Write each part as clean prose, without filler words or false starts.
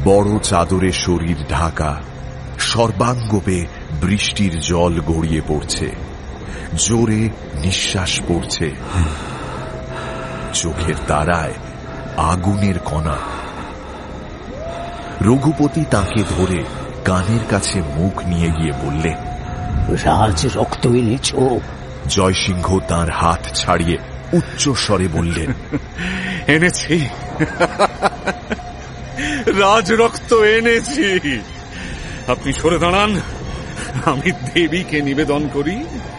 বড় চাদরে শরীর ঢাকা, সর্বাঙ্গবে বৃষ্টির জল গড়িয়ে পড়ছে, জোরে নিঃশ্বাস পড়ছে, চোখের তারায় আগুনের কণা। রঘুপতি তাকে ধরে কানের কাছে মুখ নিয়ে গিয়ে বললেন, রাজ রক্ত এনেছ? জয়সিংহ তার হাত ছাড়িয়ে উচ্চ স্বরে বললেন, এনেছি, রাজ রক্ত এনেছি। আপনি সরে দাঁড়ান, আমি দেবীকে নিবেদন করি।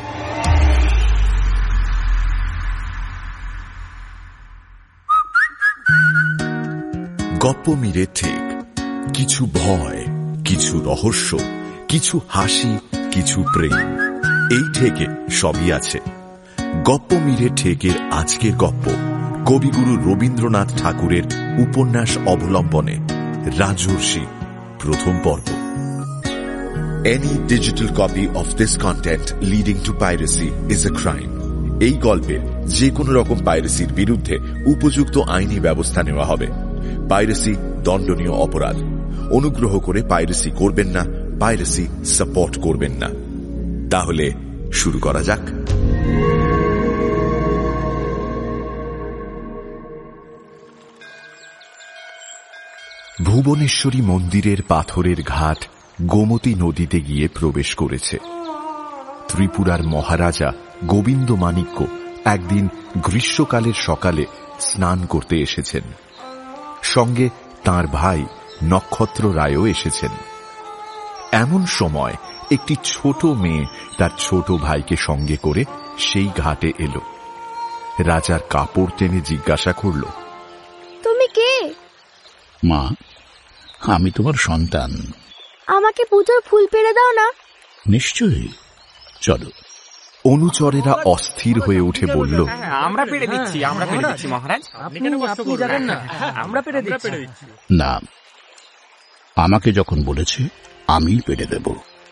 গপ্পমীরে ঠিক কিছু ভয়, কিছু রহস্য, কিছু হাসি, কিছু প্রেম, এই ঠেকে সবই আছে। গপ্পমীরে ঠেকের আজকের গপ্প কবিগুরু রবীন্দ্রনাথ ঠাকুরের উপন্যাস অবলম্বনে রাজর্ষি, প্রথম পর্ব। Any digital copy of this content leading to piracy is a crime. এই গল্পের যে কোনো রকম পাইরেসির বিরুদ্ধে উপযুক্ত আইনি ব্যবস্থা নেওয়া হবে। পাইরেসি দণ্ডনীয় অপরাধ। অনুগ্রহ করে পাইরেসি করবেন না, পাইরেসি সাপোর্ট করবেন না। তাহলে শুরু করা যাক। ভুবনেশ্বরী মন্দিরের পাথরের ঘাট গোমতী নদীতে গিয়ে প্রবেশ করেছে। ত্রিপুরার মহারাজা গোবিন্দমাণিক্য একদিন গ্রীষ্মকালের সকালে স্নান করতে এসেছেন। সঙ্গে তার ভাই নক্ষত্র রায়ও এসেছেন। এমন সময় একটি ছোট মেয়ে তার ছোট ভাইকে সঙ্গে করে সেই ঘাটে এলো। রাজার কাপড় টেনে জিজ্ঞাসা করল, তুমি কে? মা, আমি তোমার সন্তান। আমাকে পুজোর ফুল পেড়ে দাও না। নিশ্চয়ই, চলো। অনুচরেরা অস্থির হয়ে উঠে বলল, আমরা পেড়ে দিচ্ছি, আমরা পেড়ে দিচ্ছি মহারাজ। আপনি যাবেন না, আমরা পেড়ে দিচ্ছি। না, আমাকে যখন বলেছে আমিই পেড়ে দেব।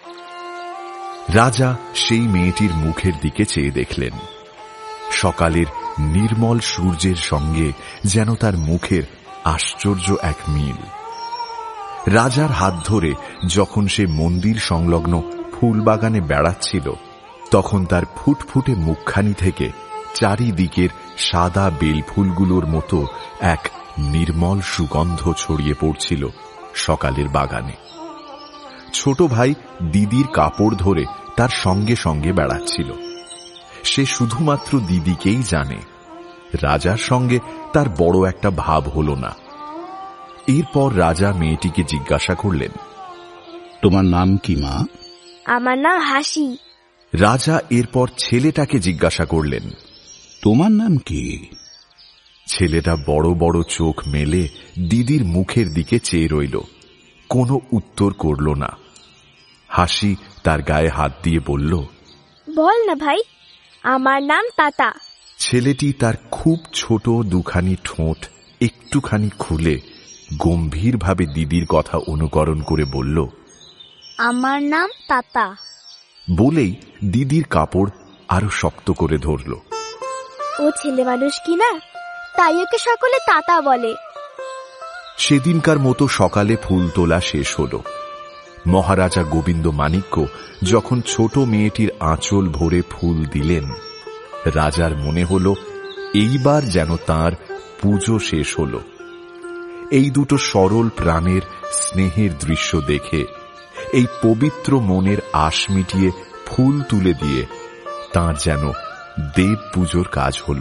রাজা সেই মেয়েটির মুখের দিকে চেয়ে দেখলেন। সকালের নির্মল সূর্যের সঙ্গে যেন তার মুখের আশ্চর্য এক মিল। রাজার হাত ধরে যখন সে মন্দির সংলগ্ন ফুলবাগানে বেড়াচ্ছিল, তখন তার ফুটফুটে মুখখানি থেকে চারিদিকের সাদা বেলফুলগুলোর মতো এক নির্মল সুগন্ধ ছড়িয়ে পড়ছিল সকালের বাগানে। ছোট ভাই দিদির কাপড় ধরে তার সঙ্গে সঙ্গে বেড়াচ্ছিল। সে শুধুমাত্র দিদিকেই জানে। রাজার সঙ্গে তার বড় একটা ভাব হল না। এরপর রাজা মেয়েটিকে জিজ্ঞাসা করলেন, তোমার নাম কি মা? আমার নাম হাসি। রাজা এরপর ছেলেটাকে জিজ্ঞাসা করলেন, তোমার নাম কি? ছেলেটা বড় বড় চোখ মেলে দিদির মুখের দিকে চেয়ে রইল, কোনো উত্তর করল না। হাসি তার গায়ে হাত দিয়ে বলল, বল না ভাই, আমার নাম তাতা। ছেলেটি তার খুব ছোট দুখানি ঠোঁট একটুখানি খুলে গম্ভীরভাবে দিদির কথা অনুকরণ করে বলল, আমার নাম তাতা। বলেই দিদির কাপড় আরো শক্ত করে ধরল। ও ছেলে মানুষ কিনা, তাই ওকে সকলে তাতা বলে। সেদিনকার মতো সকালে ফুল তোলা শেষ হল। মহারাজা গোবিন্দমাণিক্য যখন ছোট মেয়েটির আঁচল ভরে ফুল দিলেন, রাজার মনে হল এইবার যেন তার পুজো শেষ হল। এই দুটো সরল প্রাণের স্নেহের দৃশ্য দেখে, এই পবিত্র মনের আশ মিটিয়ে ফুল তুলে দিয়ে তাঁর যেন দেব পুজোর কাজ হল।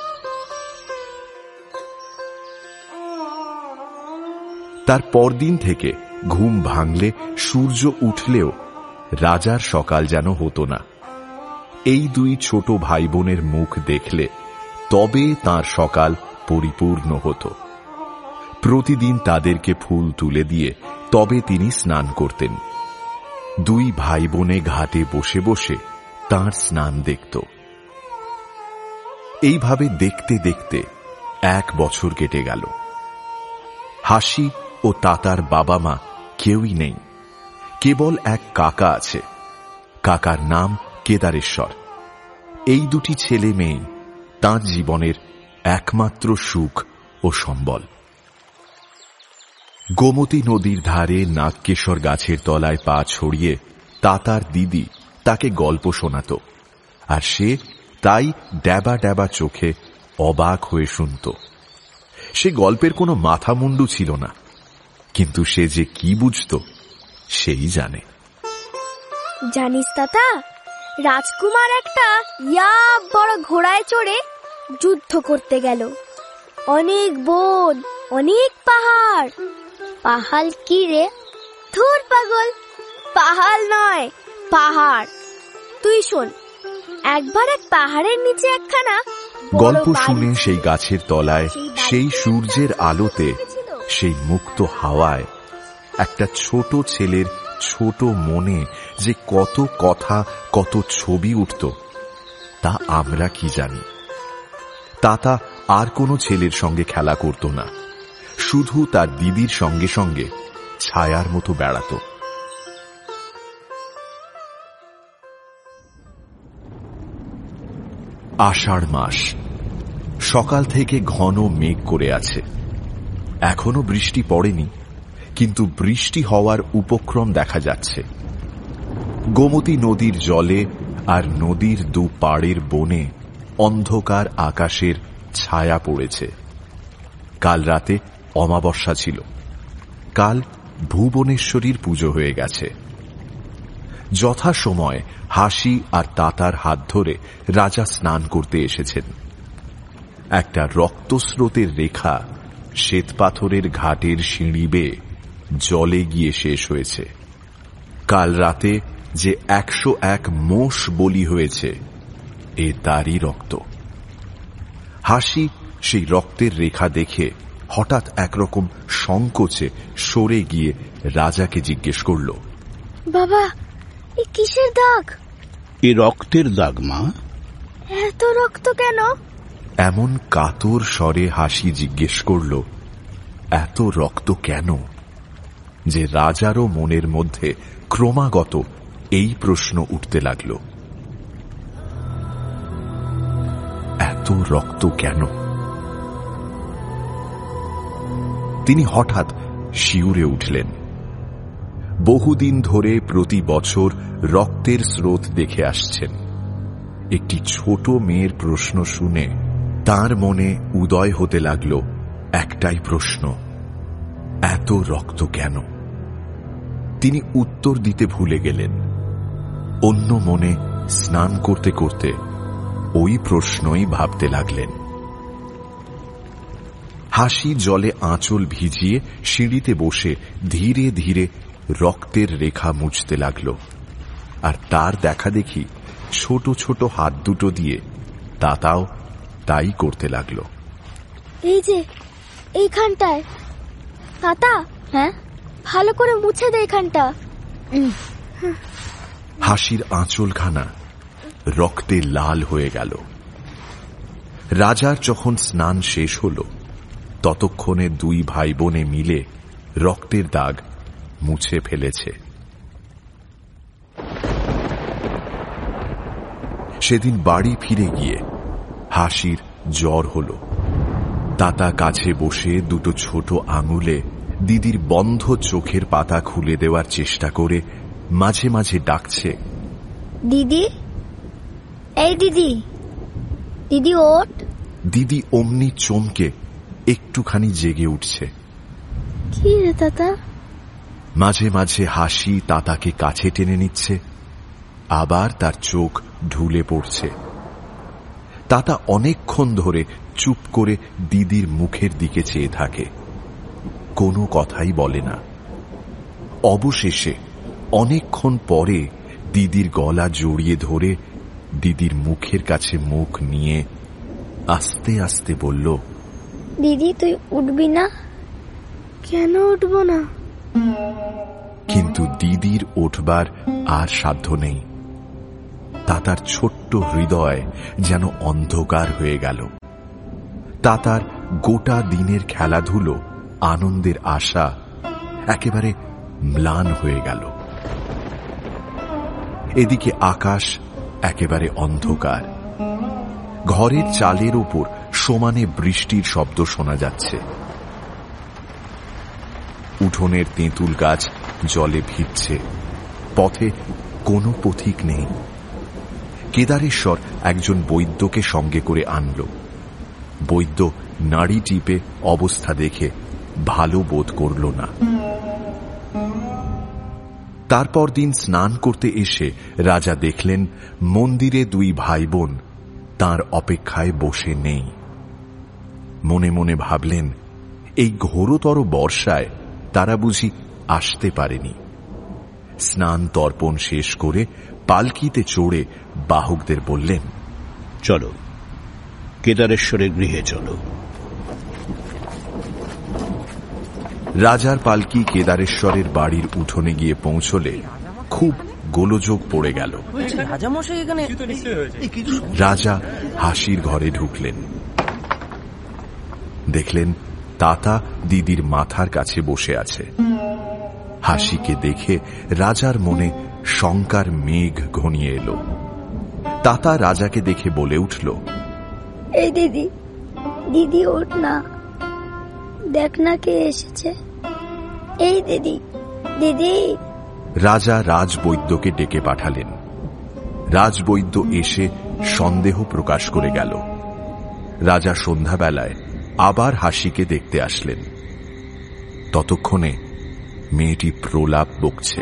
তার পরদিন থেকে ঘুম ভাঙলে সূর্য উঠলেও রাজার সকাল যেন হতো না। এই দুই ছোট ভাই বোনের মুখ দেখলে তবে তার সকাল পরিপূর্ণ হতো। প্রতিদিন তাদেরকে ফুল তুলে দিয়ে তবে তিনি স্নান করতেন। দুই ভাই বোনে ঘাটে বসে বসে তাঁর স্নান দেখত। এইভাবে দেখতে দেখতে 1 বছর কেটে গেল। হাসি ও তাতার বাবা মা কেউই নেই, কেবল এক কাকা আছে। কাকার নাম কেদারেশ্বর। এই দুটি ছেলে মেয়ে তাঁর জীবনের একমাত্র সুখ ও সম্বল। গোমতী নদীর ধারে নাগকেশর গাছের তলায় পা ছড়িয়ে তাতার দিদি তাকে গল্প শোনাত, আর সে তাই ড্যাবা ড্যাবা চোখে অবাক হয়ে শুনত। সে গল্পের কোনো মাথা মুন্ডু ছিল না, কিন্তু সে যে কি বুঝত সেই জানে। জানিস তাতা, রাজকুমার একটা বড় ঘোড়ায় চড়ে যুদ্ধ করতে গেল। অনেক বন, অনেক পাহাড়। পাহাড় কি রে? ধুর পাগল, পাহাড় নয়, পাহাড়। তুই শোন, একবার এক পাহাড়ের নিচে একখানা গল্প শুনে সেই গাছের তলায়, সেই সূর্যের আলোতে, সেই মুক্ত হাওয়ায় একটা ছোট ছেলের ছোট মনে যে কত কথা, কত ছবি উঠত তা আমরা কি জানি। তাতা আর কোনো ছেলের সঙ্গে খেলা করত না, শুধু তার দিদির সঙ্গে সঙ্গে ছায়ার মতো বেড়াত। আষাঢ় মাস, সকাল থেকে ঘন মেঘ করে আছে। এখনো বৃষ্টি পড়েনি, কিন্তু বৃষ্টি হওয়ার উপক্রম দেখা যাচ্ছে। গোমতী নদীর জলে আর নদীর দু পাড়ের বনে অন্ধকার আকাশের ছায়া পড়েছে। কাল রাতে অমাবস্যা ছিল। কাল ভুবনেশ্বরীর পুজো হয়ে গেছে। যথাসময় হাসি আর তাতার হাত ধরে রাজা স্নান করতে এসেছেন। একটা রক্তস্রোতের রেখা শ্বেতপাথরের ঘাটের সিঁড়ি বেয়ে জলে গিয়ে শেষ হয়েছে। কাল রাতে যে 101 মোষ বলি হয়েছে, এ তারই রক্ত। হাসি সেই রক্তের রেখা দেখে হঠাৎ একরকম সংকোচে সরে গিয়ে রাজাকে জিজ্ঞেস করল, বাবা, এ কিসের দাগ? এ রক্তের দাগ মা। এত রক্ত কেন? এমন কাতর স্বরে হাসি জিজ্ঞেস করল, এত রক্ত কেন, যে রাজারও মনের মধ্যে ক্রমাগত এই প্রশ্ন উঠতে লাগল, এত রক্ত কেন? তিনি হঠাৎ শিউরে উঠলেন। বহুদিন ধরে প্রতি বছর রক্তের স্রোত দেখে আসছেন। একটি ছোট মেয়ের প্রশ্ন শুনে তার মনে উদয় হতে লাগল একটাই প্রশ্ন, এত রক্ত কেন? তিনি উত্তর দিতে ভুলে গেলেন। অন্য মনে স্নান করতে করতে ওই প্রশ্নই ভাবতে লাগলেন। হাসি জলে আঁচল ভিজিয়ে সিঁড়িতে বসে ধীরে ধীরে রক্তের রেখা মুছতে লাগল, আর তার দেখা দেখি ছোট ছোট হাত দুটো দিয়ে তাতাও তাই করতে লাগল। এই যে এইখানটায় তাতা, হ্যাঁ, ভালো করে মুছে দে এখানটা। হাসির আঁচলখানা রক্তে লাল হয়ে গেল। রাজার যখন স্নান শেষ হল, ততক্ষণে দুই ভাই বোনে মিলে রক্তের দাগ মুছে ফেলেছে। সেদিন বাড়ি ফিরে গিয়ে হাসির জ্বর হল। তাতা কাছে বসে দুটো ছোট আঙুলে দিদির বন্ধ চোখের পাতা খুলে দেওয়ার চেষ্টা করে মাঝে মাঝে ডাকছে, দিদি, এই দিদি, দিদি ওঠ। দিদি অমনি চমকে একটুখানি জেগে উঠছে। কি রে তাতা? মাঝে মাঝে হাসি তাতাকে কাছে টেনে নিচ্ছে, আবার তার চোখ ঢুলে পড়ছে। তাতা অনেকক্ষণ ধরে চুপ করে দিদির মুখের দিকে চেয়ে থাকে, কোনো কথাই বলে না। অবশেষে অনেকক্ষণ পরে দিদির গলা জড়িয়ে ধরে দিদির মুখের কাছে মুখ নিয়ে আস্তে আস্তে বলল, দিদি, তুই উঠবি না? কেন উঠব না? কিন্তু দিদির উঠবার আর সাধ্য নেই। তাতার ছোট্ট হৃদয় যেন অন্ধকার হয়ে গেল। তাতার গোটা দিনের খেলাধুলো, আনন্দের আশা একেবারে ম্লান হয়ে গেল। এদিকে আকাশ একেবারে অন্ধকার। ঘরের চালের উপর সমানে বৃষ্টির শব্দ শোনা যাচ্ছে। উঠোনের তেঁতুল গাছ জলে ভিজছে, পথে কোনো পথিক নেই। কেদারেশ্বর একজন বৈদ্যকে সঙ্গে করে আনল। বৈদ্য নাড়ি টিপে অবস্থা দেখে ভালো বোধ করল না। তারপর দিন স্নান করতে এসে রাজা দেখলেন মন্দিরে দুই ভাই বোন তাঁর অপেক্ষায় বসে নেই। মনে মনে ভাবলেন, এই ঘোরতর বর্ষায় তারা বুঝি আসতে পারেনি। স্নান তর্পণ শেষ করে পালকিতে চড়ে বাহকদের বললেন, চলো কেদারেশ্বরের গৃহে চলো। রাজার পালকি কেদারেশ্বরের বাড়ির উঠোনে গিয়ে পৌঁছলে খুব গোলযোগ পড়ে গেল। রাজা হাসির ঘরে ঢুকলেন। দেখলেন তাতা দিদির মাথার কাছে বসে আছে। হাসিকে দেখে রাজার মনে শঙ্কার মেঘ ঘনিয়ে এলো। তাতা রাজাকে দেখে বলে উঠল, এই দিদি, দিদি ওঠ না, দেখ না কে এসেছে। এই দিদি, দিদি। রাজা রাজবৈদ্যকে ডেকে পাঠালেন। রাজবৈদ্য এসে সন্দেহ প্রকাশ করে গেল। রাজা সন্ধ্যাবেলায় আবার হাসিকে দেখতে আসলেন। ততক্ষণে মেয়েটি প্রলাপ বকছে।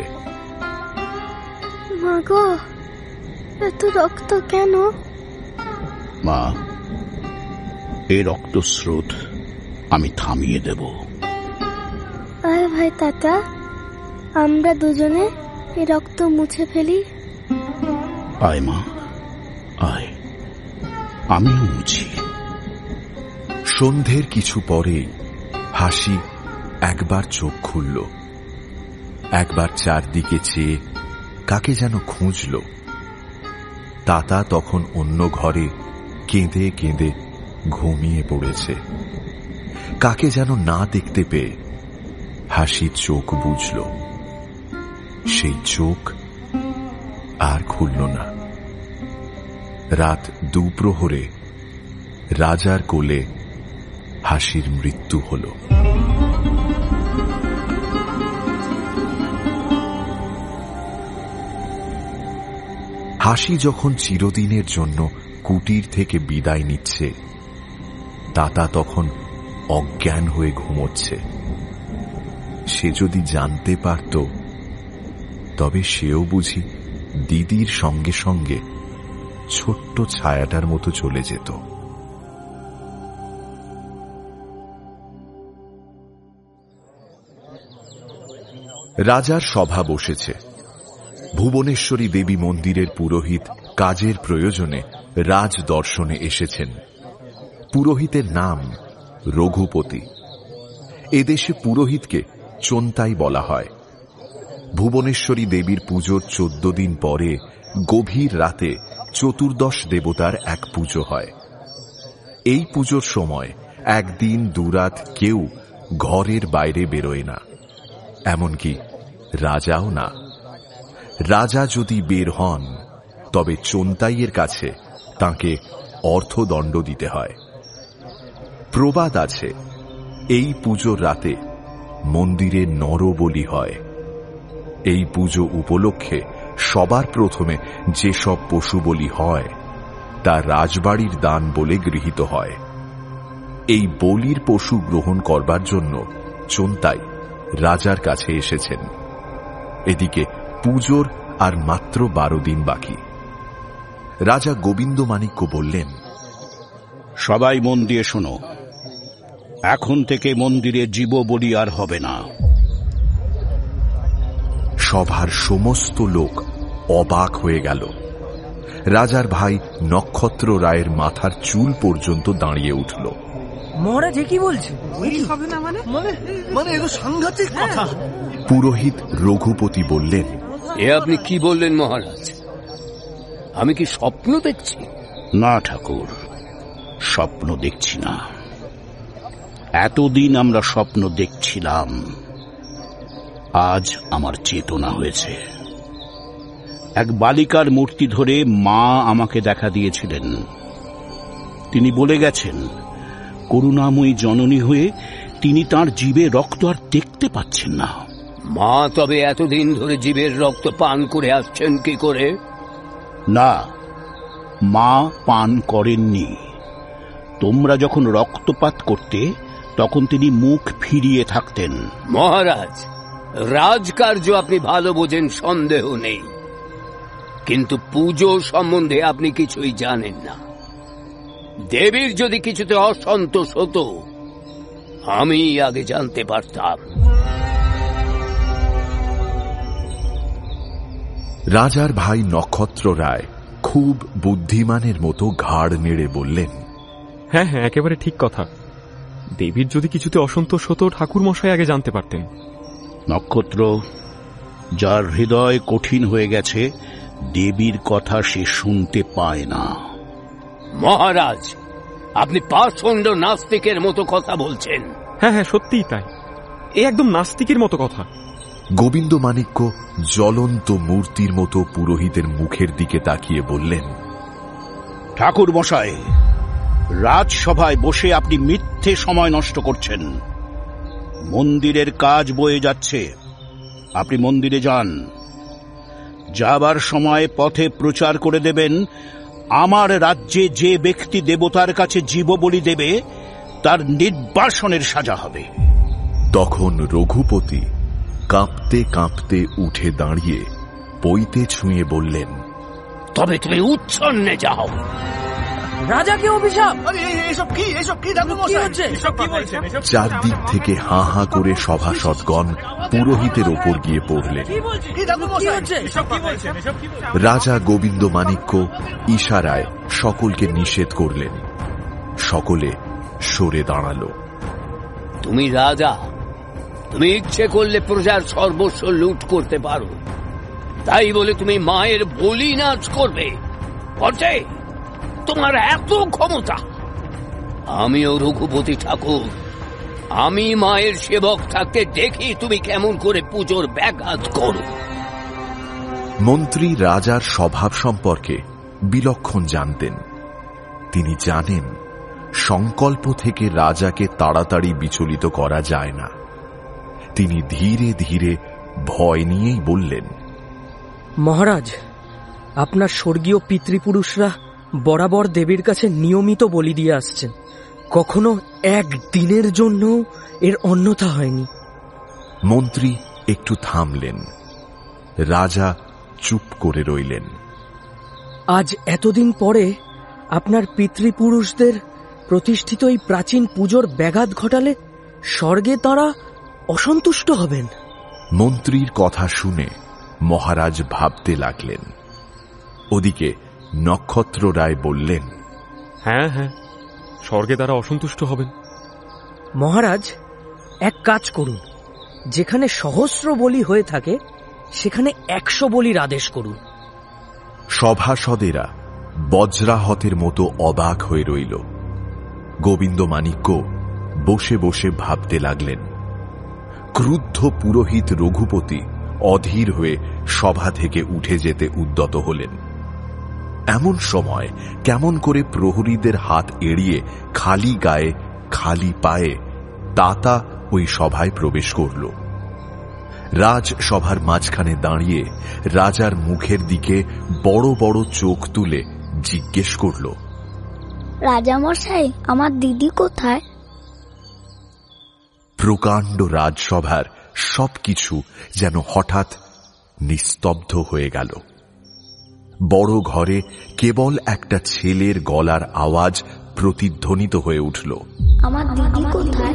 মা গো, এত রক্ত কেন? মা, এই রক্তস্রোত আমি থামিয়ে দেব। আয় ভাই তাতা, আমরা দুজনে এই রক্ত মুছে ফেলি। আয় মা, আয়, আমিও মুছি। সন্ধ্যের কিছু পরেই হাসি একবার চোখ খুলল। একবার চারদিকে চেয়ে কাকে যেন খুঁজল। তাতা তখন অন্য ঘরে কেঁদে কেঁদে ঘুমিয়ে পড়েছে। কাকে যেন না দেখতে পেয়ে হাসি চোখ বুঝল। সেই চোখ আর খুলল না। রাত দুপ্রহরে রাজার কোলে হাসির মৃত্যু হল। হাসি যখন চিরদিনের জন্য কুটির থেকে বিদায় নিচ্ছে, তাতা তখন অজ্ঞান হয়ে ঘুমোচ্ছে। সে যদি জানতে পারত, তবে সেও বুঝি দিদির সঙ্গে সঙ্গে ছোট্ট ছায়াটার মতো চলে যেত। রাজার সভা বসেছে। ভুবনেশ্বরী দেবী মন্দিরের পুরোহিত কাজের প্রয়োজনে রাজ দর্শনে এসেছেন। পুরোহিতের নাম রঘুপতি। এদেশে পুরোহিতকে চোন্তাই বলা হয়। ভুবনেশ্বরী দেবীর পুজোর 14 দিন পরে গভীর রাতে চতুর্দশ দেবতার এক পুজো হয়। এই পুজোর সময় একদিন দুরাত কেউ ঘরের বাইরে বেরোয় না, এমনকি রাজাও না। রাজা যদি বের হন, তবে চোন্তাইয়ের কাছে তাকে অর্থদণ্ড দিতে হয়। প্রবাদ আছে, এই পুজোর রাতে মন্দিরে নরবলি হয়। এই পুজো উপলক্ষে সবার প্রথমে যেসব পশু বলি হয়, তা রাজবাড়ির দান বলে গৃহীত হয়। এই বলির পশু গ্রহণ করবার জন্য চোন্তাই রাজার কাছে এসেছেন। এদিকে পুজোর আর মাত্র 12 দিন বাকি। রাজা গোবিন্দমাণিক্য বললেন, সবাই মন দিয়ে শোনো, এখন থেকে মন্দিরে জীব বলি আর হবে না। সভার সমস্ত লোক অবাক হয়ে গেল। রাজার ভাই নক্ষত্র রায়ের মাথার চুল পর্যন্ত দাঁড়িয়ে উঠল। মহারাজ কি বলছে? মানে এ তো সাংঘাতিক কথা। পুরোহিত রঘুপতি বললেন, এ আপনি কি বললেন মহারাজ? আমি কি স্বপ্ন দেখছি? না ঠাকুর, স্বপ্ন দেখছি না। এতদিন আমরা স্বপ্ন দেখছিলাম, আজ আমার চেতনা হয়েছে। এক বালিকার মূর্তি ধরে মা আমাকে দেখা দিয়েছিলেন। তিনি বলে গেছেন, করুণাময়ী জননী হয়ে তিনি তার জিভে রক্ত আর দেখতে পাচ্ছেন না। মা তবে এতদিন ধরে জীবের রক্ত পান করে আসছেন কি করে? না, মা পান করেননি। তোমরা যখন রক্তপাত করতে তখন তিনি মুখ ফিরিয়ে থাকতেন। মহারাজ, রাজকার্য আপনি ভালো বোঝেন সন্দেহ নেই, কিন্তু পুজো সম্বন্ধে আপনি কিছুই জানেন না। দেবীর যদি কিছুতে অসন্তোষ হতো আমি আগে জানতে পারতাম। রাজার ভাই নক্ষত্র রায় খুব বুদ্ধিমানের মতো ঘাড় নেড়ে বললেন, হ্যাঁ হ্যাঁ, একেবারে ঠিক কথা। দেবীর যদি কিছুতে অসন্তোষ হতো ঠাকুর মশাই আগে জানতে পারতেন। নক্ষত্র, যার হৃদয় কঠিন হয়ে গেছে, দেবীর কথা সে শুনতে পায় না। মহারাজ, আপনি পাষণ্ড নাস্তিকের মতো কথা বলছেন। হ্যাঁ হ্যাঁ, সত্যিই তাই। এ একদম নাস্তিকের মতো কথা। গোবিন্দমাণিক্য জ্বলন্ত মূর্তির মতো পুরোহিতের মুখের দিকে তাকিয়ে বললেন, ঠাকুর মশাই, রাজসভায় বসে আপনি মিথ্যে সময় নষ্ট করছেন। মন্দিরের কাজ বয়ে যাচ্ছে, আপনি মন্দিরে যান। যাবার সময় পথে প্রচার করে দেবেন, আমার রাজ্যে যে ব্যক্তি দেবতার কাছে জীববলি দেবে তার নির্বাসনের সাজা হবে। তখন রঘুপতি কাঁপতে কাঁপতে উঠে দাঁড়িয়ে পইতে ছুঁয়ে বললেন, তবে তুমি উচ্ছন্নে যাও। রাজাকে অভিশাপ! এসব কি ঠাকুরমশাই? চারদিক থেকে হাঁ হাঁ করে সভাসদগণ পুরোহিতের ওপর গিয়ে পড়লেন। রাজা গোবিন্দমাণিক্য ইশারায় সকলকে নিষেধ করলেন। সকলে সরে দাঁড়াল। তুমি রাজা, তুমি ইচ্ছে করলে প্রজার সর্বস্ব লুট করতে পারো, তাই বলে তুমি মায়ের বলি নাচ করবে? তোমার এত ক্ষমতা! আমিও রঘুপতি ঠাকুর, আমি মায়ের সেবক থাকতে দেখি তুমি কেমন করে পুজোর ব্যাঘাত করো। মন্ত্রী রাজার স্বভাব সম্পর্কে বিলক্ষণ জানতেন। তিনি জানেন সংকল্প থেকে রাজাকে তাড়াতাড়ি বিচলিত করা যায় না। তিনি ধীরে ধীরে ভয় নিয়েই বললেন, মহারাজ, আপনার স্বর্গীয় পিতৃপুরুষরা বরাবর দেবীর কাছে নিয়মিত বলি দিয়ে আসছেন, কখনো একদিনের জন্য এর অন্যথা হয়নি। মন্ত্রী একটু থামলেন। রাজা চুপ করে রইলেন। আজ এতদিন পরে আপনার পিতৃপুরুষদের প্রতিষ্ঠিত এই প্রাচীন পুজোর ব্যাঘাত ঘটালে স্বর্গে তাঁরা অসন্তুষ্ট হবেন। মন্ত্রীর কথা শুনে মহারাজ ভাবতে লাগলেন। ওদিকে নক্ষত্র রায় বললেন, হ্যাঁ হ্যাঁ, স্বর্গে তারা অসন্তুষ্ট হবেন। মহারাজ, এক কাজ করুন, যেখানে সহস্র বলি হয়ে থাকে সেখানে 100 বলির আদেশ করুন। সভাসদেরা বজ্রাহতের মতো অবাক হয়ে রইল। গোবিন্দমাণিক্য বসে বসে ভাবতে লাগলেন। ক্রুদ্ধ পুরোহিত রঘুপতি অধীর হয়ে সভা থেকে উঠে যেতে উদ্যত হলেন। এমন সময় কেমন করে প্রহরীদের হাত এড়িয়ে খালি গায়ে খালি পায়ে তাতা ওই সভায় প্রবেশ করল। রাজসভার মাঝখানে দাঁড়িয়ে রাজার মুখের দিকে বড় বড় চোখ তুলে জিজ্ঞেস করল, রাজামশাই, আমার দিদি কোথায়? প্রকাণ্ড রাজসভার সবকিছু যেন হঠাৎ নিস্তব্ধ হয়ে গেল। বড় ঘরে কেবল একটা ছেলের গলার আওয়াজ প্রতিধ্বনিত হয়ে উঠল, আমার দিদি কোথায়?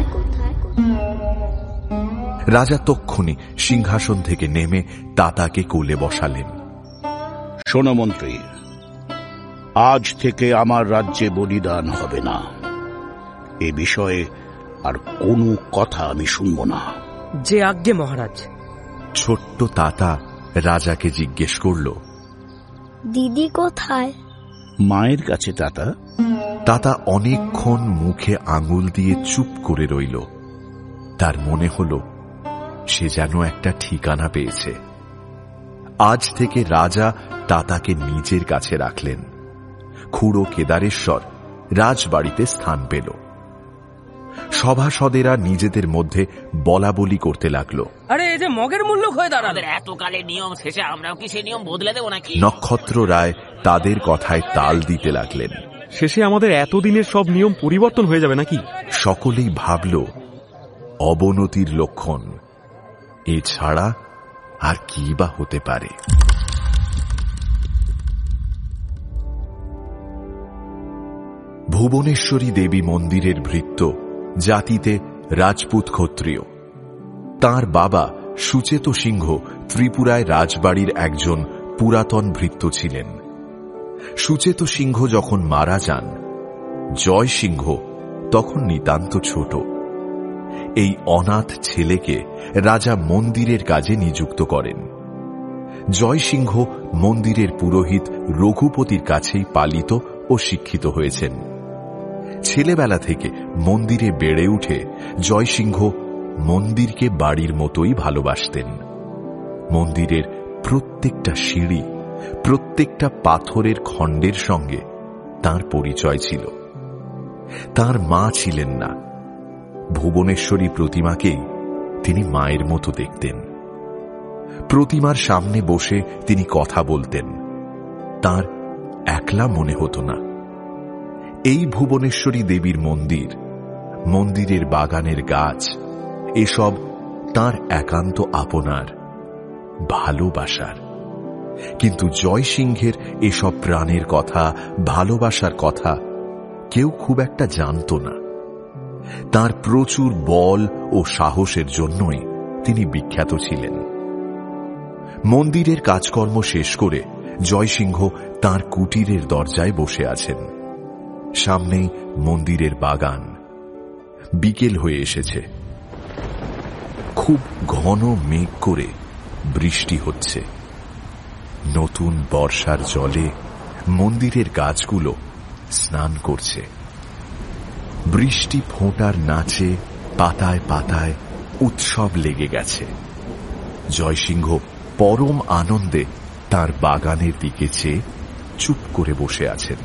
রাজা তক্ষুনি সিংহাসন থেকে নেমে তাতাকে কোলে বসালেন। শোনো মন্ত্রী, আজ থেকে আমার রাজ্যে বলিদান হবে না। এ বিষয়ে আর কোনো কথা আমি শুনব না। যে আজ্ঞে মহারাজ। ছোট্ট তাতা রাজাকে জিজ্ঞেস করল, দিদি কোথায়? মায়ের কাছে তাতা। তাতা অনেকক্ষণ মুখে আঙুল দিয়ে চুপ করে রইল। তার মনে হল সে যেন একটা ঠিকানা পেয়েছে। আজ থেকে রাজা তাতাকে নিজের কাছে রাখলেন। খুড়ো কেদারেশ্বর রাজবাড়িতে স্থান পেল। সভাসদেরা নিজেদের মধ্যে বলাবলি করতে লাগলো, আরে এই যে মগের মূল্য হয়ে দাঁড়ালো, এতকালের নিয়ম শেষে আমরাও কি সেই নিয়ম বদলে দেবো নাকি? নক্ষত্র রায় তাদের কথায় তাল দিতে লাগলেন। শেষে আমাদের এতদিনের সব নিয়ম পরিবর্তন হয়ে যাবে নাকি? সকলেই ভাবল অবনতির লক্ষণ, এছাড়া আর কি বা হতে পারে। ভুবনেশ্বরী দেবী মন্দিরের ভৃত্য জাতিতে রাজপুত ক্ষত্রিয়। তাঁর বাবা সুচেত সিংহ ত্রিপুরায় রাজবাড়ির একজন পুরাতন ভৃত্য ছিলেন। সুচেত সিংহ যখন মারা যান, জয় সিংহ তখন নিতান্ত ছোট। এই অনাথ ছেলেকে রাজা মন্দিরের কাজে নিযুক্ত করেন। জয় সিংহ মন্দিরের পুরোহিত রঘুপতির কাছেই পালিত ও শিক্ষিত হয়েছেন। ছেলেবেলা থেকে মন্দিরে বেড়ে উঠে জয় সিংহ মন্দিরকে বাড়ির মতোই ভালোবাসতেন। মন্দিরের প্রত্যেকটা সিঁড়ি, প্রত্যেকটা পাথরের খণ্ডের সঙ্গে তার পরিচয় ছিল। তার মা ছিলেন না, ভুবনেশ্বরী প্রতিমাকেই তিনি মায়ের মতো দেখতেন। প্রতিমার সামনে বসে তিনি কথা বলতেন, তার একলা মনে হতো না। এই ভুবনেশ্বরী দেবীর মন্দির, মন্দিরের বাগানের গাছ, এসব তার একান্ত আপনার, ভালোবাসার। কিন্তু জয় সিংহের এসব প্রাণের কথা, ভালোবাসার কথা কেউ খুব একটা জানত না। তার প্রচুর বল ও সাহসের জন্যই তিনি বিখ্যাত ছিলেন। মন্দিরের কাজকর্ম শেষ করে জয়সিংহ তাঁর কুটিরের দরজায় বসে আছেন। সামনেই মন্দিরের বাগান। বিকেল হয়ে এসেছে। খুব ঘন মেঘ করে বৃষ্টি হচ্ছে। নতুন বর্ষার জলে মন্দিরের গাছগুলো স্নান করছে। বৃষ্টি ফোঁটার নাচে পাতায় পাতায় উৎসব লেগে গেছে। জয়সিংহ পরম আনন্দে তার বাগানের দিকে চেয়ে চুপ করে বসে আছেন।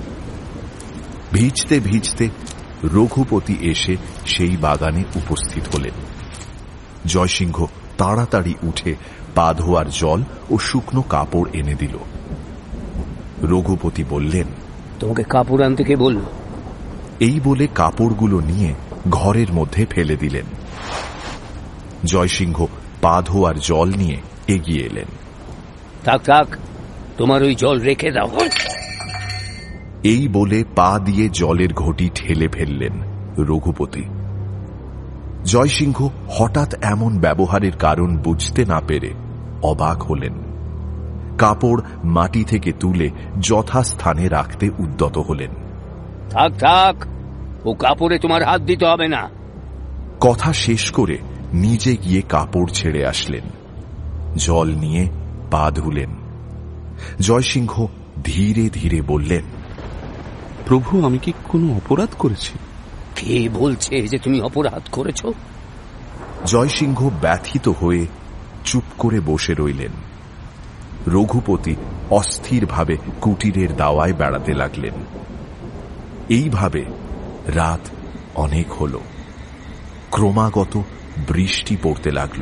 ভিজতে ভিজতে রঘুপতি এসে সেই বাগানে উপস্থিত হলেন। জয়সিংহ তাড়াতাড়ি উঠে পা ধোয়ার জল ও শুকনো কাপড় এনে দিল। রঘুপতি বললেন, তোমাকে কাপড় আনতে কে বলল? এই বলে কাপড়গুলো নিয়ে ঘরের মধ্যে ফেলে দিলেন। জয়সিংহ পা ধোয়ার জল নিয়ে এগিয়ে এলেন। থাক থাক, তোমার ওই জল রেখে দাও। এই বলে পা দিয়ে জলের ঘটি ঠেলে ফেললেন রঘুপতি। জয়সিংহ হঠাৎ এমন ব্যবহারের কারণ বুঝতে না পেরে অবাক হলেন। কাপড় মাটি থেকে তুলে যথাস্থানে রাখতে উদ্যত হলেন। থাক থাক, ও কাপড়ে তোমার হাত দিতে হবে না। কথা শেষ করে নিজে গিয়ে কাপড় ছেড়ে আসলেন। জল নিয়ে পা ধুলেন। জয়সিংহ ধীরে ধীরে বললেন, প্রভু, আমি কি কোনো অপরাধ করেছি? কে বলছে যে তুমি অপরাধ করেছ? জয়সিংহ ব্যথিত হয়ে চুপ করে বসে রইলেন। রঘুপতি অস্থিরভাবে কুটিরের দাওয়ায় বেড়াতে লাগলেন। এইভাবে রাত অনেক হল। ক্রমাগত বৃষ্টি পড়তে লাগল।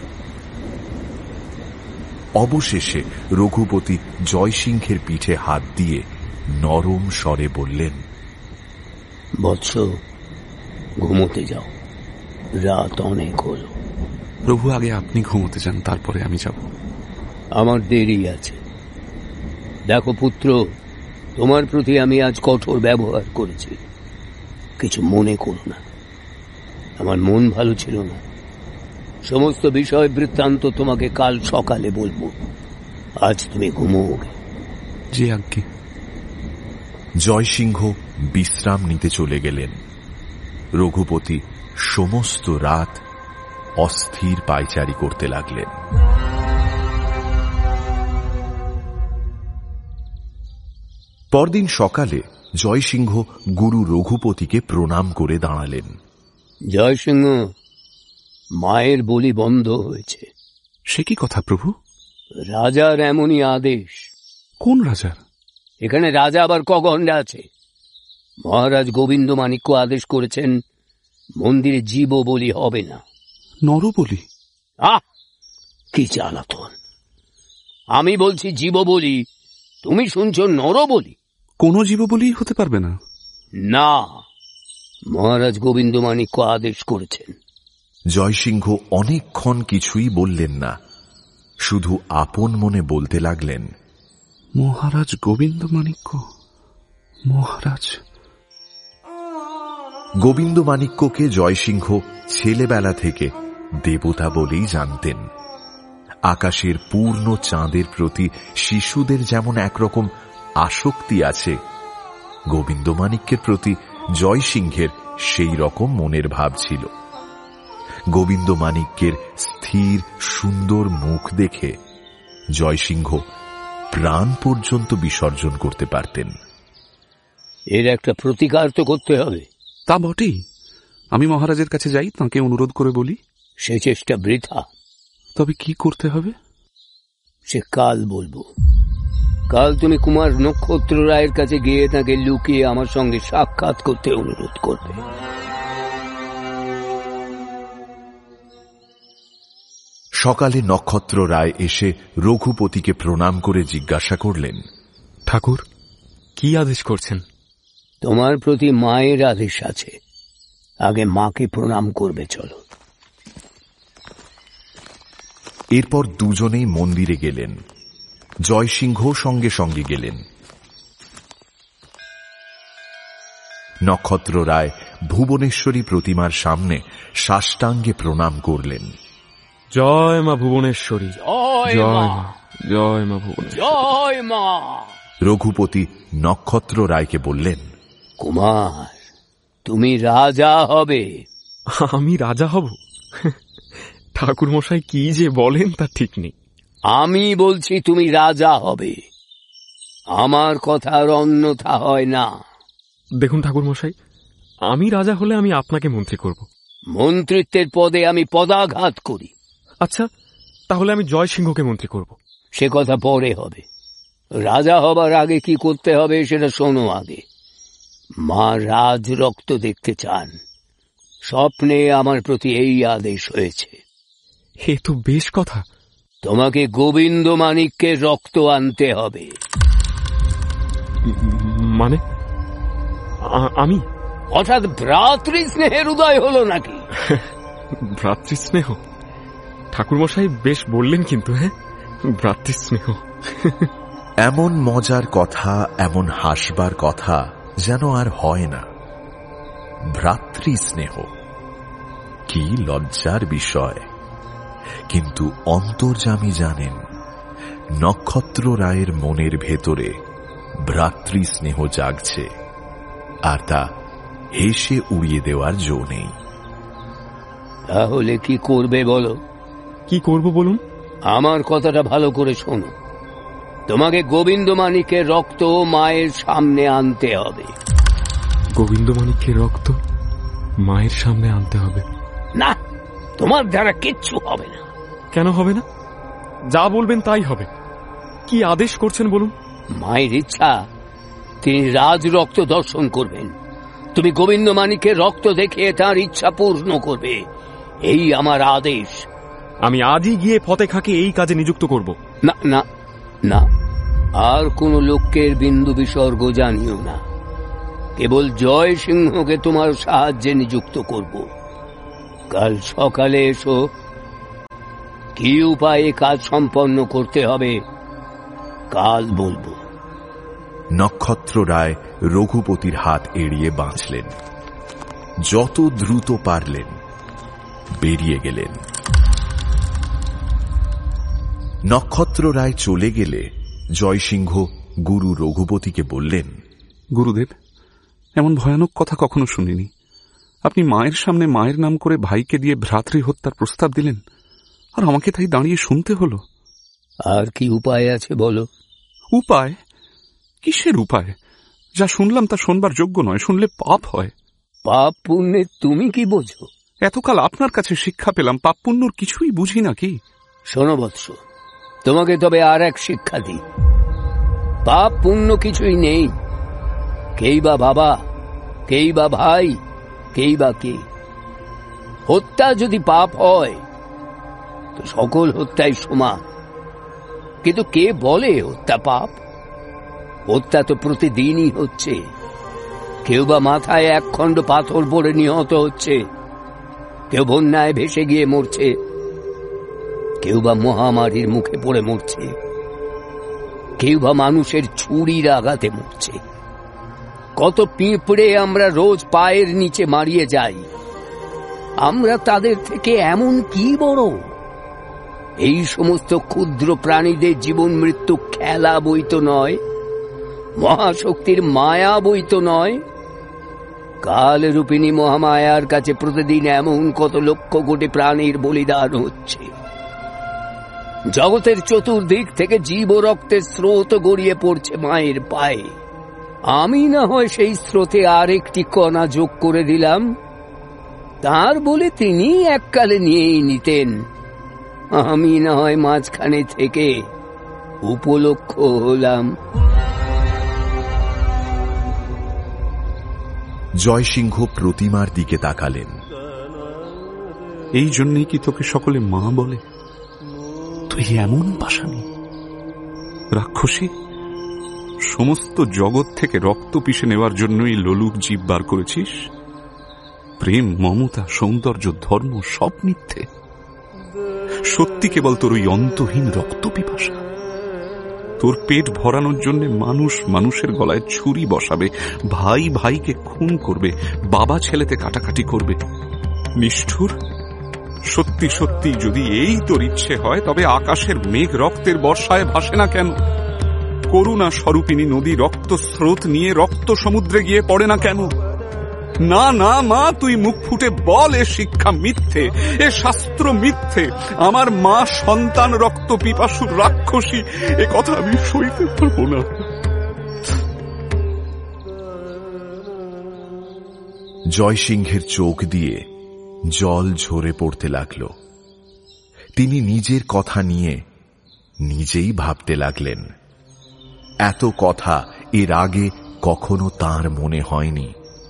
অবশেষে রঘুপতি জয়সিংহের পিঠে হাত দিয়ে নরম স্বরে বললেন, বৎস, ঘুমোতে যাও, রাত অনেক হল। প্রভু, আগে আপনি ঘুমোতে যান, তারপরে আমি যাব। আমার দেরি আছে। দেখো পুত্র, তোমার প্রতি আমি আজ কঠোর ব্যবহার করেছি, কিছু মনে করো না। আমার মন ভালো ছিল না। সমস্ত বিষয় বৃত্তান্ত তোমাকে কাল সকালে বলবো। আজ তুমি ঘুমোও। জি আজ্ঞে। জয়সিংহ বিশ্রাম নিতে চলে গেলেন। রঘুপতি সমস্ত রাত অস্থির পায়চারি করতে লাগলেন। পরদিন সকালে জয়সিংহ গুরু রঘুপতিকে প্রণাম করে দাঁড়ালেন। জয়সিংহ, মায়ের বলি বন্ধ হয়েছে। সে কি কথা প্রভু? রাজার এমনই আদেশ। কোন রাজার? এখানে রাজা আবার কগণ্ডে আছে। মহারাজ গোবিন্দ মাণিক্য আদেশ করেছেন, মন্দিরে জীব বলি হবে না, নর বলি। আহ, কি জ্বালাতন! আমি বলছি জীব বলি, তুমি শুনছো নর বলি। কোনো জীব বলি হতে পারবে না। না, মহারাজ গোবিন্দমাণিক্য আদেশ করেছেন। জয়সিংহ অনেকক্ষণ কিছুই বললেন না, শুধু আপন মনে বলতে লাগলেন, মহারাজ গোবিন্দমাণিক্য, মহারাজ। গোবিন্দমাণিক্যকে জয়সিংহ ছেলেবেলা থেকে দেবতা বলেই জানতেন। আকাশের পূর্ণ চাঁদের প্রতি শিশুদের যেমন একরকম আসক্তি আছে, গোবিন্দমাণিক্যের প্রতি জয়সিংহের সেই রকম মনের ভাব ছিল। গোবিন্দমাণিক্যের স্থির সুন্দর মুখ দেখে জয়সিংহ প্রাণ পর্যন্ত বিসর্জন করতে পারতেন। এর একটা প্রতিকার তো করতে হবে। তা বটেই, আমি মহারাজের কাছে যাই, তাঁকে অনুরোধ করে বলি। সে চেষ্টা বৃথা। তবে কি করতে হবে সে কাল বলবো। কাল তুমি কুমার নক্ষত্র রায়ের কাছে গিয়ে তাকে লুকিয়ে আমার সঙ্গে সাক্ষাৎ করতে অনুরোধ করবে। সকালে নক্ষত্র রায় এসে রঘুপতিকে প্রণাম করে জিজ্ঞাসা করলেন, ঠাকুর, কি আদেশ করছেন? তোমার প্রতি মায়ের আদেশ আছে, আগে মাকে প্রণাম করবে, চলো। এরপর দুজনেই মন্দিরে গেলেন। জয়সিংহ সঙ্গে সঙ্গে গেলেন। নক্ষত্র রায় ভুবনেশ্বরী প্রতিমার সামনে সাষ্টাঙ্গে প্রণাম করলেন। জয় মা ভুবনেশ্বরী, জয় মা, জয় মা ভুবনেশ্বরী, জয় মা। রঘুপতি নক্ষত্র রায়কে বললেন, কুমার, তুমি রাজা হবে। আমি রাজা হব? ঠাকুর মশাই কি যে বলেন তা ঠিক নেই। আমি বলছি তুমি রাজা হবে, আমার কথার অন্যথা হয় না। দেখুন ঠাকুর মশাই, আমি রাজা হলে আমি আপনাকে মন্ত্রী করব। মন্ত্রিত্বের পদে আমি পদাঘাত করি। আচ্ছা, তাহলে আমি জয়সিংহকে মন্ত্রী করব। সে কথা পরে হবে, রাজা হবার আগে কি করতে হবে সেটা শোনো আগে। মা রাজ রক্ত দেখতে চান, স্বপ্নে আমার প্রতি এই আদেশ হয়েছে। এ তো বেশ কথা। তোমাকে গোবিন্দমাণিক্যের রক্ত আনতে হবে। মানে আমি? হঠাৎ ভ্রাতৃ স্নেহের উদয় হলো নাকি? ভ্রাতৃস্নেহ? ঠাকুর মশাই বেশ বললেন কিন্তু। হ্যাঁ, ভ্রাতৃস্নেহ। এমন মজার কথা, এমন হাসবার কথা যেন আর হয় না। ভ্রাতৃস্নেহ কি লজ্জার বিষয়! কিন্তু অন্তর্যামী জানেন, নক্ষত্র রায়ের মনের ভেতরে ভ্রাতৃস্নেহ জাগছে, আর তা হেসে উড়িয়ে দেওয়ার জো নেই। তাহলে কি করবে বলো? কি করব বলুন? আমার কথাটা ভালো করে শোনো। তোমাকে গোবিন্দমাণিক্যের রক্ত মায়ের সামনে আনতে হবে। গোবিন্দমাণিক্যের রক্ত মায়ের সামনে আনতে হবে? না, তোমার দ্বারা কিচ্ছু হবে না। কেন হবে না? যা বলবেন তাই হবে। কি আদেশ করছেন বলুন? মায়ের ইচ্ছা তিনি রাজ রক্ত দর্শন করবেন। তুমি গোবিন্দমাণিক্যের রক্ত দেখিয়ে তার ইচ্ছা পূর্ণ করবে, এই আমার আদেশ। আমি আজই গিয়ে ফতে খাঁকে এই কাজে নিযুক্ত করব। না না না, আর কোন লোকের বিন্দু বিসর্গ জানিও না। কেবল জয় সিংহকে তোমার সাহায্যে নিযুক্ত করব। কাল সকালে এসো। কি উপায়ে কাজ সম্পন্ন করতে হবে কাল বলবো। নক্ষত্র রায় রঘুপতির হাত এড়িয়ে বাঁচলেন। যত দ্রুত পারলেন বেরিয়ে গেলেন। নক্ষত্র রায় চলে গেলে জয়সিংহ গুরু রঘুপতিকে বললেন, গুরুদেব, এমন ভয়ানক কথা কখনো শুনিনি। আপনি মায়ের সামনে মায়ের নাম করে ভাইকে দিয়ে ভ্রাতৃ হত্যার প্রস্তাব দিলেন, আর আমাকে তাই দাঁড়িয়ে শুনতে হলো। আর কি উপায় আছে বলো? উপায়? কিসের উপায়? যা শুনলাম তা শোনবার যোগ্য নয়, শুনলে পাপ হয়। পাপ পুণ্যে তুমি কি বোঝো? এতকাল আপনার কাছে শিক্ষা পেলাম, পাপ পুণ্যর কিছুই বুঝি না। কি শোনো বৎস, তোমাকে তবে আর এক শিক্ষা দিই। পাপ পুণ্য কিছুই নেই। কেই বা বাবা, কেই বা ভাই, কেই বা কে। হত্যা যদি পাপ হয় তো সকল হত্যাই সমান। কিন্তু কে বলে হত্যা পাপ? হত্যা তো প্রতিদিনই হচ্ছে। কেউ বা মাথায় এক খণ্ড পাথর পড়ে নিহত হচ্ছে, কেউ বন্যায় ভেসে গিয়ে মরছে, কেউ বা মহামারীর মুখে পড়ে মরছে, কেউ বা মানুষের ছুরির আঘাতে মরছে। কত পিঁপড়ে আমরা রোজ পায়ের নিচে মারিয়ে যাই, আমরা তাদের থেকে এমন কি বড়? এই সমস্ত ক্ষুদ্র প্রাণীদের জীবন মৃত্যু খেলা বই তো নয়, মহাশক্তির মায়া বই তো নয়। কালরূপিণী মহামায়ার কাছে প্রতিদিন এমন কত লক্ষ কোটি প্রাণীর বলিদান হচ্ছে। জগতের চতুর্দিক থেকে জীব রক্তের স্রোত গড়িয়ে পড়ছে মায়ের পায়ে। আমি না হয় সেই স্রোতে আর একটি কণা যোগ করে দিলাম, তার বলে তিনি এককালে নিয়েই নিতেন। আমি না হয় মাঝখানে থেকে উপলক্ষ হলাম। জয়সিংহ প্রতিমার দিকে তাকালেন। এই জন্যই কি তোকে সকলে মা বলে? তুই এমন পাষাণী, রাক্ষসী, সমস্ত জগৎ থেকে রক্ত পিষে নেওয়ার জন্যই লোলুপ জীব বার করেছিস। প্রেম, মমতা, সৌন্দর্য, ধর্ম সব মিথ্যে। সত্যি কেবল তোর ওই অন্তহীন রক্ত পিপাসা। তোর পেট ভরানোর জন্য মানুষ মানুষের গলায় ছুরি বসাবে, ভাই ভাইকে খুন করবে, বাবা ছেলেতে কাটাকাটি করবে। নিষ্ঠুর! সত্যি সত্যি যদি এই তোর ইচ্ছে হয়, তবে আকাশের মেঘ রক্তের বর্ষায় ভাসে না কেন? করুণা স্বরূপিণী নদী রক্ত স্রোত নিয়ে রক্ত সমুদ্রে গিয়ে পড়ে না কেন? না না মা, তুই মুখ ফুটে বল, এ শিক্ষা মিথ্যে, এ শাস্ত্র মিথ্যে। আমার মা সন্তান রক্ত পিপাসুর রাক্ষসী, এ কথা আমি সইতে পারবো না। জয়সিংহের চোখ দিয়ে জল ঝরে পড়তে লাগল। তিনি নিজের কথা নিয়ে নিজেই ভাবতে লাগলেন। এত কথা এর আগে কখনো তার মনে হয়নি।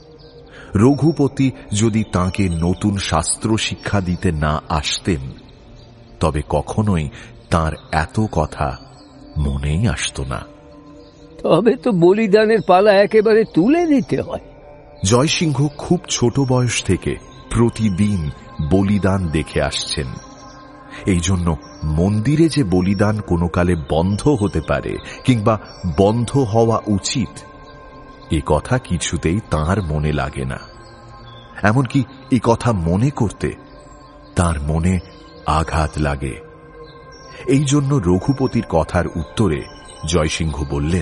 রঘুপতি যদি তাঁকে নতুন শাস্ত্র শিক্ষা দিতে না আসতেন, তবে কখনোই তার এত কথা মনেই আসত না। তবে তো বলিদানের পালা একেবারে তুলে দিতে হয়। জয়সিংহ খুব ছোট বয়স থেকে প্রতিদিন বলিদান দেখে আসছেন। এই জন্য মন্দিরে যে বলিদান কোনো কালে বন্ধ হতে পারে কিংবা বন্ধ হওয়া উচিত, এ কথা কিছুতেই তাঁর মনে লাগে না। এমনকি এ কথা মনে করতে তার মনে আঘাত লাগে। এই জন্য রঘুপতির কথার উত্তরে জয়সিংহ বললেন,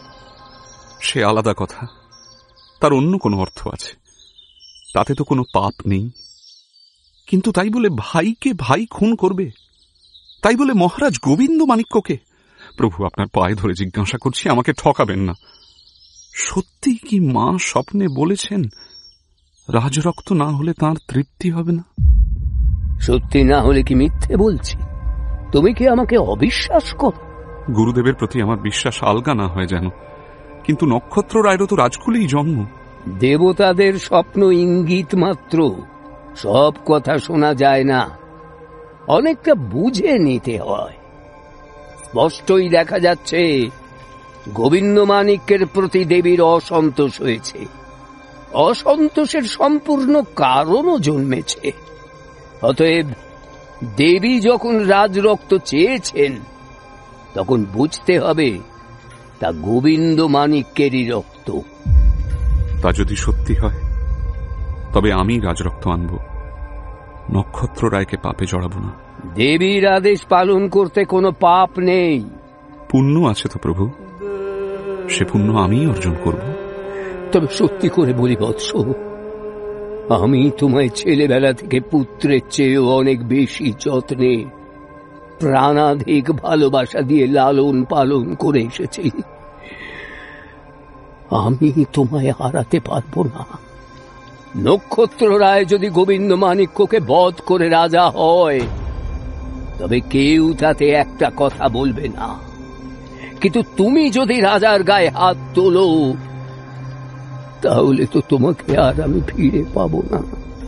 সে আলাদা কথা, তার অন্য কোনো অর্থ আছে। তাতে তো কোনো পাপ নেই। কিন্তু তাই বলে ভাইকে ভাই খুন করবে? তাই বলে মহারাজ গোবিন্দ মাণিক্যকে? প্রভু, আপনার পায়ে ধরে জিজ্ঞাসা করছি, আমাকে ঠকাবেন না। সত্যি কি মা স্বপ্নে বলেছেন রাজরক্ত না হলে তাঁর তৃপ্তি হবে না? সত্যি না হলে কি মিথ্যে বলছি? তুমি কি আমাকে অবিশ্বাস করো? গুরুদেবের প্রতি আমার বিশ্বাস আলগা না হয় যেন। কিন্তু নক্ষত্র রায়েরও তো রাজকুলেই জন্ম। দেবতাদের স্বপ্ন ইঙ্গিত মাত্র, সব কথা শোনা যায় না, অনেকটা বুঝে নিতে হয়। স্পষ্টই দেখা যাচ্ছে গোবিন্দ মাণিক্যের প্রতি দেবীর অসন্তোষ হয়েছে। অসন্তোষের সম্পূর্ণ কারণও জন্মেছে। অতএব দেবী যখন রাজরক্ত চেয়েছেন, তখন বুঝতে হবে তা গোবিন্দ মাণিক্যেরই রক্ত। তা যদি সত্যি হয়, তবে আমি রাজরক্ত আনব। নক্ষত্র রায়কে পাপে জড়াবো না। দেবীর আদেশ পালন করতে কোনো পাপ নেই। পুণ্য আছে তো প্রভু, সে পুণ্য আমিই অর্জন করব। তবে সত্যি করে বলি বৎস, আমি তোমায় ছেলেবেলা থেকে পুত্রের চেয়েও অনেক বেশি যত্নে, প্রাণাধিক ভালোবাসা দিয়ে লালন পালন করে এসেছি। আমি তোমায় হারাতে পারবো না। নক্ষত্র রায় যদি গোবিন্দ মাণিক্যকে বধ করে রাজা হয়, তবে কেউ তাতে একটা কথা বলবে না। কিন্তু তুমি যদি রাজার গায়ে হাত তোলো, তাহলে তো তোমাকে আর আমি ফিরে পাবো না।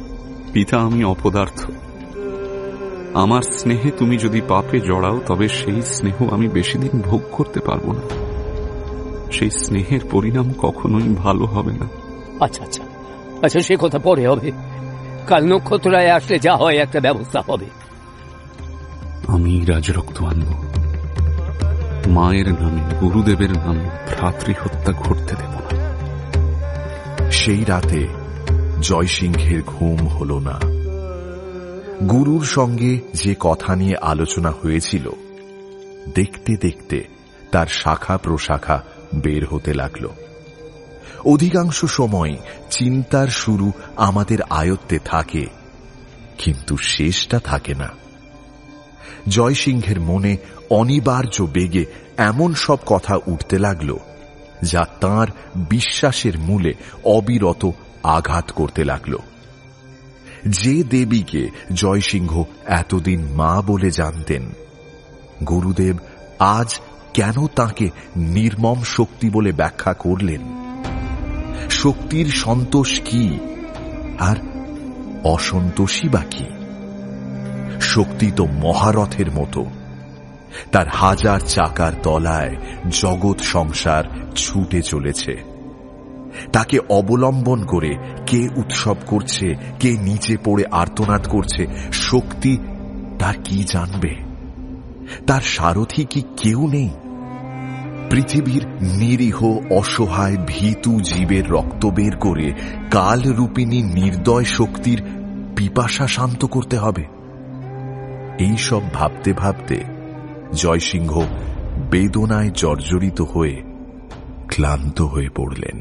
পিতা, আমি অপদার্থ। আমার স্নেহে তুমি যদি পাপে জড়াও, তবে সেই স্নেহ আমি বেশি দিন ভোগ করতে পারবো না। সেই স্নেহের পরিণাম কখনোই ভালো হবে না। আচ্ছা আচ্ছা আচ্ছা, সে কথা পরে হবে। কাল নক্ষত্রায় আসলে যা হয় একটা ব্যবস্থা হবে। আমি রাজরক্ত আনব। মায়ের নামে, গুরুদেবের নামে ভ্রাতৃ হত্যা ঘটতে দেব না। সেই রাতে জয়সিংহের ঘুম হল না। গুরুর সঙ্গে যে কথা নিয়ে আলোচনা হয়েছিল, দেখতে দেখতে তার শাখা প্রশাখা বের হতে লাগল। অধিকাংশ সময় চিন্তার শুরু আমাদের আয়ত্তে থাকে, কিন্তু শেষটা থাকে না। জয়সিংহের মনে অনিবার্য বেগে এমন সব কথা উঠতে লাগল, যা তাঁর বিশ্বাসের মূলে অবিরত আঘাত করতে লাগল। যে দেবীকে জয়সিংহ এতদিন মা বলে জানতেন, গুরুদেব আজ কেন তাকে নির্মম শক্তি বলে ব্যাখ্যা করলেন? শক্তির সন্তোষ কি, আর অসন্তোষী বা কি? শক্তি তো মহারথের মতো, তার হাজার চাকার তলায় জগৎ সংসার ছুটে চলেছে। তাকে অবলম্বন করে কে উৎসব করছে, কে নিচে পড়ে আর্তনাদ করছে, শক্তি তার কি জানবে? তার সারথি কি কেউ নেই? পৃথিবীর নিরীহ অসহায় ভীতু জীবের রক্ত বের করে কালরূপিণী নির্দয় শক্তির পিপাসা শান্ত করতে হবে। এইসব ভাবতে ভাবতে জয়সিংহ বেদনায় জর্জরিত হয়ে ক্লান্ত হয়ে পড়লেন।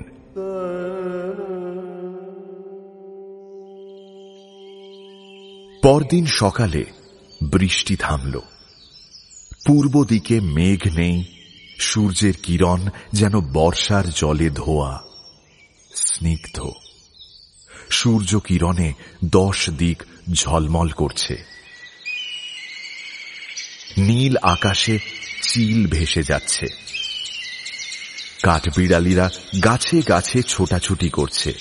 পরদিন সকালে বৃষ্টি থামল। পূর্ব দিকে মেঘ নেই, সূর্যের কিরণ যেন বর্ষার জলে ধোয়া, স্নিগ্ধ। সূর্য কিরণে 10 দিক ঝলমল করছে। নীল আকাশে চিল ভেসে যাচ্ছে। কাঠবিড়ালিরা গাছে গাছে ছোটাছুটি করছে।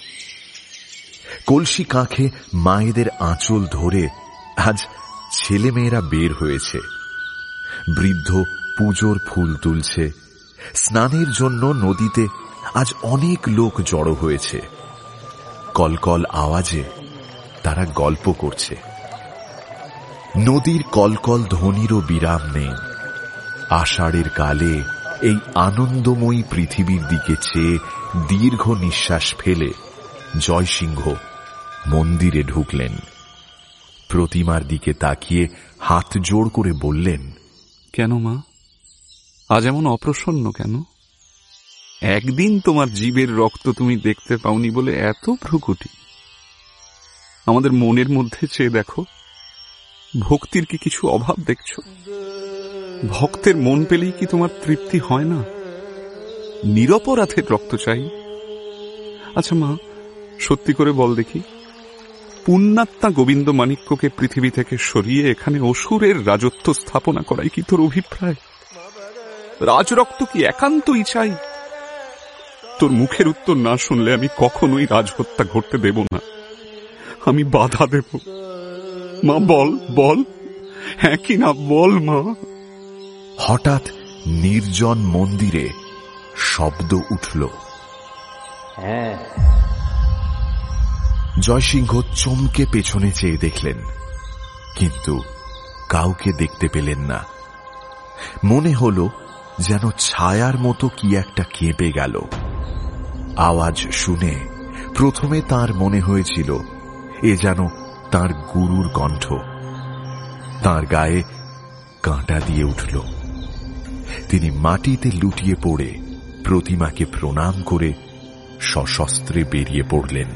কলসি কাঁখে মায়েদের আঁচল ধরে আজ ছেলেমেয়েরা বের হয়েছে। বৃদ্ধ পুজোর ফুল তুলছে। স্নানের জন্য নদীতে আজ অনেক লোক জড়ো হয়েছে। কলকল আওয়াজে তারা গল্প করছে। নদীর কলকল ধ্বনিরও বিরাম নেই। আষাঢ়ের কালে এই আনন্দময়ী পৃথিবীর দিকে চেয়ে দীর্ঘ নিঃশ্বাস ফেলে জয়সিংহ মন্দিরে ঢুকলেন। প্রতিমার দিকে তাকিয়ে হাত জোড় করে বললেন, কেন মা, আজ এমন অপ্রসন্ন কেন? একদিন তোমার জীবের রক্ত তুমি দেখতে পাওনি বলে এত ভ্রুকুটি? আমাদের মনের মধ্যে চেয়ে দেখো, ভক্তির কি কিছু অভাব দেখছ? ভক্তের মন পেলেই কি তোমার তৃপ্তি হয় না? নিরপরাধের রক্ত চাই। আচ্ছা মা, সত্যি করে বল দেখি, পুণ্যাত্মা গোবিন্দ মাণিক্যকে পৃথিবী থেকে সরিয়ে এখানে অসুরের রাজত্ব স্থাপনা করাই কি তোর অভিপ্রায়? রাজরক্ত কি একান্তই চাই? তোর মুখের উত্তর না শুনলে আমি কখনোই রাজহত্যা ঘটতে দেব না। আমি বাধা দেব। মা বল, বল, হ্যাঁ কি না বল মা। হঠাৎ নির্জন মন্দিরে শব্দ উঠল। হ্যাঁ। জয়সিংহ চমকে পেছনে চেয়ে দেখলেন, কিন্তু কাউকে দেখতে পেলেন না। মনে হল যেন ছায়ার মতো কি একটা কেঁপে গেল। আওয়াজ শুনে প্রথমে তার মনে হয়েছিল এ যেন তার গুরুর কণ্ঠ। তার গায়ে কাঁটা দিয়ে উঠল। তিনি মাটিতে লুটিয়ে পড়ে প্রতিমাকে প্রণাম করে সশস্ত্রে বেরিয়ে পড়লেন।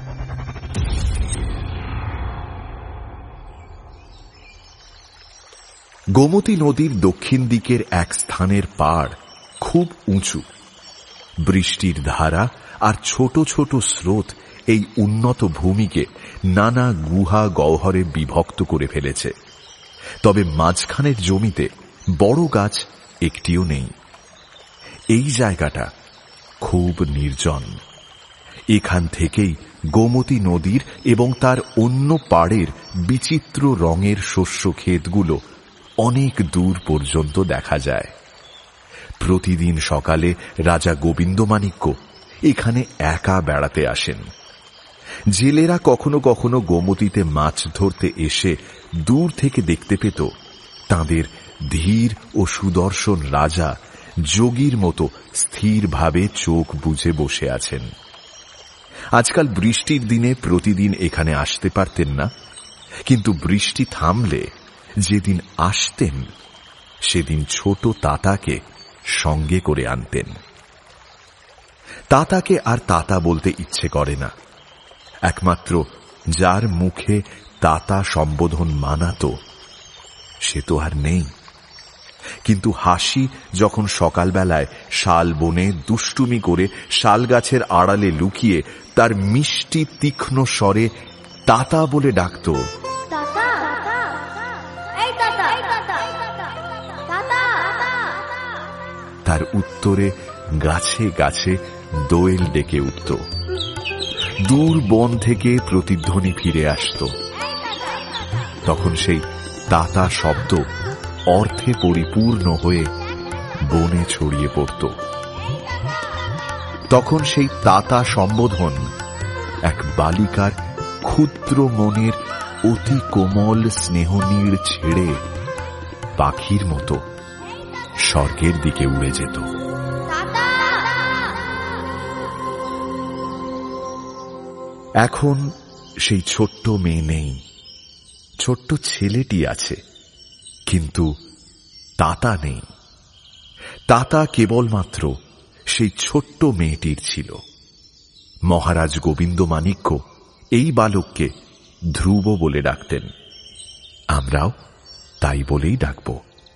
গোমতী নদীর দক্ষিণ দিকের এক স্থানের পাড় খুব উঁচু। বৃষ্টির ধারা আর ছোট ছোট স্রোত এই উন্নত ভূমিকে নানা গুহা গহ্বরে বিভক্ত করে ফেলেছে। তবে মাঝখানের জমিতে বড় গাছ একটিও নেই। এই জায়গাটা খুব নির্জন। এখান থেকেই গোমতী নদীর এবং তার অন্য পাড়ের বিচিত্র রঙের শস্য ক্ষেতগুলো অনেক দূর পর্যন্ত দেখা যায়। প্রতিদিন সকালে রাজা গোবিন্দমাণিক্য এখানে একা বেড়াতে আসেন। জেলেরা কখনো কখনো গোমতীতে মাছ ধরতে এসে দূর থেকে দেখতে পেত তাঁদের ধীর ও সুদর্শন রাজা যোগীর মতো স্থিরভাবে চোখ বুজে বসে আছেন। আজকাল বৃষ্টির দিনে প্রতিদিন এখানে আসতে পারতেন না, কিন্তু বৃষ্টি থামলে যেদিন আসতেন সেদিন ছোট তাতাকে সঙ্গে করে আনতেন। তাতাকে আর তাতা বলতে ইচ্ছে করে না। একমাত্র যার মুখে তাতা সম্বোধন মানাতো সে তো আর নেই। কিন্তু হাসি যখন সকালবেলায় শাল বনে দুষ্টুমি করে শাল গাছের আড়ালে লুকিয়ে তার মিষ্টি তীক্ষ্ণ স্বরে তাতা বলে ডাকত, তার উত্তরে গাছে গাছে দোয়েল ডেকে উঠত। দূর বন থেকে প্রতিধ্বনি ফিরে আসত। তখন সেই তাতা শব্দ অর্থে পরিপূর্ণ হয়ে বনে ছড়িয়ে পড়ত। তখন সেই তাতা সম্বোধন এক বালিকার ক্ষুদ্র মনের অতি কোমল স্নেহনীড় ছেড়ে পাখির মতো স্বর্গের দিকে উড়ে যেত। এখন সেই ছোট্ট মেয়ে নেই, ছোট্ট ছেলেটি আছে, কিন্তু তাতা নেই। তাতা কেবলমাত্র সেই ছোট্ট মেয়েটির ছিল। মহারাজ গোবিন্দমাণিক্য এই বালককে ধ্রুব বলে ডাকতেন। আমরাও তাই বলেই ডাকব।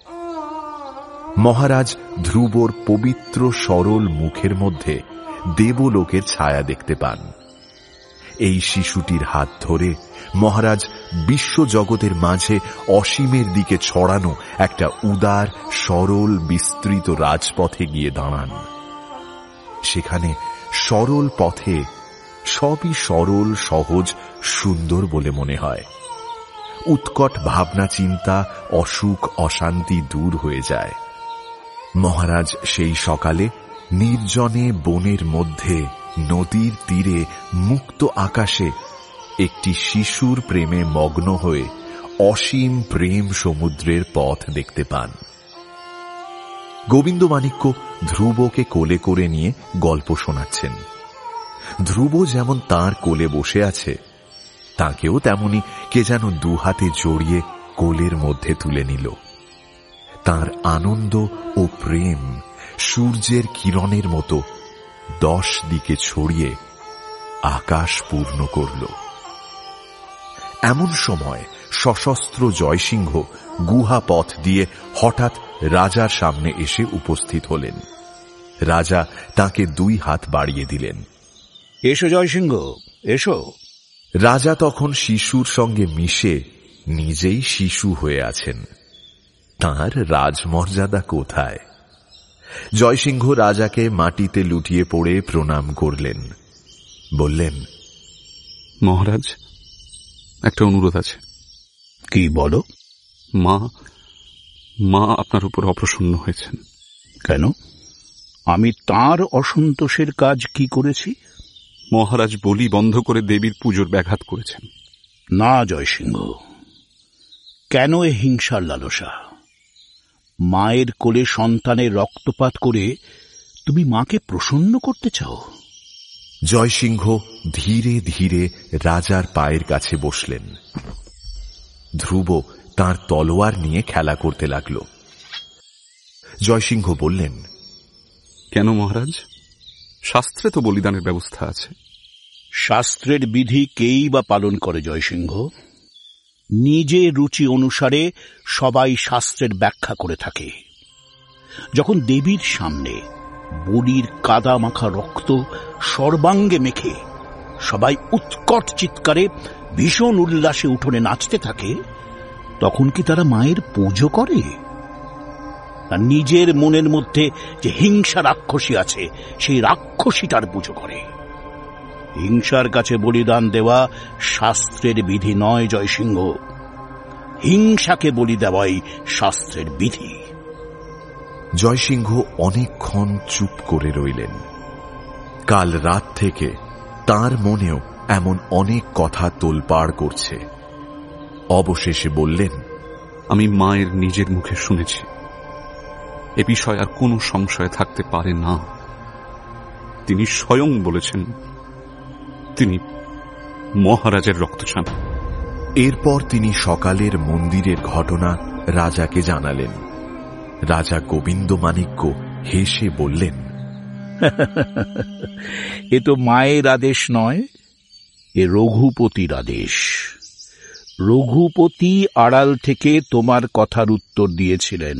মহারাজ ধ্রুবর পবিত্র সরল মুখের মধ্যে দেবলোকের ছায়া দেখতে পান। এই শিশুটির হাত ধরে মহারাজ বিশ্বজগতের মাঝে অসীমের দিকে ছড়ানো একটা উদার সরল বিস্তৃত রাজপথে গিয়ে দাঁড়ান। সেখানে সরল পথে সবই সরল, সহজ, সুন্দর বলে মনে হয়। উৎকট ভাবনা চিন্তা, অসুখ অশান্তি দূর হয়ে যায়। মহারাজ সেই সকালে নির্জনে বনের মধ্যে নদীর তীরে মুক্ত আকাশে একটি শিশুর প্রেমে মগ্ন হয়ে অসীম প্রেম সমুদ্রের পথ দেখতে পান। গোবিন্দমাণিক্য ধ্রুবকে কোলে করে নিয়ে গল্প শোনাচ্ছেন। ধ্রুব যেমন তার কোলে বসে আছে, তাকেও তেমনি কে যেন দুহাতে জড়িয়ে কোলের মধ্যে তুলে নিল। তার আনন্দ ও প্রেম সূর্যের কিরণের মতো 10 দিকে ছড়িয়ে আকাশ পূর্ণ করল। এমন সময় সশস্ত্র জয়সিংহ গুহা পথ দিয়ে হঠাৎ রাজার সামনে এসে উপস্থিত হলেন। রাজা তাকে 2 হাত বাড়িয়ে দিলেন। এসো জয়সিংহ, এসো। রাজা তখন শিশুর সঙ্গে মিশে নিজেই শিশু হয়ে আছেন। তাঁর রাজমর্যাদা কোথায়? জয়সিংহ রাজাকে মাটিতে লুটিয়ে পড়ে প্রণাম করলেন। বললেন, মহারাজ, একটা অনুরোধ আছে। কি বলো? মা আপনার উপর অপ্রসন্ন হয়েছেন। কেন? আমি তার অসন্তোষের কাজ কি করেছি? মহারাজ বলি বন্ধ করে দেবীর পুজোর ব্যাঘাত করেছেন। না জয়সিংহ, কেন এ হিংসার লালসা? মায়ের কোলে সন্তানের রক্তপাত করে তুমি মাকে প্রসন্ন করতে চাও? জয়সিংহ ধীরে ধীরে রাজার পায়ের কাছে বসলেন। ধ্রুব তাঁর তলোয়ার নিয়ে খেলা করতে লাগল। জয়সিংহ বললেন, কেন মহারাজ? শাস্ত্রে তো বলিদানের ব্যবস্থা আছে। শাস্ত্রের বিধি কেই বা পালন করে জয়সিংহ? নিজে রুচি অনুসারে সবাই শাস্ত্রের ব্যাখ্যা করে থাকে। যখন দেবীর সামনে বলির কাদা মাখা রক্ত সর্বাঙ্গে মেখে সবাই উৎকট চিৎকারে ভীষণ উল্লাসে উঠোনে নাচতে থাকে, তখন কি তারা মায়ের পুজো করে? আর নিজের মনের মধ্যে যে হিংসা রাক্ষসী আছে, সেই রাক্ষসীটার পুজো করে। হিংসার কাছে বলিদান দেওয়া শাস্ত্রের বিধি নয় জয়সিংহ, হিংসাকে বলি দেওয়াই শাস্ত্রের বিধি। জয়সিংহ অনেকক্ষণ চুপ করে রইলেন। কাল রাত থেকে তার মনেও এমন অনেক কথা তোলপাড় করছে। অবশেষে বললেন, আমি মায়ের নিজের মুখে শুনেছি, এ বিষয়ে আর কোনো সংশয় থাকতে পারে না। তিনি স্বয়ং বলেছেন তিনি মহারাজের রক্ত চান। এরপর তিনি সকালের মন্দিরের ঘটনা রাজাকে জানালেন। রাজা গোবিন্দমাণিক্য হেসে বললেন, এ তো মায়ের আদেশ নয়, এ রঘুপতির আদেশ। রঘুপতি আড়াল থেকে তোমার কথার উত্তর দিয়েছিলেন।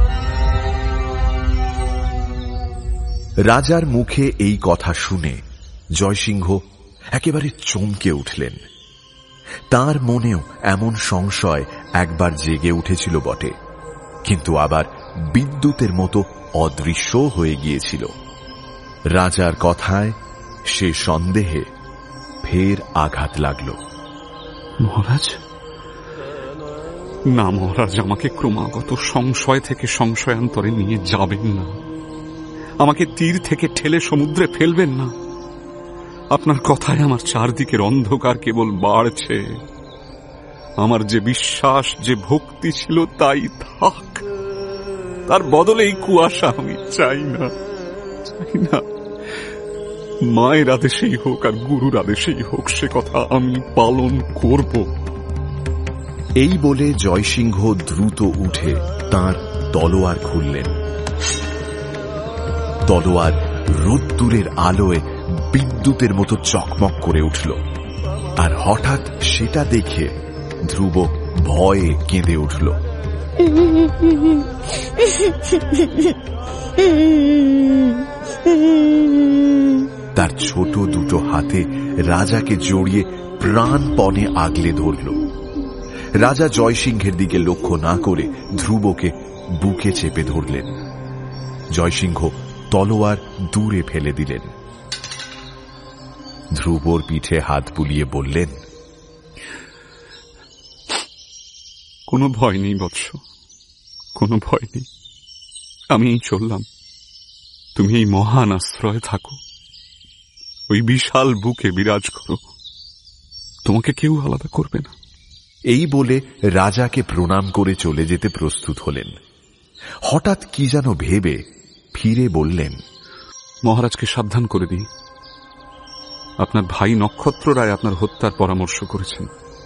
রাজার মুখে এই কথা শুনে জয়সিংহ একেবারে চমকে উঠলেন। তার মনেও এমন সংশয় একবার জেগে উঠেছিল বটে, কিন্তু আবার বিদ্যুতের মতো অদৃশ্য হয়ে গিয়েছিল। রাজার কথায় সে সন্দেহে ফের আঘাত লাগল। মহারাজ, না মহারাজ, আমাকে ক্রমাগত সংশয় থেকে সংশয়ান্তরে নিয়ে যাবেন না, আমাকে তীর থেকে ঠেলে সমুদ্রে ফেলবেন না। আপনার কথায় আমার চারদিকের অন্ধকার কেবল বাড়ছে। আমার যে বিশ্বাস, যে ভক্তি ছিল তাই থাক, তার বদলে এই কুয়াশা আমি চাই না, চাই না। মায়ের আদেশেই হোক আর গুরুর আদেশেই হোক, সে কথা আমি পালন করব। এই বলে জয়সিংহ দ্রুত উঠে তার তলোয়ার খুললেন। তলোয়ার রোদ্দুরের আলোয় বিদ্যুতের মতো চকমক করে উঠল, আর হঠাৎ সেটা দেখে ধ্রুব ভয়ে কেঁদে উঠল। তার ছোট দুটো হাতে রাজাকে জড়িয়ে প্রাণপণে আগলে ধরল। রাজা জয়সিংহের দিকে লক্ষ্য না করে ধ্রুবকে বুকে চেপে ধরলেন। জয়সিংহ তলোয়ার দূরে ফেলে দিলেন। ধ্রুবর পিঠে হাত বুলিয়ে বললেন, কোনো ভয় নেই বৎস, কোনো ভয় নেই। আমি চললাম, তুমি এই মহান আশ্রয়ে থাকো, ওই বিশাল বুকে বিরাজ করো, তোমাকে কেউ আলাদা করবে না। এই বলে রাজাকে প্রণাম করে চলে যেতে প্রস্তুত হলেন। হঠাৎ কি যেন ভেবে ফিরে বললেন, মহারাজকে সাবধান করে দিই, আপনার ভাই নক্ষত্র রায় আপনার হত্যার পরামর্শ করেছেন।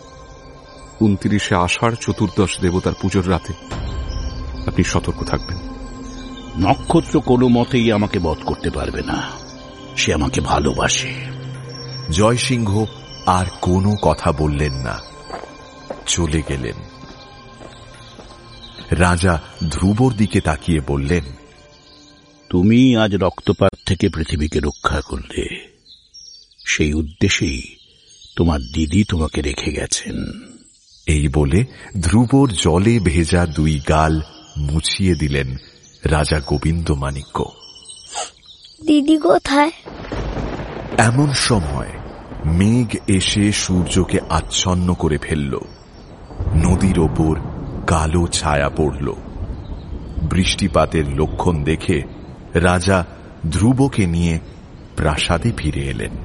29 আষাঢ় চতুর্দশ দেবতার পুজোর রাতে আপনি সতর্ক থাকবেন। নক্ষত্র কোনো মতেই আমাকে বধ করতে পারবে না, সে আমাকে ভালোবাসে। জয়সিংহ আর কোনো কথা বললেন না, চলে গেলেন। রাজা ধ্রুবর দিকে তাকিয়ে বললেন, তুমি আজ রক্তপাত থেকে পৃথিবীকে রক্ষা করলে, সেই উদ্দেশ্যেই তোমার দিদি তোমাকে রেখে গেছেন। এই বলে ধ্রুবর জলে ভেজা 2 গাল মুছিয়ে দিলেন রাজা গোবিন্দমাণিক্য। দিদি কোথায়? এমন সময় মেঘ এসে সূর্যকে আচ্ছন্ন করে ফেলল। নদীর ওপর কালো ছায়া পড়ল। বৃষ্টিপাতের লক্ষণ দেখে রাজা ধ্রুবকে নিয়ে প্রাসাদে ফিরে এলেন।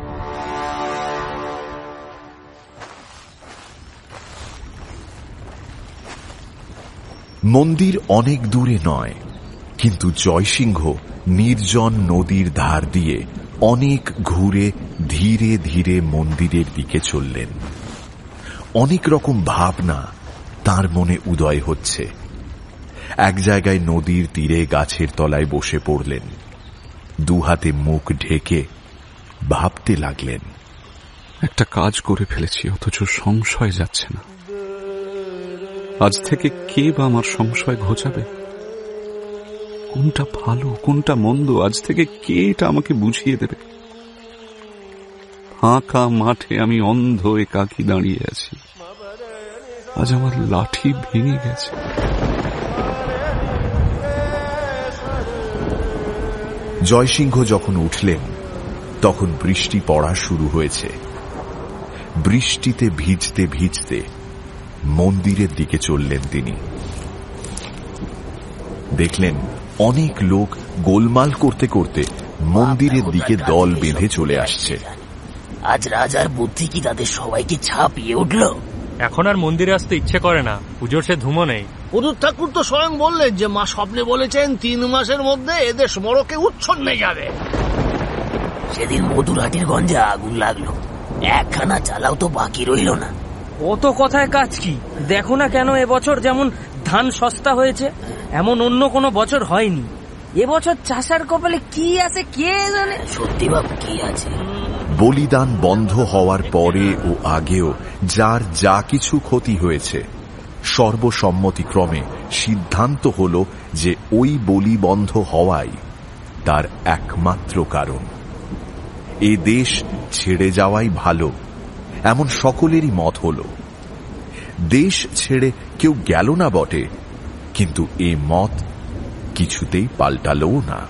মন্দির অনেক দূরে নয়, কিন্তু জয়সিংহ নির্জন নদীর ধার দিয়ে অনেক ঘুরে ধীরে ধীরে মন্দিরের দিকে চললেন। অনেক রকম ভাবনা তার মনে উদয় হচ্ছে। এক জায়গায় নদীর তীরে গাছের তলায় বসে পড়লেন। 2 হাতে মুখ ঢেকে ভাবতে লাগলেন, একটা কাজ করে ফেলেছি, অথচ সংশয় যাচ্ছে না। আজ থেকে কে বা আমার সংশয় ঘোচাবে? কোনটা ভালো কোনটা মন্দ আজ থেকে কে এটা আমাকে বুঝিয়ে দেবে? ফাঁকা মাঠে আমি অন্ধ একাকী দাঁড়িয়ে আছি। আজ আমার লাঠি ভেঙে গেছে। জয়সিংহ যখন উঠলেন তখন বৃষ্টি পড়া শুরু হয়েছে। বৃষ্টিতে ভিজতে ভিজতে মন্দিরের দিকে চললেন তিনি। দেখলেন অনেক লোক গোলমাল করতে করতে মন্দিরের দিকে দল বেঁধে চলে আসছে। আজ রাজার বুদ্ধি কি তাদের সবাইকে ছাপিয়ে উঠল? এখন আর মন্দিরে আসতে ইচ্ছে করে না, পুজোর সে ধুমো নেই। পুরুষ ঠাকুর তো স্বয়ং বললেন যে মা স্বপ্নে বলেছেন 3 মাসের মধ্যে এদের স্মরকে উচ্ছন্নে যাবে। সেদিন মধুরহাটির গঞ্জে আগুন লাগলো, একখানা চালাও তো বাকি রইল না। অত কথায় কাজ কি? দেখো না কেন এবছর যেমন ধান সস্তা হয়েছে, এমন অন্য কোনো বছর হয়নি। এবছর চাষার কপালে কি আছে কে জানে। সত্যি বাবু, কি আছে? বলিদান বন্ধ হওয়ার পরে ও আগেও যার যা কিছু ক্ষতি হয়েছে, সর্বসম্মতিক্রমে সিদ্ধান্ত হল যে ওই বলি বন্ধ হওয়াই তার একমাত্র কারণ। এ দেশ ছেড়ে যাওয়াই ভালো, এমন সকলেরই মত হল। দেশ ছেড়ে কেউ গেল না বটে, কিন্তু এ মত কিছুতেই পাল্টালও না।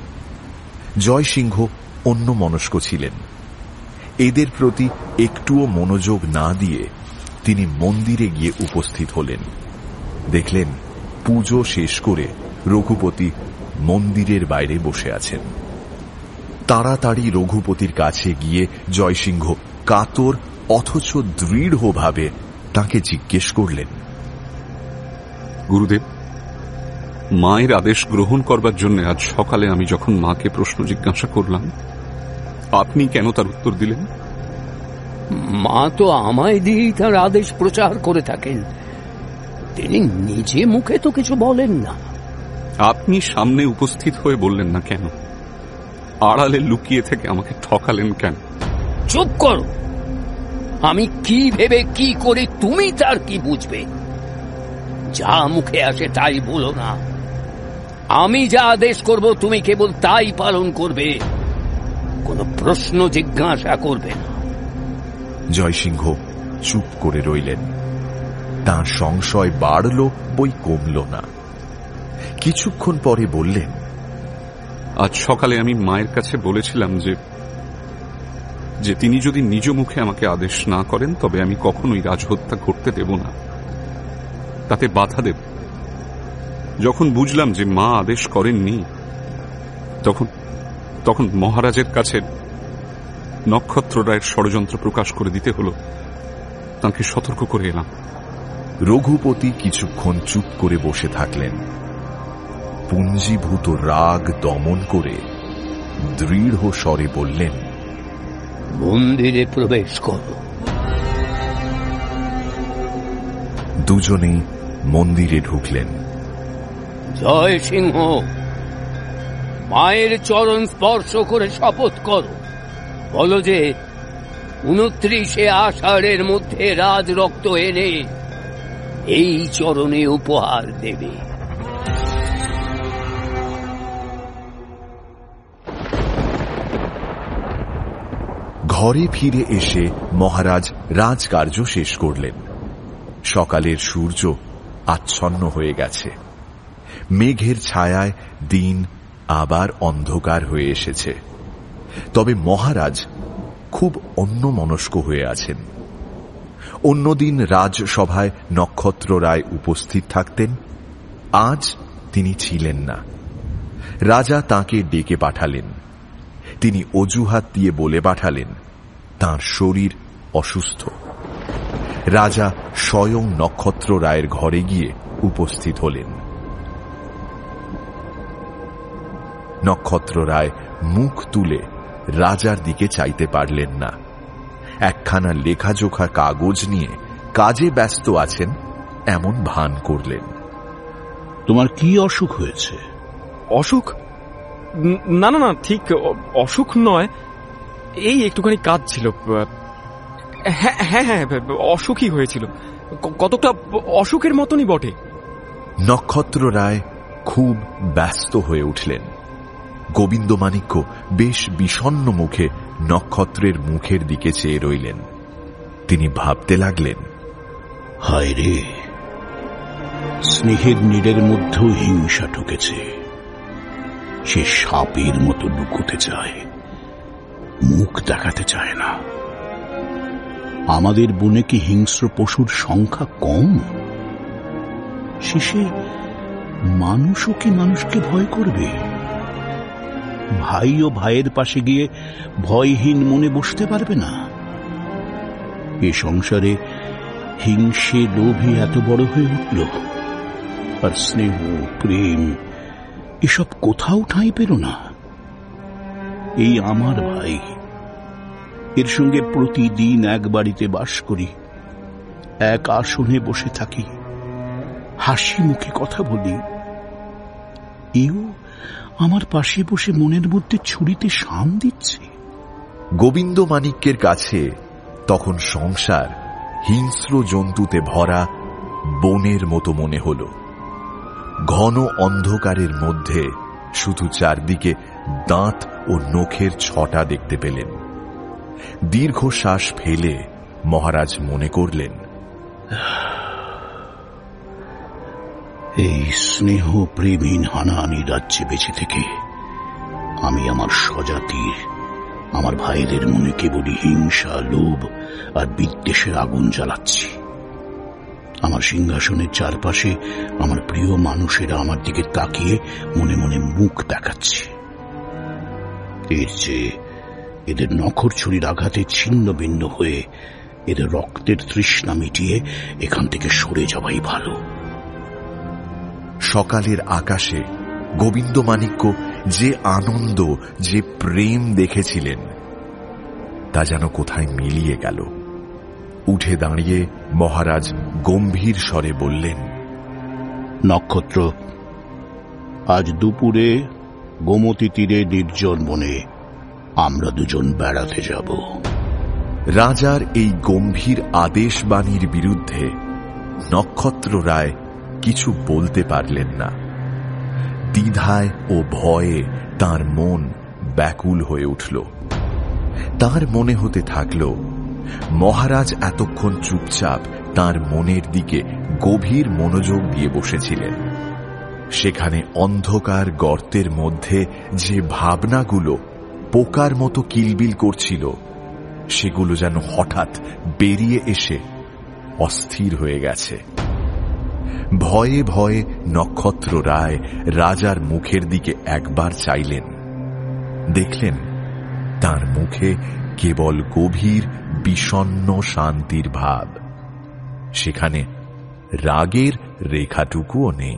জয়সিংহ অন্যমনস্ক ছিলেন। এদের প্রতি একটুও মনোযোগ না দিয়ে তিনি মন্দিরে গিয়ে উপস্থিত হলেন। দেখলেন পুজো শেষ করে রঘুপতি মন্দিরের বাইরে বসে আছেন। তাড়াতাড়ি রঘুপতির কাছে গিয়ে জয়সিংহ কাতর অথচ দৃঢ়ভাবে তাকে জিজ্ঞেস করলেন, গুরুদেব, মায়ের আদেশ গ্রহণ করবার জন্য আজ সকালে আমি যখন মাকে প্রশ্ন জিজ্ঞাসা করলাম, আপনি কেন তার উত্তর দিলেন? মা তো আমায় দিয়েই তার আদেশ প্রচার করে থাকেন, তিনি নিজে মুখে তো কিছু বলেন না। আপনি সামনে উপস্থিত হয়ে বললেন না কেন? আড়ালে লুকিয়ে থেকে আমাকে ঠকালেন কেন? চুপ করো, আমি কি ভেবে কি করে তুমি তার কি বুঝবে? যা মুখে আসে তাই বলো না। আমি যা আদেশ করব তুমি কেবল তাই পালন করবে, কোনো প্রশ্ন জিজ্ঞাসা করবে না। জয়সিংহ চুপ করে রইলেন। তাঁর সংশয় বাড়ল বই কমল না। কিছুক্ষণ পরে বললেন, আজ সকালে আমি মায়ের কাছে বলেছিলাম যে তিনি যদি নিজ মুখে আমাকে আদেশ না করেন তবে আমি কখনোই রাজহত্যা করতে দেব না, তাতে বাধা দেব। যখন বুঝলাম যে মা আদেশ করেননি, তখন মহারাজের কাছে নক্ষত্ররায়ের ষড়যন্ত্র প্রকাশ করে দিতে হল। তাঁকে সতর্ক করে এলাম। রঘুপতি কিছুক্ষণ চুপ করে বসে থাকলেন। পুঞ্জীভূত রাগ দমন করে দৃঢ় স্বরে বললেন, মন্দিরে প্রবেশ করো। দুজনেই মন্দিরে ঢুকলেন। জয় সিংহ, মায়ের চরণ স্পর্শ করে শপথ করো, বলো যে 29 আষাঢ়ের মধ্যে রাজ রক্ত এনে এই চরণে উপহার দেবে। ঘরে ফিরে এসে মহারাজ রাজকার্য শেষ করলেন। সকালের সূর্য আচ্ছন্ন হয়ে গেছে। মেঘের ছায়ায় দিন আবার অন্ধকার হয়ে এসেছে। তবে মহারাজ খুব অন্যমনস্ক হয়ে আছেন। অন্যদিন রাজসভায় নক্ষত্ররায় উপস্থিত থাকতেন, আজ তিনি ছিলেন না। রাজা তাকে ডেকে পাঠালেন। তিনি অজুহাত দিয়ে বলে পাঠালেন তাঁর শরীর অসুস্থ। রাজা স্বয়ং নক্ষত্ররায়ের ঘরে গিয়ে উপস্থিত হলেন। নক্ষত্ররায় মুখ তুলে রাজার দিকে চাইতে পারলেন না। একখানা লেখাজোখা কাগজ নিয়ে কাজে ব্যস্ত আছেন এমন ভান করলেন। তোমার কি অসুখ হয়েছে? অসুখ? না না না, ঠিক অসুখ নয়, এই একটুখানি কাজ ছিল। হ্যাঁ হ্যাঁ হ্যাঁ, অসুখই হয়েছিল, কতটা অসুখের মতনই বটে। নক্ষত্ররায় খুব ব্যস্ত হয়ে উঠলেন। গোবিন্দমাণিক্য বেশ বিষণ্ণ মুখে নক্ষত্রের মুখের দিকে চেয়ে রইলেন। তিনি ভাবতে লাগলেন, হায় রে, স্নেহের নীড়ের মধ্যেও হিংসা ঢুকেছে। সে সাপের মতো লুকোতে চায়, মুখ দেখাতে চায় না। আমাদের বনে কি হিংস্র পশুর সংখ্যা কম? শেষে মানুষও কি মানুষকে ভয় করবে? ভাই ও ভাইয়ের পাশে গিয়ে ভয়হীন মনে বসতে পারবে না। এ সংসারে হিংসে লোভী এত বড় হয়ে উঠল, আর স্নেহ প্রেম এসব কোথাও ঠাঁই পেল না। এই আমার ভাই, এর সঙ্গে প্রতিদিন এক বাড়িতে বাস করি, এক আসনে বসে থাকি, হাসি মুখে কথা বলি। এও আমার পাশে বসে মনের মধ্যে ছুরিতে শান দিচ্ছে। গোবিন্দ মাণিক্যের কাছে তখন সংসার হিংস্র জন্তুতে ভরা বনের মতো মনে হল। ঘন অন্ধকারের মধ্যে শুধু চারদিকে দাঁত ও নখের ছটা দেখতে পেলেন। দীর্ঘশ্বাস ফেলে মহারাজ মনে করলেন, এই স্নেহ প্রেমহীন হানাহানি রাজ্যে বেঁচে থেকে আমি আমার স্বজাতির, আমার ভাইদের মনে কেবলই হিংসা, লোভ আর বিদ্বেষের আগুন জ্বালাচ্ছি। আমার সিংহাসনের চারপাশে আমার প্রিয় মানুষেরা আমার দিকে তাকিয়ে মনে মনে মুখ দেখাচ্ছে। এর চেয়ে এদের নখর ছুরির আঘাতে ছিন্ন ভিন্ন হয়ে এদের রক্তের তৃষ্ণা মিটিয়ে এখান থেকে সরে যাওয়াই ভালো। সকালের আকাশে গোবিন্দ মাণিক্য যে আনন্দ, যে প্রেম দেখেছিলেন তা যেন কোথায় মিলিয়ে গেল। উঠে দাঁড়িয়ে মহারাজ গম্ভীর স্বরে বললেন, নক্ষত্র, আজ দুপুরে গোমতী তীরে নির্জন বনে আমরা দুজন বেড়াতে যাব। রাজার এই গম্ভীর আদেশ বাণীর বিরুদ্ধে নক্ষত্র রায় কিছু বলতে পারলেন না। দ্বিধায় ও ভয়ে তার মন ব্যাকুল হয়ে উঠল। তার মনে হতে থাকল, মহারাজ এতক্ষণ চুপচাপ তার মনের দিকে গভীর মনোযোগ দিয়ে বসেছিলেন। সেখানে অন্ধকার গর্তের মধ্যে যে ভাবনাগুলো পোকার মতো কিলবিল করছিল, সেগুলো যেন হঠাৎ বেরিয়ে এসে অস্থির হয়ে গেছে। ভয়ে ভয়ে নক্ষত্র রায় রাজার মুখের দিকে একবার চাইলেন। দেখলেন তার মুখে কেবল গভীর বিষণ্ণ শান্তির ভাব, সেখানে রাগের রেখাটুকুও নেই।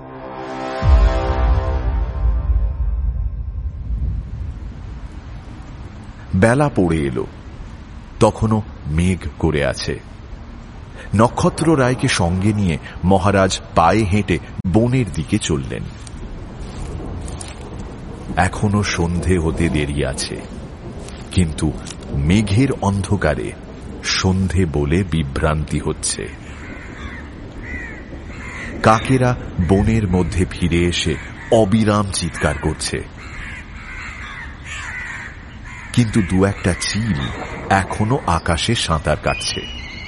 বেলা পড়ে এলো, তখনও মেঘ করে আছে। নক্ষত্র রায়কে সঙ্গে নিয়ে মহারাজ পায়ে হেঁটে বনের দিকে চললেন। এখনো সন্ধে হতে দেরি আছে, কিন্তু মেঘের অন্ধকারে সন্ধে বলে বিভ্রান্তি হচ্ছে। কাকেরা বনের মধ্যে ফিরে এসে অবিরাম চিৎকার করছে, কিন্তু দু একটা চিল এখনো আকাশে সাঁতার কাটছে।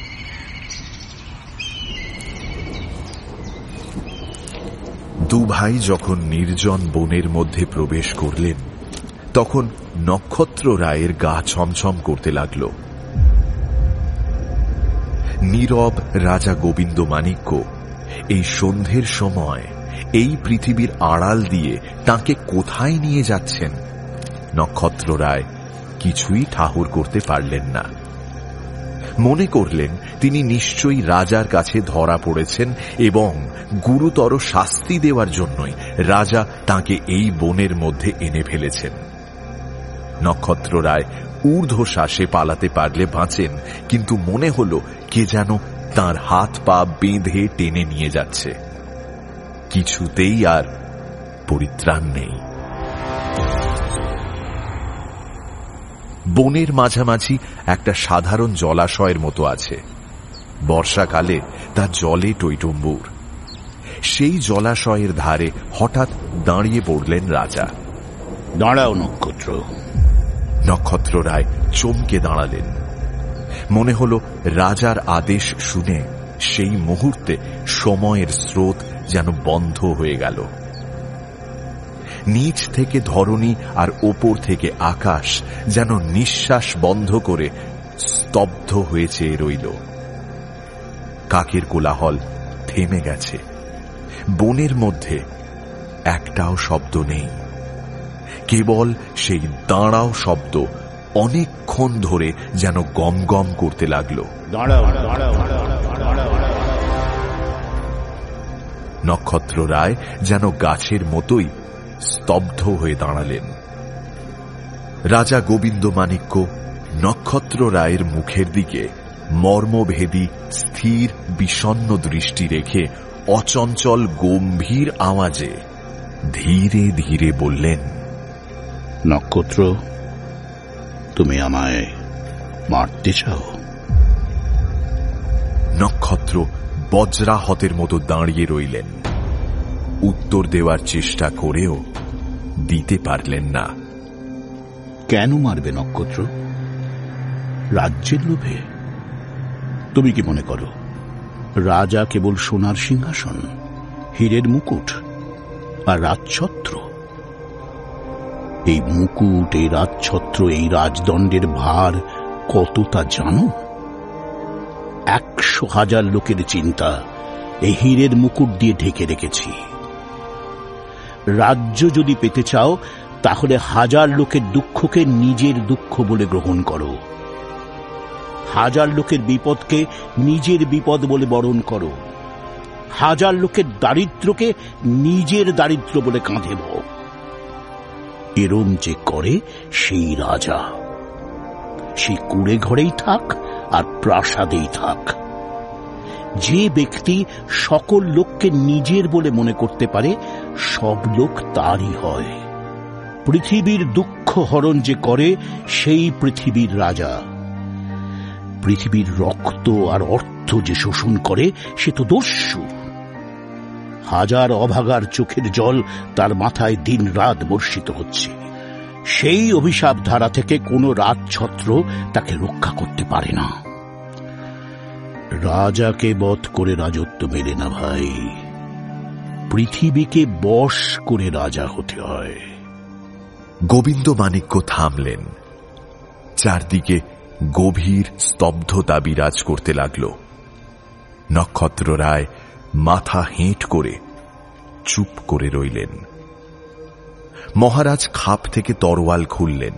দু ভাই যখন নির্জন বনের মধ্যে প্রবেশ করলেন, তখন নক্ষত্র রায়ের গা ছমছম করতে লাগল। নীরব রাজা গোবিন্দ মাণিক্য এই সন্ধ্যের সময় এই পৃথিবীর আড়াল দিয়ে তাকে কোথায় নিয়ে যাচ্ছেন, নক্ষত্র রায় কিছুই ঠাহর করতে পারলেন না। মনে করলেন তিনি নিশ্চয়ই রাজার কাছে ধরা পড়েছেন এবং গুরুতর শাস্তি দেওয়ার জন্যই রাজা তাকে এই বনের মধ্যে এনে ফেলেছেন। নক্ষত্র রায় ঊর্ধ্বশ্বাসে পালাতে পারলে বাঁচেন, কিন্তু মনে হল কে যেন তার হাত পা বেঁধে টেনে নিয়ে যাচ্ছে। কিছুতেই আর পরিত্রাণ নেই। বনের মাঝামাঝি একটা সাধারণ জলাশয়ের মতো আছে। বর্ষাকালে তা জলে টইটম্বুর। সেই জলাশয়ের ধারে হঠাৎ দাঁড়িয়ে পড়লেন রাজা। দাঁড়াও নক্ষত্র। নক্ষত্র রায় চমকে দাঁড়ালেন। মনে হল রাজার আদেশ শুনে সেই মুহূর্তে সময়ের স্রোত যেন বন্ধ হয়ে গেল। নিচ থেকে ধরণী আর ওপর থেকে আকাশ যেন নিঃশ্বাস বন্ধ করে স্তব্ধ হয়ে চেয়ে রইল। কাকের কোলাহল থেমে গেছে। বনের মধ্যে একটাও শব্দ নেই, কেবল সেই দাঁড়াও শব্দ অনেকক্ষণ ধরে যেন গম গম করতে লাগলো। নক্ষত্র রায় যেন গাছের মতোই স্তব্ধ হয়ে দাঁড়ালেন। রাজা গোবিন্দমাণিক্য নক্ষত্র রায়ের মুখের দিকে মর্মভেদী স্থির বিষণ্ণ দৃষ্টি রেখে অচঞ্চল গম্ভীর আওয়াজে ধীরে ধীরে বললেন, নক্ষত্র, তুমি আমায় মারতে চাও? নক্ষত্র বজ্রাহতের মতো দাঁড়িয়ে রইলেন। উত্তর দেওয়ার চেষ্টা করেও দিতে পারলেন না। কেন মারবে নক্ষত্র? রাজ্যের লোভে? তুমি কি মনে করো রাজা কেবল সোনার সিংহাসন, হীরের মুকুট আর রাজছত্র? এই মুকুট, এই রাজছত্র, এই রাজদণ্ডের ভার কত তা জানো? 100,000 লোকের চিন্তা এই হীরের মুকুট দিয়ে ঢেকে রেখেছি। রাজ্য যদি পেতে চাও তাহলে 1000 লোকের দুঃখকে নিজের দুঃখ বলে গ্রহণ করো, 1000 লোকের বিপদকে নিজের বিপদ বলে বরণ করো, 1000 লোকের দারিদ্র্যকে নিজের দারিদ্র্য বলে কাঁধে নাও। এরম যে করে সেই রাজা, সেই কুড়ে ঘরেই থাক আর প্রাসাদেই থাক। যে ব্যক্তি সকল লোককে নিজের বলে মনে করতে পারে সব লোক তারই হয়। পৃথিবীর দুঃখ হরণ যে করে সেই পৃথিবীর রাজা। পৃথিবীর রক্ত আর অর্থ যে শোষণ করে সে তো দস্যু। 1000 অভাগার চোখের জল তার মাথায় দিন রাত বর্ষিত হচ্ছে। সেই অভিশাপ ধারা থেকে কোনো রাজছত্র তাকে রক্ষা করতে পারে না। রাজাকে বধ করে রাজত্ব মেলে না ভাই, পৃথিবীকে বশ করে রাজা হতে হয়। গোবিন্দমাণিক্য থামলেন। চারদিকে গভীর স্তব্ধতা বিরাজ করতে লাগল। নক্ষত্র রায় মাথা হেঁট করে চুপ করে রইলেন। মহারাজ খাপ থেকে তরোয়াল খুললেন।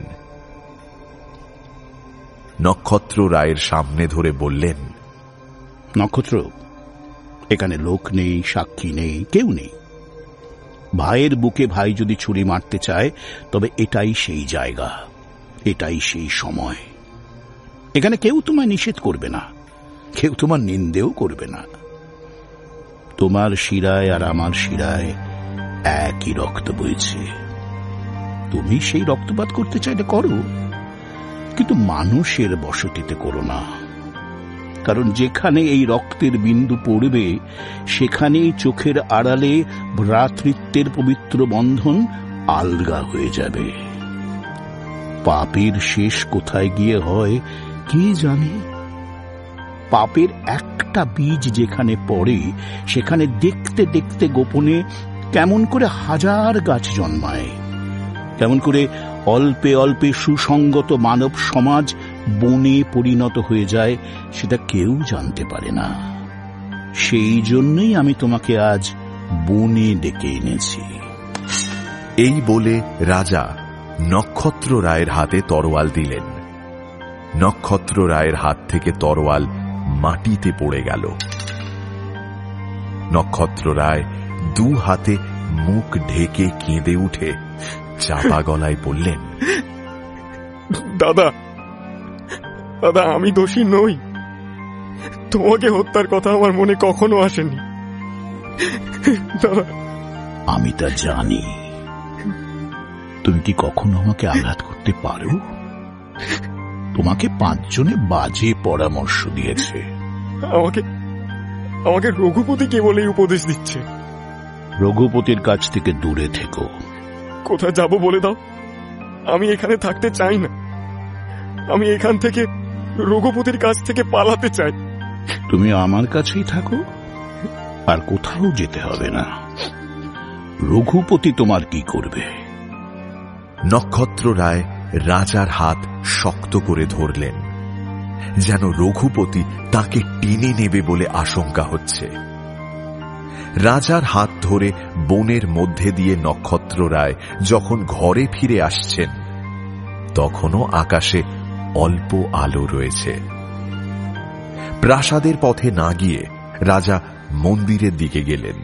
নক্ষত্র রায়ের সামনে ধরে বললেন, নক্ষত্র, এখানে লোক নেই, সাক্ষী নেই, কেউ নেই। ভাইয়ের বুকে ভাই যদি ছুরি মারতে চায় তবে এটাই সেই জায়গা, এটাই সেই সময়। এখানে কেউ তোমায় নিষেধ করবে না, কেউ তোমার নিন্দেও করবে না। তোমার শিরায় আর আমার শিরায় একই রক্ত বইছে। তুমি সেই রক্তপাত করতে চাইলে করো, কিন্তু মানুষের বসতিতে করো না। কারণ যেখানে এই রক্তের বিন্দু পড়বে সেখানেই চোখের আড়ালে ভ্রাতৃত্বের পবিত্র বন্ধন আলগা হয়ে যাবে। পাপের শেষ কোথায় গিয়ে হয় কে জানে? পাপের একটা বীজ যেখানে পড়ে সেখানে দেখতে দেখতে গোপনে কেমন করে 1000 গাছ জন্মায়, কেমন করে অল্পে অল্পে সুসংগত মানব সমাজ বনে পরিণত হয়ে যায় সেটা কেউ জানতে পারে না। সেই জন্যই আমি তোমাকে আজ বনে ডেকে এনেছি। এই বলে রাজা নক্ষত্র রায়ের হাতে তরোয়াল দিলেন। নক্ষত্র রায়ের হাত থেকে তরোয়াল মাটিতে পড়ে গেল। নক্ষত্র রায় 2 হাতে মুখ ঢেকে কেঁদে উঠে চাপা গলায় বললেন, দাদা, দাদা, আমি দোষী নই। তোমাকে হত্যার কথা আমার মনে কখনো আসেনি। দাদা, আমি তা জানি। তুমি কি কখনো আমাকে আঘাত করতে পারো? তোমাকে 5 জনে বাজে পরামর্শ দিয়েছে। আমাকে রঘুপতি কেবল এই উপদেশ দিচ্ছে। রঘুপতির কাছ থেকে দূরে থেকো। কোথায় যাব বলে দাও, আমি এখানে থাকতে চাই না। আমি এখান থেকে রঘুপতির কাছ থেকে পালাতে চাই। তুমি আমার কাছেই থাকো, আর কোথাও যেতে হবে না। রঘুপতি তোমার কি করবে? নক্ষত্র রায় রাজার হাত শক্ত করে ধরলেন, যেন রঘুপতি তাকে টেনে নেবে বলে আশঙ্কা হচ্ছে। রাজার হাত ধরে বনের মধ্যে দিয়ে নক্ষত্র রায় যখন ঘরে ফিরে আসছেন, তখনও আকাশে অল্প আলো রয়েছে। প্রাসাদের পথে না গিয়ে রাজা মন্দিরের দিকে গেলেন।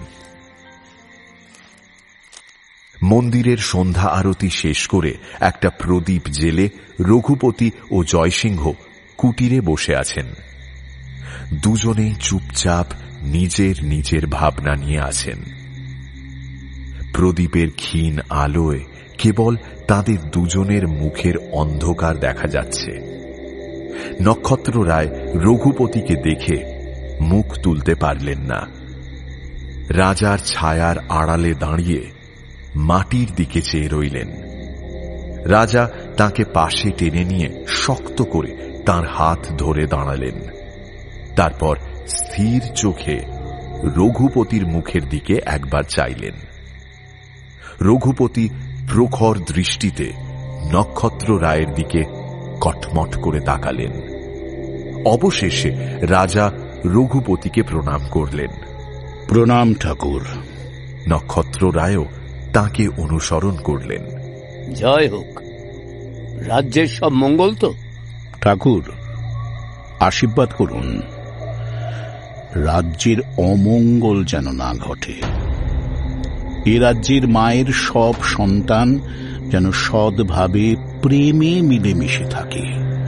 মন্দিরের সন্ধ্যা আরতি শেষ করে একটা প্রদীপ জেলে রঘুপতি ও জয়সিংহ কুটিরে বসে আছেন। দুজনেই চুপচাপ নিজের নিজের ভাবনা নিয়ে আছেন। প্রদীপের ক্ষীণ আলোয় কেবল তাদের দুজনের মুখের অন্ধকার দেখা যাচ্ছে। নক্ষত্র রায় রঘুপতিকে দেখে মুখ তুলতে পারলেন না। রাজার ছায়ার আড়ালে দাঁড়িয়ে মাটির দিকে চেয়ে রইলেন। রাজা তাকে পাশে টেনে নিয়ে শক্ত করে তার হাত ধরে দাঁড়ালেন। তারপর স্থির চোখে রঘুপতির মুখের দিকে একবার চাইলেন। রঘুপতি প্রখর দৃষ্টিতে নক্ষত্র রায়ের দিকে কটমট করে তাকালেন। অবশেষে রাজা রঘুপতিকে প্রণাম করলেন। প্রণাম ঠাকুর। নক্ষত্র রায়ও তাকে অনুসরণ করলেন। জয় হোক। রাজ্যের সব মঙ্গল তো? ঠাকুর, আশীর্বাদ করুন, রাজ্যের অমঙ্গল যেন না ঘটে। এ রাজ্যের মায়ের সব সন্তান যেন সৎভাবে প্রেমে মিলেমিশে থাকে।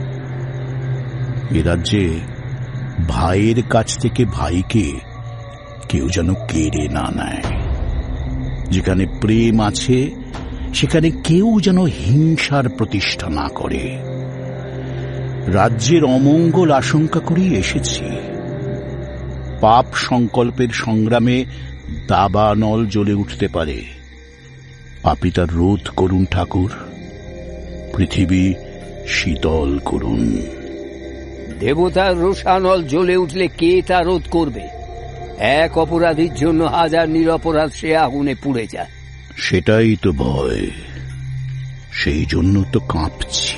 এ রাজ্যে ভাইয়ের কাছ থেকে ভাইকে কেউ যেন কেড়ে না নেয়। যেখানে প্রেম আছে সেখানে কেউ যেন হিংসার প্রতিষ্ঠা না করে। রাজ্যের অমঙ্গল আশঙ্কা করেই এসেছি। পাপ সংকল্পের সংগ্রামে দাবানল জ্বলে উঠতে পারে। আপনি তার রোধ করুন ঠাকুর। পৃথিবী শীতল করুন। দেবতার রোষানল জ্বলে উঠলে কে তা রোধ করবে? এক অপরাধীর জন্য হাজার নিরপরাধ সে আগুনে পুড়ে যায়। সেটাই তো ভয়, সেই জন্য তো কাঁপছি।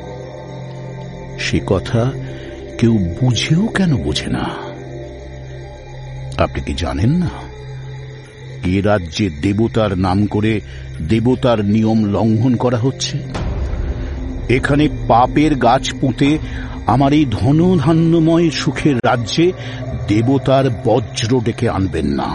সে কথা কেউ বুঝেও কেন বোঝে না? আপনি কি জানেন না, এ রাজ্যে দেবতার নাম করে দেবতার নিয়ম লঙ্ঘন করা হচ্ছে? এখানে পাপের গাছ পুঁতে আমার এই ধনধান্যময় সুখের রাজ্যে দেবতার বজ্র ডেকে আনবেন না।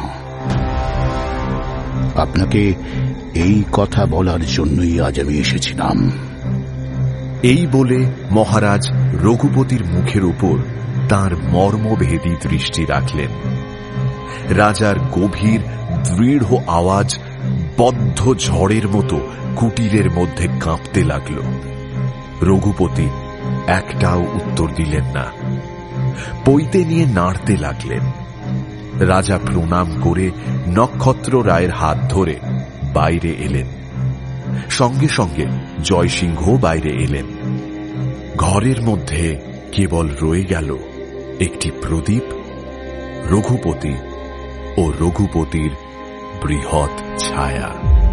আপনাকে এই কথা বলার জন্যই আজ আমি এসেছিলাম। এই বলে মহারাজ রঘুপতির মুখের উপর তাঁর মর্মভেদী দৃষ্টি রাখলেন। রাজার গভীর দৃঢ় আওয়াজ বদ্ধ ঝড়ের মতো কুটিরের মধ্যে কাঁপতে লাগল। রঘুপতি একটাও উত্তর দিলেন না। পৈতে নিয়ে নাড়তে লাগলেন। রাজা প্রণাম করে নক্ষত্র রায়ের হাত ধরে বাইরে এলেন। সঙ্গে সঙ্গে জয়সিংহ বাইরে এলেন। ঘরের মধ্যে কেবল রয়ে গেল একটি প্রদীপ, রঘুপতি ও রঘুপতির বৃহৎ ছায়া।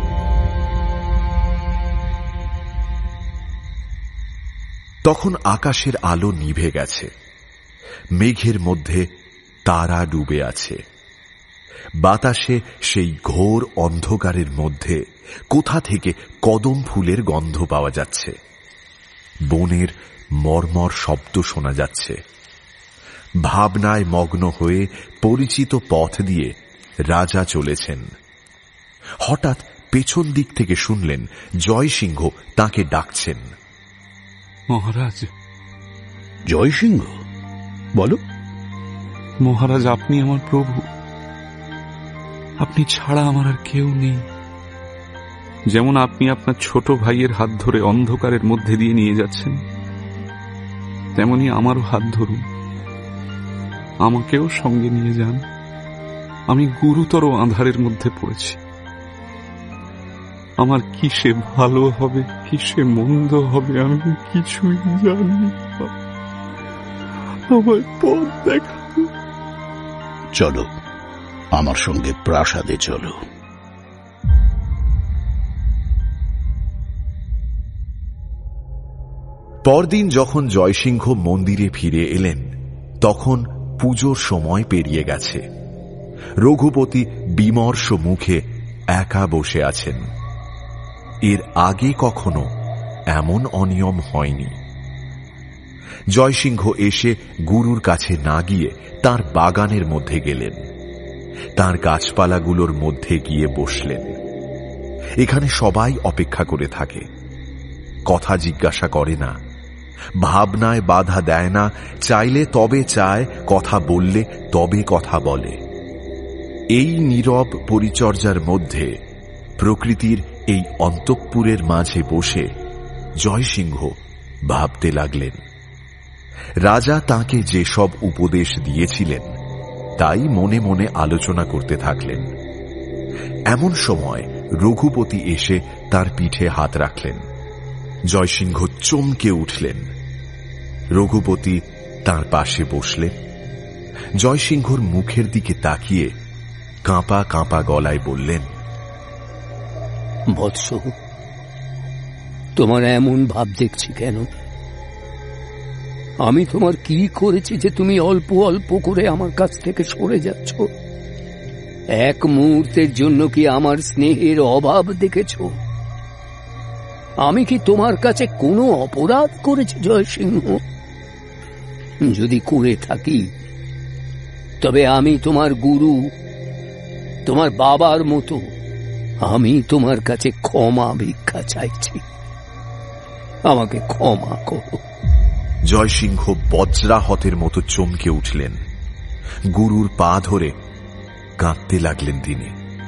তখন আকাশের আলো নিভে গেছে। মেঘের মধ্যে তারা ডুবে আছে। বাতাসে সেই ঘোর অন্ধকারের মধ্যে কোথা থেকে কদম ফুলের গন্ধ পাওয়া যাচ্ছে। বনের মর্মর শব্দ শোনা যাচ্ছে। ভাবনায় মগ্ন হয়ে পরিচিত পথ দিয়ে রাজা চলেছেন। হঠাৎ পেছন দিক থেকে শুনলেন জয়সিংহ তাকে ডাকছেন। মহারাজ। জয়সিংহ, বলো। মহারাজ, আপনি আমার প্রভু। আপনি ছাড়া আমার আর কেউ নেই। যেমন আপনি আপনার ছোট ভাইয়ের হাত ধরে অন্ধকারের মধ্যে দিয়ে নিয়ে যাচ্ছেন, তেমনি আমারও হাত ধরুন, আমাকেও সঙ্গে নিয়ে যান। আমি গুরুতর আঁধারের মধ্যে পড়েছি। আমার কিসে ভালো হবে, কিসে মন্দ হবে, আমি কিছুই জানি না। আমার পথ দেখান। চলো, আমার সঙ্গে প্রাসাদে চলো। পরদিন যখন জয়সিংহ মন্দিরে ফিরে এলেন তখন পুজোর সময় পেরিয়ে গেছে। রঘুপতি বিমর্ষ মুখে একা বসে আছেন। এর আগে কখনো এমন অনিয়ম হয়নি। জয়সিংহ এসে গুরুর কাছে না গিয়ে তার বাগানের মধ্যে গেলেন। তার গাছপালাগুলোর মধ্যে গিয়ে বসলেন। এখানে সবাই অপেক্ষা করে থাকে, কথা জিজ্ঞাসা করে না, ভাবনায় বাধা দেয় না, চাইলে তবে চায়, কথা বললে তবে কথা বলে। এই নীরব পরিচর্যার মধ্যে প্রকৃতির এই অন্তঃপুরের মাঝে বসে জয়সিংহ ভাবতে লাগলেন। রাজা তাঁকে যেসব উপদেশ দিয়েছিলেন তাই মনে মনে আলোচনা করতে থাকলেন। এমন সময় রঘুপতি এসে তার পিঠে হাত রাখলেন। জয়সিংহ চমকে উঠলেন। রঘুপতি তার পাশে বসলেন। জয়সিংহর মুখের দিকে তাকিয়ে কাঁপা কাঁপা গলায় বললেন, বৎস, তোমার এমন ভাব দেখছি কেন? আমি তোমার কি করেছি যে তুমি অল্প অল্প করে আমার কাছ থেকে সরে যাচ্ছ? এক মুহূর্তের জন্য কি আমার স্নেহের অভাব দেখেছ? আমি কি তোমার কাছে কোনো অপরাধ করেছি জয়সিংহ? যদি করে থাকি তবে আমি তোমার গুরু, তোমার বাবার মতো আমি তোমার কাছে ক্ষমা ভিক্ষা চাইছি। আমাকে ক্ষমা করো। জয়সিংহ বজ্রাহতের মতো চমকে উঠলেন। গুরুর পা ধরে কাঁদতে লাগলেন তিনি।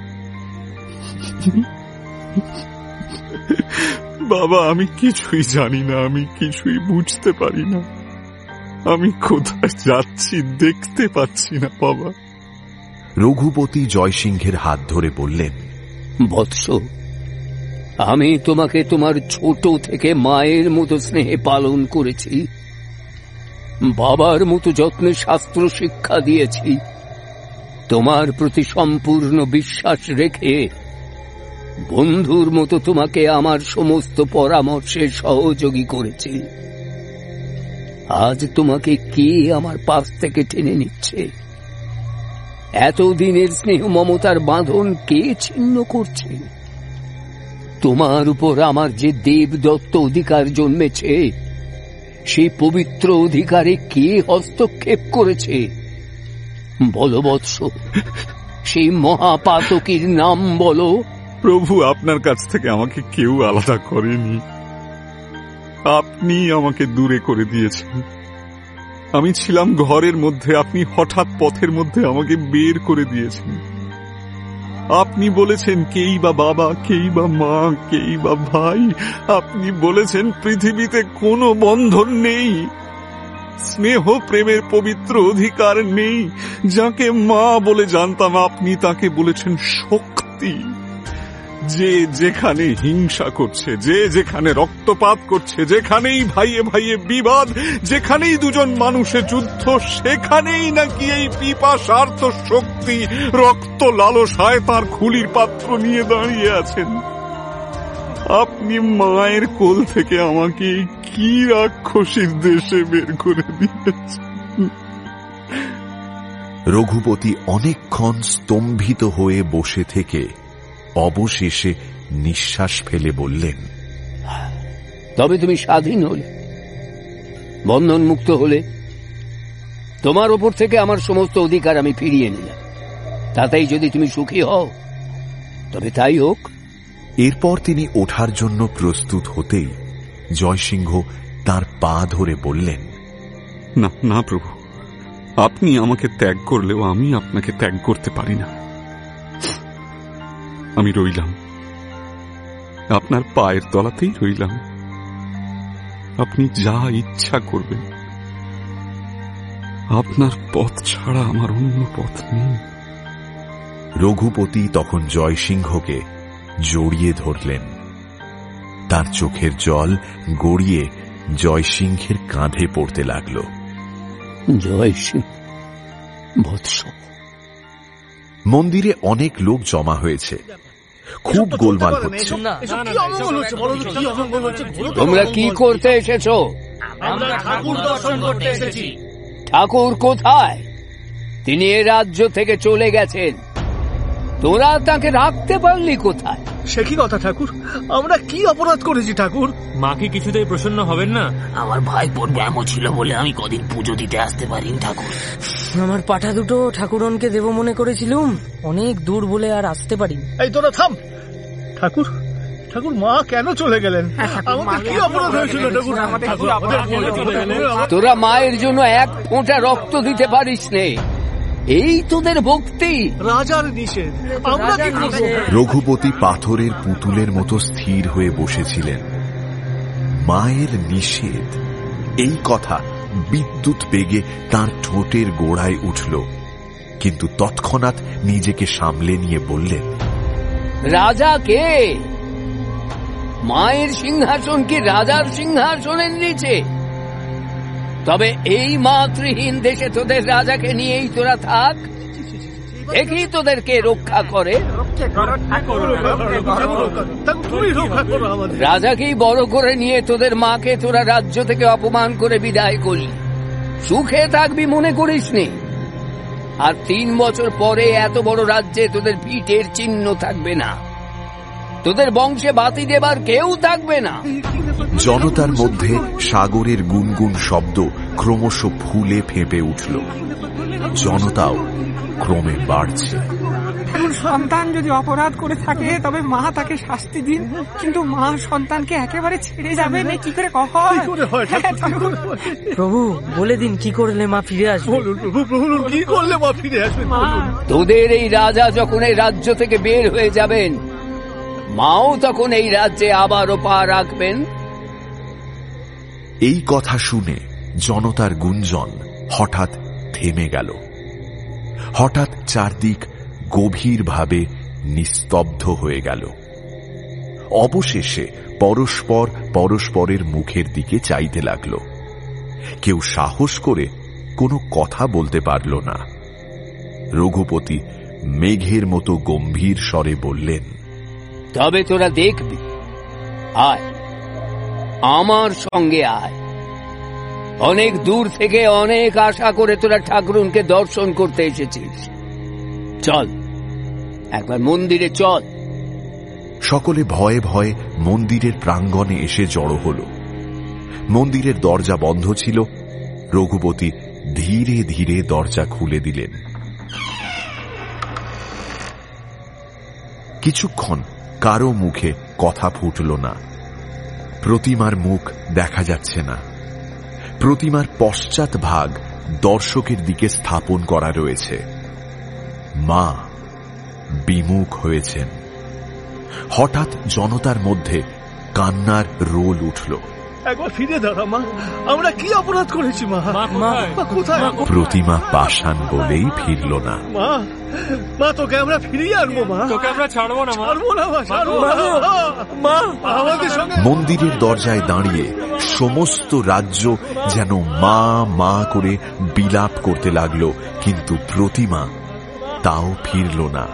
বাবা, আমি কিছুই জানি না, আমি কিছুই বুঝতে পারি না। আমি কোথায় যাচ্ছি দেখতে পাচ্ছি না বাবা। রঘুপতি জয়সিংহের হাত ধরে বললেন, বৎস, আমি তোমাকে তোমার ছোট থেকে মায়ের মতো স্নেহে পালন করেছি, বাবার মতো যত্নে শাস্ত্র শিক্ষা দিয়েছি, তোমার প্রতি সম্পূর্ণ বিশ্বাস রেখে বন্ধুর মতো তোমাকে আমার সমস্ত পরামর্শে সহযোগী করেছি। আজ তোমাকে কে আমার পাশ থেকে টেনে নিচ্ছে? এতদিনের স্নেহ মমতার বাঁধন কে ছিন্ন করছে? তোমার উপর আমার যে দেবদত্ত অধিকার জন্মেছে, সেই পবিত্র অধিকারে কে হস্তক্ষেপ করেছে? বলো বৎস, সেই মহাপাতকীর নাম বলো। প্রভু, আপনার কাছ থেকে আমাকে কেউ আলাদা করেনি, আপনি আমাকে দূরে করে দিয়েছেন। আমি ছিলাম ঘরের মধ্যে, আপনি হঠাৎ পথের মধ্যে আমাকে বের করে দিয়েছেন। আপনি বলেছেন কেই বা বাবা, কেই বা মা, কেই বা ভাই। আপনি বলেছেন পৃথিবীতে কোনো বন্ধন নেই, স্নেহ প্রেমের পবিত্র অধিকার নেই। যাকে মা বলে জানতাম আপনি তাকে বলেছেন শক্তি। যে যেখানে হিংসা করছে, যে যেখানে রক্তপাত করছে, যেখানেই ভাইয়ে ভাইয়ে বিবাদ, যেখানেই দুজন মানুষের যুদ্ধ, সেখানেই নাকি এই পিপাসার্থ শক্তি রক্ত লালসায় তার খুলির পাত্র নিয়ে দাঁড়িয়ে আছেন। আপনি মায়ের কোল থেকে আমাকে কি রাক্ষসীর দেশে বের করে দিয়েছেন। রঘুপতি অনেকক্ষণ স্তম্ভিত হয়ে বসে থেকে অবশেষে নিঃশ্বাস ফেলে বললেন, তবে তুমি স্বাধীন হলে, বন্ধন মুক্ত হলে, তোমার ওপর থেকে আমার সমস্ত অধিকার আমি ফিরিয়ে নিলাম। তাতেই যদি তুমি সুখী হও তবে তাই হোক। এরপর তিনি ওঠার জন্য প্রস্তুত হতেই জয়সিংহ তার পা ধরে বললেন, না না প্রভু, আপনি আমাকে ত্যাগ করলেও আমি আপনাকে ত্যাগ করতে পারি না। আমি রইলাম, আপনার পায়ের তলাতেই রইলাম। আপনি যা ইচ্ছা করবেন, আপনার পথ ছাড়া আমার অন্য পথ নেই। রঘুপতি তখন জয়সিংহকে জড়িয়ে ধরলেন। তার চোখের জল গড়িয়ে জয়সিংহের কাঁধে পড়তে লাগল। জয়সিংহ বৎস। মন্দিরে অনেক লোক জমা হয়েছে। খুব গোলমাল হচ্ছে। তোমরা কি করতে এসেছো? আমরা ঠাকুর দর্শন করতে এসেছি। ঠাকুর কোথায়? তিনি এ রাজ্য থেকে চলে গেছেন, তোরা তাকে রাখতে পারলি কোথায়? সে কি কথা ঠাকুর, আমরা কি অপরাধ করেছি ঠাকুর? মা কি কিছুতেই প্রসন্ন হবেন না? আমার ভাইপোর ব্যামো ছিল বলে আমি কদিন পুজো দিতে আসতে পারিনি ঠাকুর। আমার পাঠা দুটো ঠাকুরনকে দেব মনে করেছিলুম, অনেক দূর বলে আর আসতে পারি। এই তোরা থাম। ঠাকুর ঠাকুর মা কেন চলে গেলেন? আমাদের কি অপরাধ হয়েছিল ঠাকুর? তোরা মায়ের জন্য এক ফোঁটা রক্ত দিতে পারিস নে, এই তোদের ভক্তি? রাজার নিষেধ, আমরা কি করব? রঘুপতি পাথরের পুতুলের মতো স্থির হয়ে বসেছিলেন। মায়ের নিষেধ, এই কথা বিদ্যুৎ বেগে তার ঠোঁটের গোড়ায় উঠল, কিন্তু তৎক্ষণাৎ নিজেকে সামলে নিয়ে বললেন, রাজা কে? মায়ের সিংহাসন কি রাজার সিংহাসনের নিচে? তবে এই মাতৃহীন দেশে তোদের রাজাকে নিয়েই তোরা থাক, দেখি তোদেরকে রক্ষা করে। রাজাকেই বড় করে নিয়ে তোদের মাকে তোরা রাজ্য থেকে অপমান করে বিদায় করলি, সুখে থাকবি মনে করিস নি? আর 3 বছর পরে এত বড় রাজ্যে তোদের পিঠের চিহ্ন থাকবে না, তোদের বংশে বাতি দেবার কেউ থাকবে না। জনতার মধ্যে সাগরের গুনগুন শব্দ ক্রমশ ফুলে ফেঁপে উঠল। জনতাও ক্রমে বাড়ছে। সন্তান যদি অপরাধ করে থাকে তবে মা তাকে শাস্তি দিন, কিন্তু মা সন্তানকে একেবারে ছেড়ে যাবেন কি করে কখন? প্রভু বলে দিন কি করলে মা ফিরে আসবে? কি করলে মা ফিরে আসবে? তোদের এই রাজা যখন এই রাজ্য থেকে বের হয়ে যাবেন, মাও তখন এই রাজ্যে আবারও পা রাখবেন। এই কথা শুনে জনতার গুঞ্জন হঠাৎ থেমে গেল। হঠাৎ চারদিক গভীরভাবে নিস্তব্ধ হয়ে গেল। অবশেষে পরস্পর পরস্পরের মুখের দিকে চাইতে লাগল। কেউ সাহস করে কোনো কথা বলতে পারল না। রঘুপতি মেঘের মতো গম্ভীর স্বরে বললেন, তবে তোরা দেখবি, আয় আমার সঙ্গে আয়। অনেক দূর থেকে অনেক আশা করে তোরা ঠাকুরকে দর্শন করতে এসেছিস, চল একবার মন্দিরে চল। সকলে ভয়ে ভয়ে মন্দিরের প্রাঙ্গণে এসে জড়ো হল। মন্দিরের দরজা বন্ধ ছিল। রঘুপতি ধীরে ধীরে দরজা খুলে দিলেন। কিছুক্ষণ কারো মুখে কথা ফুটল না। প্রতিমার মুখ দেখা যাচ্ছে না। প্রতিমার পশ্চাৎ ভাগ দর্শকের দিকে স্থাপন করা রয়েছে। মা বিমুখ হয়েছেন। হঠাৎ জনতার মধ্যে কান্নার রোল উঠল। একবার ফিরে দাঁড়া মা, আমরা কি অপরাধ করেছি মা? কোথায়? প্রতিমা পাষাণ বলেই ফিরল না। মা মা তোকে আমরা ফিরিয়ে আনবো মা, তোকে আমরা ছাড়বো না মা, ছাড়বো না মা, ছাড়বো না মা। আমাদের সঙ্গে মন্দিরের দরজায় দাঁড়িয়ে সমস্ত রাজ্য যেন মা মা করে বিলাপ করতে লাগলো, কিন্তু প্রতিমা তাও ফিরল না।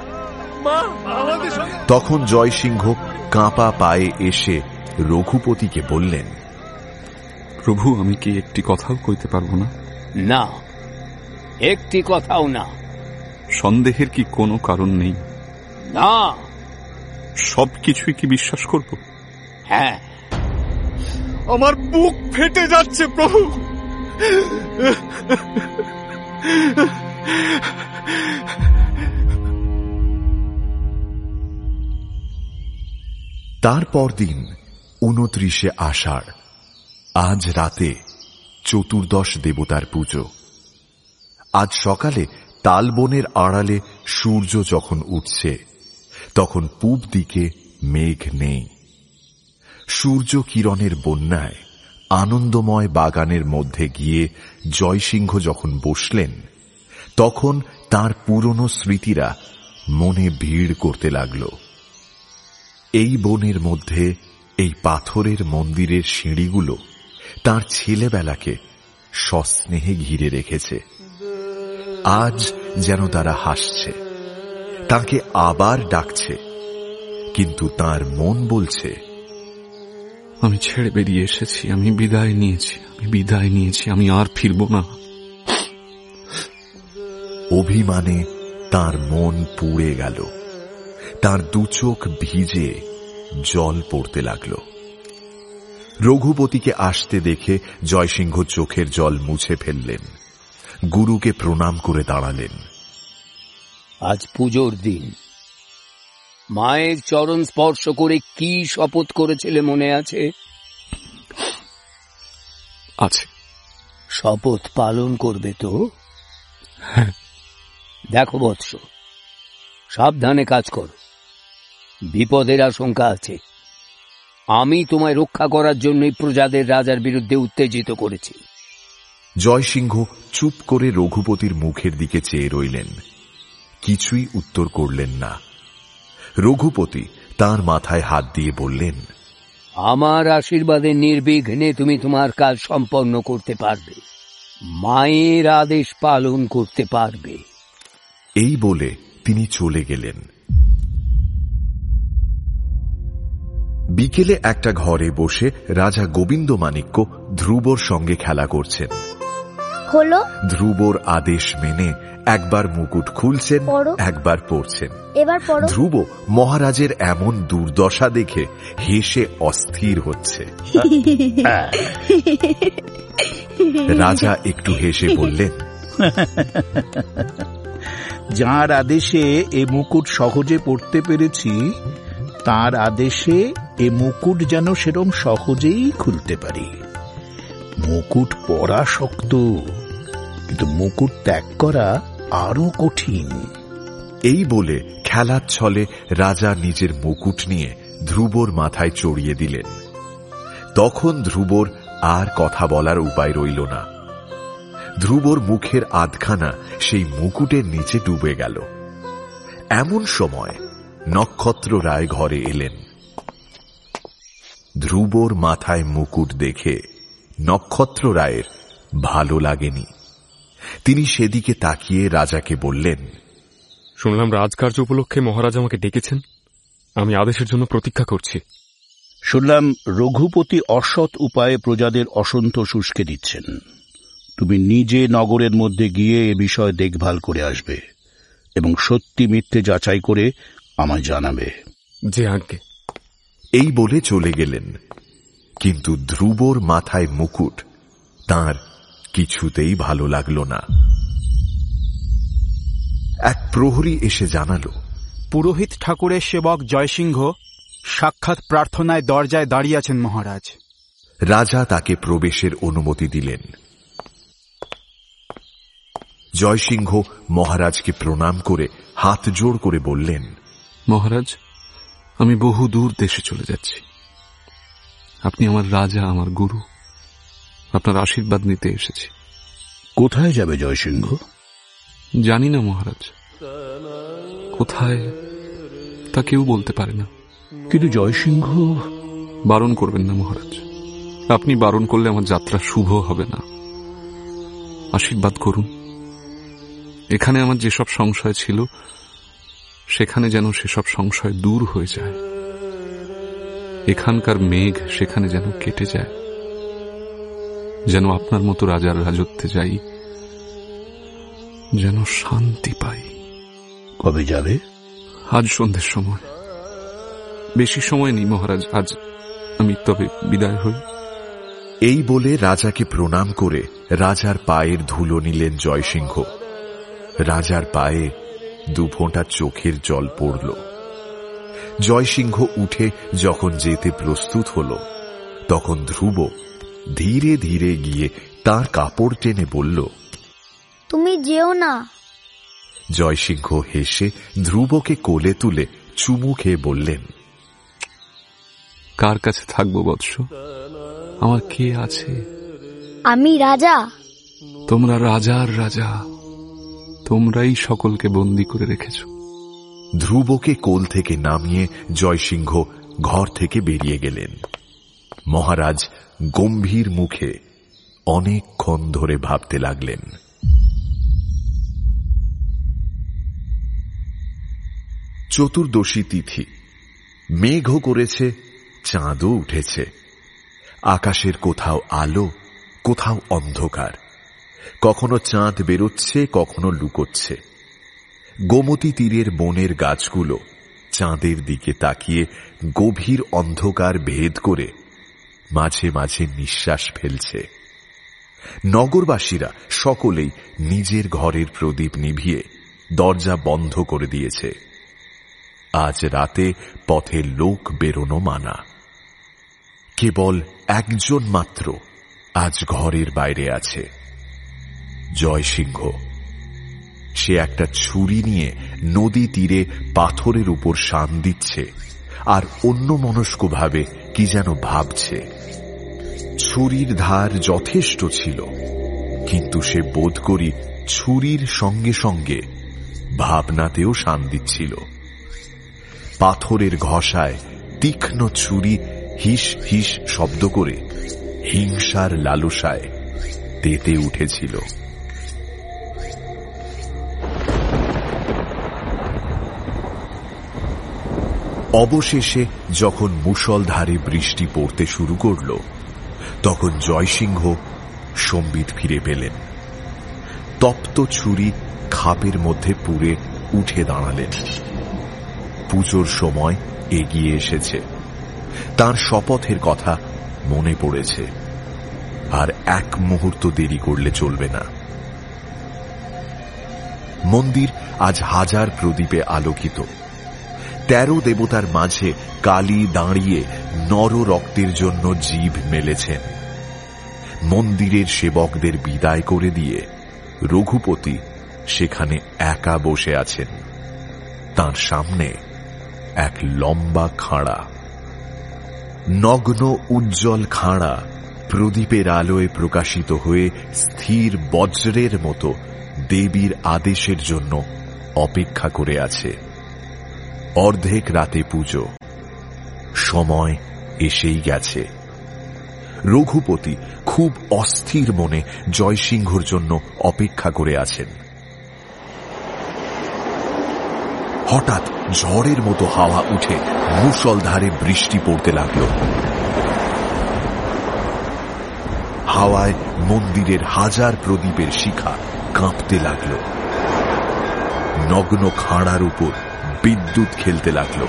তখন জয়সিংহ কাঁপা পায়ে এসে রঘুপতিকে বললেন, প্রভু আমি কি একটি কথাও কইতে পারবো না? না, একটি কথাও না। সন্দেহের কি কোনো কারণ নেই? না। সবকিছুই কি বিশ্বাস করব? হ্যাঁ। আমার বুক ফেটে যাচ্ছে প্রভু। তারপর দিন 29শে আষাঢ়। আজ রাতে চতুর্দশ দেবতার পুজো। আজ সকালে তালবনের আড়ালে সূর্য যখন উঠছে, তখন পূব দিকে মেঘ নেই। সূর্য কিরণের বন্যায় আনন্দময় বাগানের মধ্যে গিয়ে জয়সিংহ যখন বসলেন, তখন তার পুরনো স্মৃতিরা মনে ভিড় করতে লাগল। এই বনের মধ্যে এই পাথরের মন্দিরের সিঁড়িগুলো তার ছেলেবেলাকে সস্নেহে ঘিরে রেখেছে। আজ যেন তারা হাসছে, তাকে আবার ডাকছে, কিন্তু তার মন বলছে, আমি ছেড়ে বেরিয়ে এসেছি, আমি বিদায় নিয়েছি, আমি আর ফিরব না। অভিমানে তার মন পুড়ে গেল, তার দু চোখ ভিজে জল পড়তে লাগল। রঘুপতিকে আসতে দেখে জয়সিংহ চোখের জল মুছে ফেললেন, গুরুকে প্রণাম করে দাঁড়ালেন। আজ পুজোর দিন, মায়ের চরণ স্পর্শ করে কি শপথ করেছিলে মনে আছে? আছে। শপথ পালন করবে তো? হ্যাঁ। দেখো বৎস, সাবধানে কাজ করো, বিপদের আশঙ্কা আছে। আমি তোমায় রক্ষা করার জন্যই প্রজাদের রাজার বিরুদ্ধে উত্তেজিত করেছি। জয়সিংহ চুপ করে রঘুপতির মুখের দিকে চেয়ে রইলেন, কিছুই উত্তর করলেন না। রঘুপতি তার মাথায় হাত দিয়ে বললেন, আমার আশীর্বাদে নির্বিঘ্নে তুমি তোমার কাজ সম্পন্ন করতে পারবে, মায়ের আদেশ পালন করতে পারবে। এই বলে তিনি চলে গেলেন। বিকেলে একটা ঘরে বসে রাজা গোবিন্দমাণিক্য ধ্রুবর সঙ্গে খেলা করছেন। হলো ধ্রুবর আদেশ মেনে একবার মুকুট খুলছেন, একবার পরছেন। এবার পড়ো। ধ্রুব মহারাজের এমন দুর্দশা দেখে হেসে অস্থির হচ্ছে। রাজা একটু হেসে বললেন, যার আদেশে এ মুকুট সহজে পড়তে পেরেছি, তার আদেশে এ মুকুট যেন সেরম সহজেই খুলতে পারি। মুকুট পরা শক্ত, কিন্তু মুকুট ত্যাগ করা আরো কঠিন। এই বলে খেলার ছলে রাজা নিজের মুকুট নিয়ে ধ্রুবর মাথায় চড়িয়ে দিলেন। তখন ধ্রুবর আর কথা বলার উপায় রইল না। ধ্রুবর মুখের আধখানা সেই মুকুটের নিচে ডুবে গেল। এমন সময় নক্ষত্র রায় ঘরে এলেন। ধ্রুবর মাথায় মুকুট দেখে নক্ষত্র রায়ের ভালো লাগেনি। তিনি সেদিকে তাকিয়ে রাজাকে বললেন, শুনলাম রাজকার্য উপলক্ষে মহারাজ আমাকে ডেকেছেন, আমি আদেশের জন্য প্রতীক্ষা করছি। শুনলাম রঘুপতি অসৎ উপায়ে প্রজাদের অসন্তোষ উস্কে দিচ্ছেন। তুমি নিজে নগরের মধ্যে গিয়ে এ বিষয় দেখভাল করে আসবে এবং সত্যি মিথ্যে যাচাই করে আমায় জানাবে। যে আজ্ঞে। এই বলে চলে গেলেন। কিন্তু ধ্রুবর মাথায় মুকুট তাঁর কিছুতেই ভালো লাগল না। এক প্রহরী এসে জানাল, পুরোহিত ঠাকুরের সেবক জয়সিংহ সাক্ষাৎ প্রার্থনায় দরজায় দাঁড়িয়ে আছেন মহারাজ। রাজা তাকে প্রবেশের অনুমতি দিলেন। জয়সিংহ মহারাজকে প্রণাম করে হাত জোড় করে বললেন, মহারাজ, আমি বহু দূর দেশে চলে যাচ্ছি। আপনি আমার রাজা, আমার গুরু, আপনার আশীর্বাদ নিতে এসেছি। কোথায় যাবে জয়সিংহ? জানি না মহারাজ, কোথায় তা কেউ বলতে পারে না। কিন্তু জয়সিংহ। বারণ করবেন না মহারাজ, আপনি বারণ করলে আমার যাত্রা শুভ হবে না। আশীর্বাদ করুন, এখানে আমার যেসব সংশয় ছিল সেখানে যেন সেসব সংশয় দূর হয়ে যায়। এখানকার মেঘ সেখানে যেন কেটে যায়, যেন আপনার মতো রাজার রাজত্বে যাই, যেন শান্তি পাই। কবে যাবে? আজ সন্ধ্যের সময়। বেশি সময় নেই মহারাজ, আজ আমি তবে বিদায় হই। এই বলে রাজাকে প্রণাম করে রাজার পায়ের ধুলো নিলেন জয়সিংহ। রাজার পায়ে দুফোঁটা চোখের জল পড়ল। জয়সিংহ উঠে যখন যেতে প্রস্তুত হল, তখন ধ্রুব ধীরে ধীরে গিয়ে তার কাপড় টেনে বলল, তুমি যেও না। জয়সিংহ হেসে ধ্রুবকে কোলে তুলে চুমু খেয়ে বললেন, কার কাছে থাকবো বৎস? আমার কে আছে? আমি রাজা। তোমরা রাজার রাজা, তোমরাই সকলকে বন্দী করে রেখেছ। ধ্রুবকে কোল থেকে নামিয়ে জয়সিংহ ঘর থেকে বেরিয়ে গেলেন। মহারাজ গম্ভীর মুখে অনেকক্ষণ ধরে ভাবতে লাগলেন। চতুর্দশী তিথি মেঘও করেছে, চাঁদও উঠেছে। আকাশের কোথাও আলো, কোথাও অন্ধকার। কখনো চাঁদ বেরোচ্ছে, কখনো লুকোচ্ছে। গোমতী তীরের বনের গাছগুলো চাঁদের দিকে তাকিয়ে গভীর অন্ধকার ভেদ করে মাঝে মাঝে নিঃশ্বাস ফেলছে। নগরবাসীরা সকলেই নিজের ঘরের প্রদীপ নিভিয়ে দরজা বন্ধ করে দিয়েছে। আজ রাতে পথে লোক বেরোনো মানা। কেবল একজন মাত্র আজ ঘরের বাইরে আছে, জয়সিংহ। সে একটা ছুরি নিয়ে নদী তীরে পাথরের উপর শান দিচ্ছে আর অন্যমনস্কভাবে কি যেন ভাবছে। ছুরির ধার যথেষ্ট ছিল, কিন্তু সে বোধ করি ছুরির সঙ্গে সঙ্গে ভাবনাতেও শান দিচ্ছিল। পাথরের ঘষায় তীক্ষ্ণ ছুরি হিস হিস শব্দ করে হিংসার লালসায় তেতে উঠেছিল। অবশেষে যখন মুষলধারে বৃষ্টি পড়তে শুরু করল, তখন জয়সিংহ সম্বিত ফিরে পেলেন। তপ্ত ছুরি খাপের মধ্যে পুরে উঠে দাঁড়ালেন। পুজোর সময় এগিয়ে এসেছে। তার শপথের কথা মনে পড়েছে, আর এক মুহূর্ত দেরি করলে চলবে না। মন্দির আজ হাজার প্রদীপে আলোকিত। 13 দেবতার মাঝে কালী দাঁড়িয়ে নর রক্তের জন্য জিভ মেলেছেন। মন্দিরের সেবকদের বিদায় করে দিয়ে রঘুপতি সেখানে একা বসে আছেন। তার সামনে এক লম্বা খাঁড়া। নগ্ন উজ্জ্বল খাঁড়া প্রদীপের আলোয় প্রকাশিত হয়ে স্থির বজ্রের মতো দেবীর আদেশের জন্য অপেক্ষা করে আছে। অর্ধেক রাতে পুজো, সময় এসেই গেছে। রঘুপতি খুব অস্থির মনে জয়সিংহর জন্য অপেক্ষা করে আছেন। হঠাৎ ঝড়ের মতো হাওয়া উঠে মুষলধারে বৃষ্টি পড়তে লাগল। হাওয়ায় মন্দিরের হাজার প্রদীপের শিখা কাঁপতে লাগল। নগ্ন খাঁড়ার উপর বিদ্যুৎ খেলতে লাগল।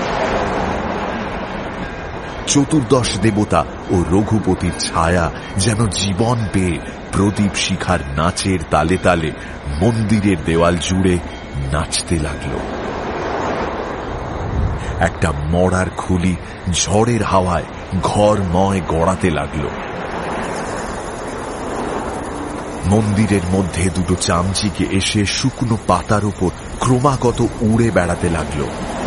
চতুর্দশ দেবতা ও রঘুপতির ছায়া যেন জীবন পেয়ে প্রদীপ শিখার নাচের তালে তালে মন্দিরের দেওয়াল জুড়ে নাচতে লাগল। একটা মড়ার খুলি ঝড়ের হাওয়ায় ঘরময় গড়াতে লাগল। মন্দিরের মধ্যে দুটো চামচিকে এসে শুকনো পাতার উপর ক্রমাগত উড়ে বেড়াতে লাগল।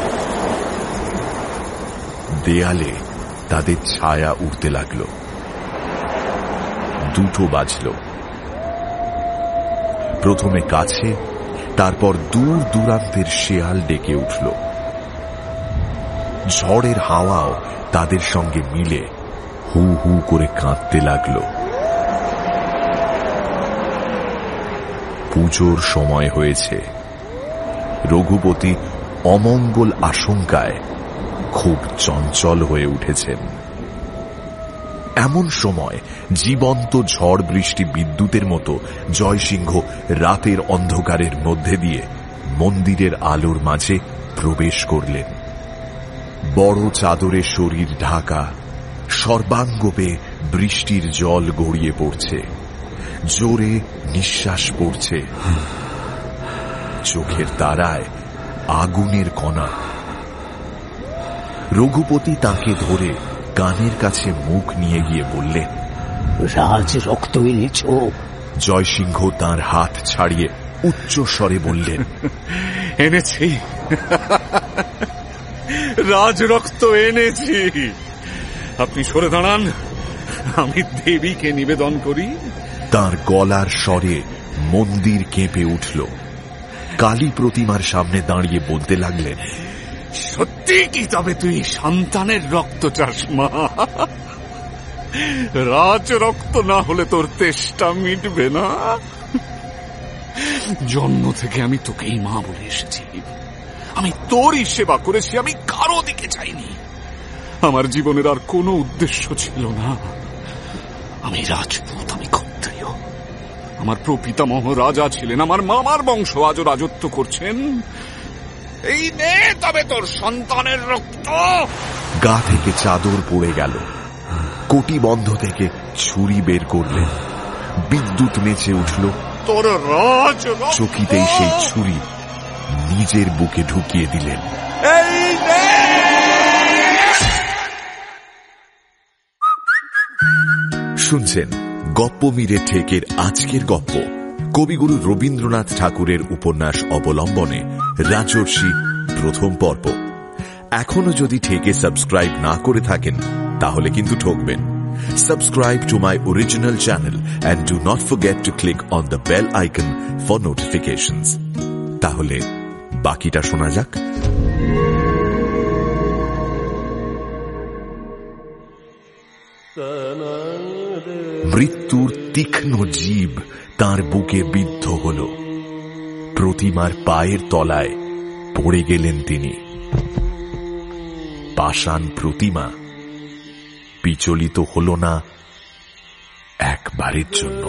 দেয়ালে তাদের ছায়া উঠতে লাগল। 2টো বাজল। প্রথমে কাছে, তারপর দূর দূরান্তের শেয়াল ডেকে উঠল। ঝড়ের হাওয়াও তাদের সঙ্গে মিলে হু হু করে কাঁদতে লাগল। পুজোর সময় হয়েছে। রঘুপতি অমঙ্গল আশঙ্কায় খুব চঞ্চল হয়ে উঠেছেন। এমন সময় জীবন্ত ঝড় বৃষ্টি বিদ্যুতের মতো জয়সিংহ রাতের অন্ধকারের মধ্যে দিয়ে মন্দিরের আলোর মাঝে প্রবেশ করলেন। বড় চাদরে শরীর ঢাকা, সর্বাঙ্গ বেয়ে বৃষ্টির জল গড়িয়ে পড়ছে। জোরে নিঃশ্বাস পড়ছে। চোখের তারায় আগুনের কণা। রঘুপতি তাকে ধরে কানের কাছে মুখ নিয়ে গিয়ে বললেন, রাজ রক্ত এনেছ? জয়সিংহ তাঁর হাত ছাড়িয়ে উচ্চ স্বরে বললেন, এনেছি, রাজ রক্ত এনেছি। আপনি সরে দাঁড়ান, আমি দেবীকে নিবেদন করি। তার গলার স্বরে মন্দির কেঁপে উঠল। কালী প্রতিমার সামনে দাঁড়িয়ে বলতে লাগলেন, সত্যি কি তবে তুই সন্তানের রক্ত চাস মা? রাজ রক্ত না হলে তোর তেষ্টা মিটবে না। জন্ম থেকে আমি তোকেই মা বলে এসেছি, আমি তোরই সেবা করেছি, আমি কারো দিকে চাইনি। আমার জীবনের আর কোনো উদ্দেশ্য ছিল না। আমি রাজপুত, আমি ক্ষত্রিয়। আমার প্রপিতামহ রাজা ছিলেন, আমার মামার বংশ আজও রাজত্ব করছেন। এই নে তবে তোর সন্তানের রক্ত। গা থেকে চাদর পড়ে গেল, কোটি বন্ধ থেকে ছুরি বের করলেন, বিদ্যুৎ নেচে উঠল। তোর রাজ চকিতেই সেই ছুরি নিজের বুকে ঢুকিয়ে দিলেন। শুনছেন গপ্পমীরে ঠেকের আজকের গপ্প, কবিগুরু রবীন্দ্রনাথ ঠাকুরের উপন্যাস অবলম্বনে রাজর্ষি প্রথম পর্ব। এখনো যদি ঠেকে সাবস্ক্রাইব না করে থাকেন তাহলে কিন্তু ঠকবেন। Subscribe to my original channel and do not forget to click on the bell icon for notifications. তাহলে বাকিটা শোনা যাক। মৃত্যুর তীক্ষ্ণ জীব তার বুকে বিদ্ধ হল। প্রতিমার পায়ের তলায় পড়ে গেলেন তিনি। পাষাণ প্রতিমা বিচলিত হল না একবারের জন্য।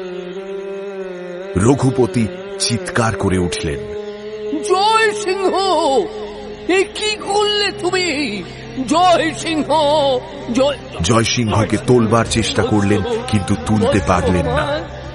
রঘুপতি চিৎকার করে উঠলেন, জয় সিংহ! এ কি করলে তুমি? জয় সিংহ! জয় সিংহকে তোলবার চেষ্টা করলেন, কিন্তু তুলতে পারলেন না।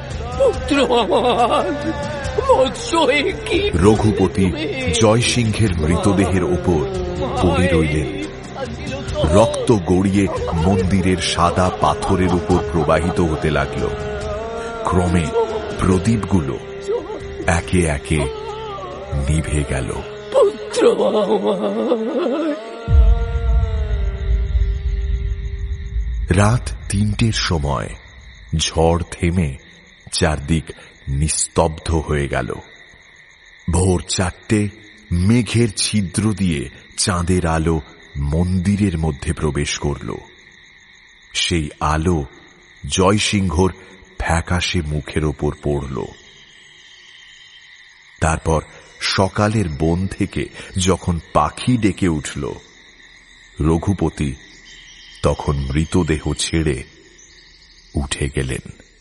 রঘুপতি জয় সিংহের মৃতদেহের ওপর পড়ে রইলেন। রক্ত গড়িয়ে মন্দিরের সাদা পাথরের উপর প্রবাহিত হতে লাগল। ক্রমে প্রদীপগুলো একে একে নিভে গেল। রাত ৩টের সময় ঝড় থেমে চারদিক নিস্তব্ধ হয়ে গেল। ভোর ৪টে মেঘের ছিদ্র দিয়ে চাঁদের আলো মন্দিরের মধ্যে প্রবেশ করল। সেই আলো জয়সিংহর ফ্যাকাশে মুখের ওপর পড়ল। তারপর সকালের বন থেকে যখন পাখি ডেকে উঠল, রঘুপতি তখন মৃতদেহ ছেড়ে উঠে গেলেন।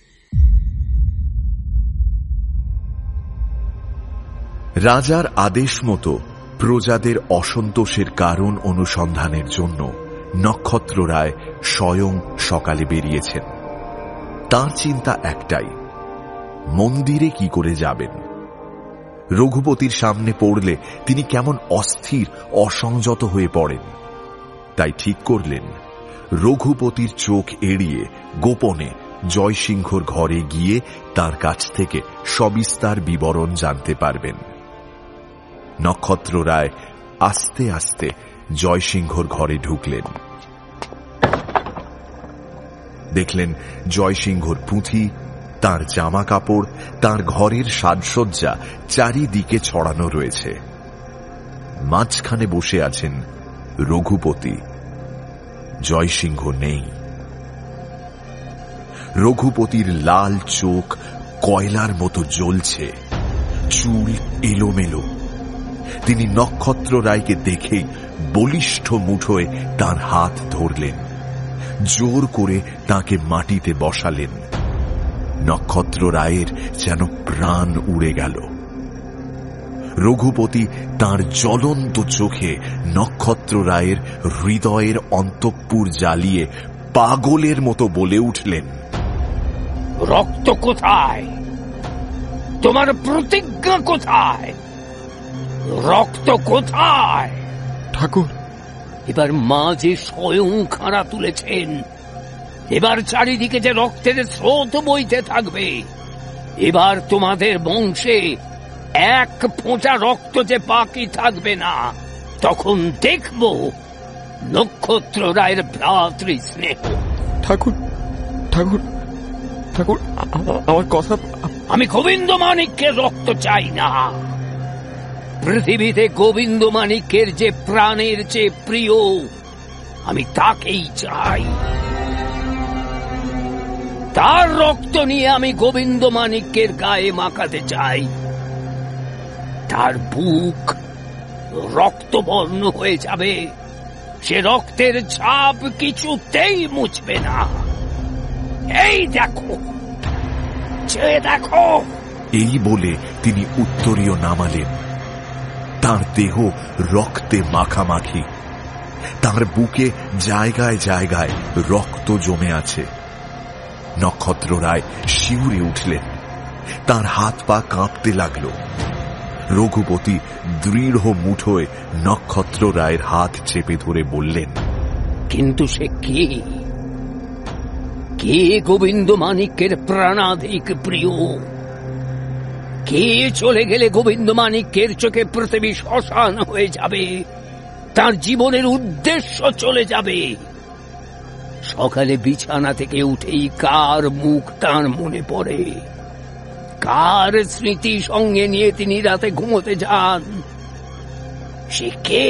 রাজার আদেশ মতো প্রজাদের অসন্তোষের কারণ অনুসন্ধানের জন্য নক্ষত্ররায় স্বয়ং সকালে বেরিয়েছেন। তার চিন্তা একটাই, মন্দিরে কি করে যাবেন। রঘুপতির সামনে পড়লে তিনি কেমন অস্থির অসংযত হয়ে পড়েন। তাই ঠিক করলেন রঘুপতির চোখ এড়িয়ে গোপনে জয়সিংহর ঘরে গিয়ে তার কাছ থেকে সবিস্তার বিবরণ জানতে পারবেন। নক্ষত্ররায় আস্তে আস্তে জয়সিংহর ঘরে ঢুকলেন। দেখলেন জয়সিংহর পুঁথি, তার জামা কাপড়, তার ঘরের সাজসজ্জা চারিদিকে ছড়ানো রয়েছে। মাঝখানে বসে আছেন রঘুপতি। জয়সিংহ নেই। রঘুপতির লাল চোখ কয়লার মতো জ্বলছে, চুল এলোমেলো। তিনি নক্ষত্ররায়কে দেখে বলিষ্ঠ মুঠোয় তার হাত ধরলেন, জোর করে তাকে মাটিতে বসালেন। নক্ষত্ররায়ের যেন প্রাণ উড়ে গেল। রঘুপতি তার জ্বলন্ত চোখে নক্ষত্ররায়ের হৃদয়ের অন্তঃপুর জ্বালিয়ে পাগলের মতো বলে উঠলেন, রক্ত কোথায়? তোমার প্রতিজ্ঞা কোথায়? রক্ত কোথায়? ঠাকুর, এবার মা যে স্বয়ং খাড়া তুলেছেন, এবার চারিদিকে যে রক্তের স্রোত বইতে থাকবে, এবার তোমাদের বংশে এক ফোঁটা রক্ত যে বাকি থাকবে না, তখন দেখব নক্ষত্ররায়ের ভ্রাতৃ স্নেহ। ঠাকুর ঠাকুর ঠাকুর, আমার কথা। আমি গোবিন্দ মাণিক্যের রক্ত চাই না। পৃথিবীতে গোবিন্দ মাণিক্যের যে প্রাণের চেয়ে প্রিয়, আমি তাকেই চাই। তার রক্ত নিয়ে আমি গোবিন্দ মাণিক্যের গায়ে মাখাতে চাই। তার বুক রক্তবর্ণ হয়ে যাবে, সে রক্তের ছাপ কিছুতেই মুছবে না। এই দেখো, চেয়ে দেখো। এই বলে তিনি উত্তরীয় নামালেন। তার দেহ রক্তে মাখামাখি, তার বুকে জায়গায় জায়গায় রক্ত জমে আছে। নক্ষত্ররায় শিউরে উঠলেন, তার হাত পা কাঁপতে লাগল। রঘুপতি দৃঢ় মুঠোয় নক্ষত্ররায়ের হাত চেপে ধরে বললেন, কিন্তু সে কে? কে গোবিন্দ মাণিক্যের প্রাণাধিক প্রিয়? কে চলে গেলে গোবিন্দ মাণিক্যের চোখে পৃথিবী শ্মশান হয়ে যাবে, তার জীবনের উদ্দেশ্য চলে যাবে? সকালে বিছানা থেকে উঠেই কার মুখ তার মনে পড়ে, কার স্মৃতি সঙ্গে নিয়ে তিনি রাতে ঘুমোতে যান? সে কে?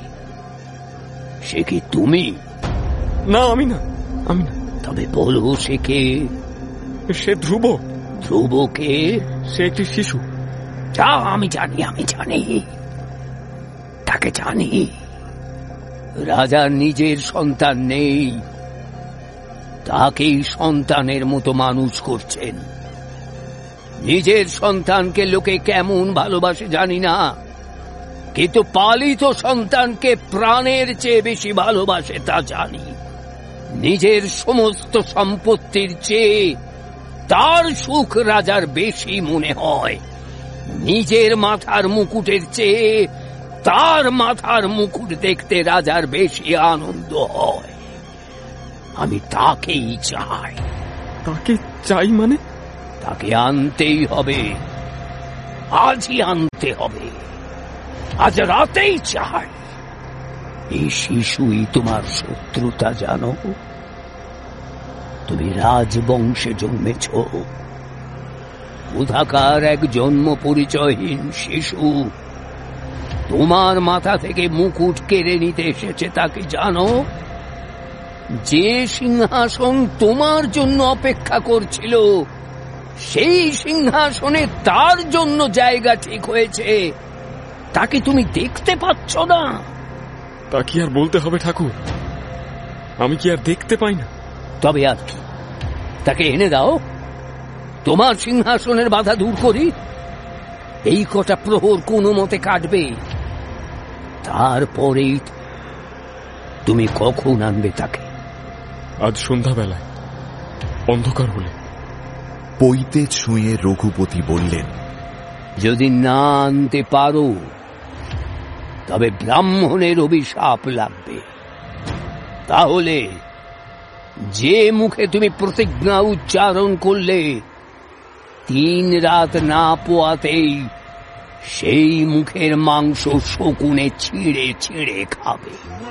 সে কি তুমি? না, আমি না, আমি না। তবে বলো, সে কে? সে ধ্রুব। ধ্রুব কে? সে একটি শিশু। যা, আমি জানি, আমি জানি, তাকে জানি। রাজার নিজের সন্তান নেই, তাকেই সন্তানের মতো মানুষ করছেন। নিজের সন্তানকে লোকে কেমন ভালোবাসে জানি না, কিন্তু পালিত সন্তানকে প্রাণের চেয়ে বেশি ভালোবাসে তা জানি। নিজের সমস্ত সম্পত্তির চেয়ে তার সুখ রাজার বেশি মনে হয়। নিজের মাথার মুকুটের চেয়ে তার মাথার মুকুট দেখতে রাজার বেশি আনন্দ হয়। আমি তাকেই চাই। তাকে চাই মানে? তাকে আনতেই হবে, আজই আনতে হবে, আজ রাতেই চাই। এই শিশুই তোমার শত্রুতা জানো? তুমি রাজবংশে জন্মেছ, উধাকার এক জন্ম পরিচয়হীন শিশু তোমার মাথা থেকে মুকুট কেড়ে নিতে এসেছে। তাকে জানো? যে সিংহাসন তোমার জন্য অপেক্ষা করছিল, সেই সিংহাসনে তার জন্য জায়গা ঠিক হয়েছে, তাকে তুমি দেখতে পাচ্ছ না? তা কি আর বলতে হবে ঠাকুর, আমি কি আর দেখতে পাই না? তবে আর কি, তাকে এনে দাও, তোমার সিংহাসনের বাধা দূর করি। এই কটা প্রহর কোনো মতে কাটবে, তারপরেই তুমি কখন আনবে তাকে? আজ সন্ধ্যাবেলায়, অন্ধকার হলে। পইতে ছুঁয়ে রঘুপতি বললেন, যদি না আনতে পারো তবে ব্রাহ্মণের অভিশাপ লাগবে। তাহলে যে মুখে তুমি প্রতিজ্ঞা উচ্চারণ করলে 3 রাত না পোয়াতেই সেই মুখের মাংস শকুনে ছিঁড়ে ছিঁড়ে খাবে।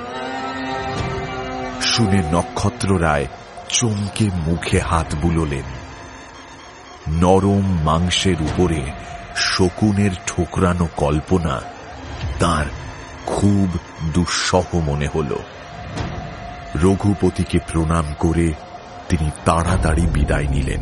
শুনে নক্ষত্ররায় চমকে মুখে হাত বুলোলেন। নরম মাংসের উপরে শকুনের ঠোকরানো কল্পনা তার খুব দুঃসহ মনে হল। রঘুপতিকে প্রণাম করে তিনি তাড়াতাড়ি বিদায় নিলেন।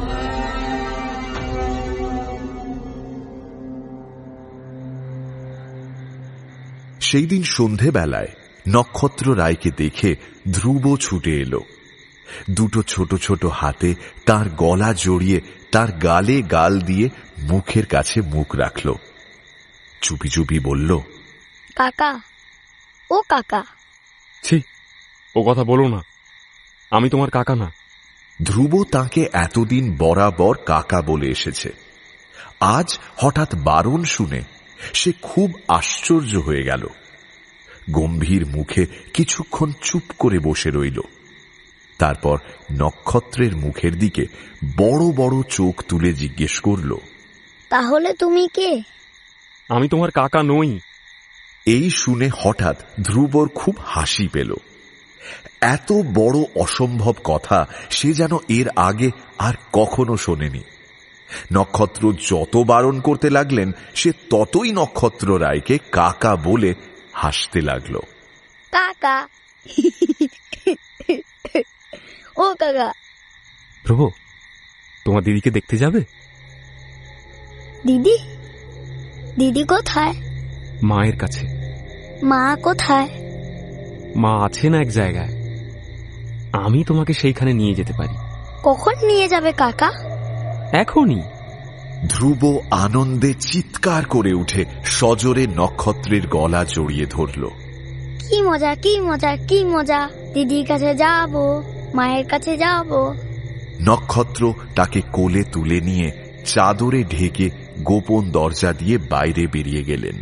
সেই দিন সন্ধেবেলায় নক্ষত্ররায়কে দেখে ধ্রুব ছুটে এলো। দুটো ছোট ছোট হাতে তার গলা জড়িয়ে তার গালে গাল দিয়ে মুখের কাছে মুখ রাখল। চুপি চুপি বলল, কাকা, ও কাকা। ছি, ও কথা বলো না, আমি তোমার কাকা না। ধ্রুব তাকে এতদিন বরাবর কাকা বলে এসেছে। আজ হঠাৎ বারণ শুনে সে খুব আশ্চর্য হয়ে গেল। গম্ভীর মুখে কিছুক্ষণ চুপ করে বসে রইল। তারপর নক্ষত্রের মুখের দিকে বড় বড় চোখ তুলে জিজ্ঞেস করল, তাহলে তুমি কে? আমি তোমার কাকা নই। এই শুনে হঠাৎ ধ্রুবর খুব হাসি পেল। এত বড় অসম্ভব কথা সে যেন এর আগে আর কখনো শোনেনি। নক্ষত্র যত বারণ করতে লাগলেন সে ততই নক্ষত্ররায়কে কাকা বলে হাসতে লাগল। কাকা, ও কাকা। প্রভু, তোমার দিদিকে দেখতে যাবে? দিদি? দিদি কোথায়? মায়ের কাছে। মা কোথায়? মা আছে না এক জায়গায়, আমি তোমাকে সেইখানে নিয়ে যেতে পারি। কখন নিয়ে যাবে কাকা? এখনই। ধ্রুব আনন্দে চিৎকার করে উঠে সজোরে নক্ষত্রের গলা জড়িয়ে ধরল। কি মজা, কি মজা, কি মজা! দিদির কাছে যাব, মায়ের কাছে যাব। নক্ষত্র তাকে কোলে তুলে নিয়ে চাদরে ঢেকে গোপন দরজা দিয়ে বাইরে বেরিয়ে গেলেন।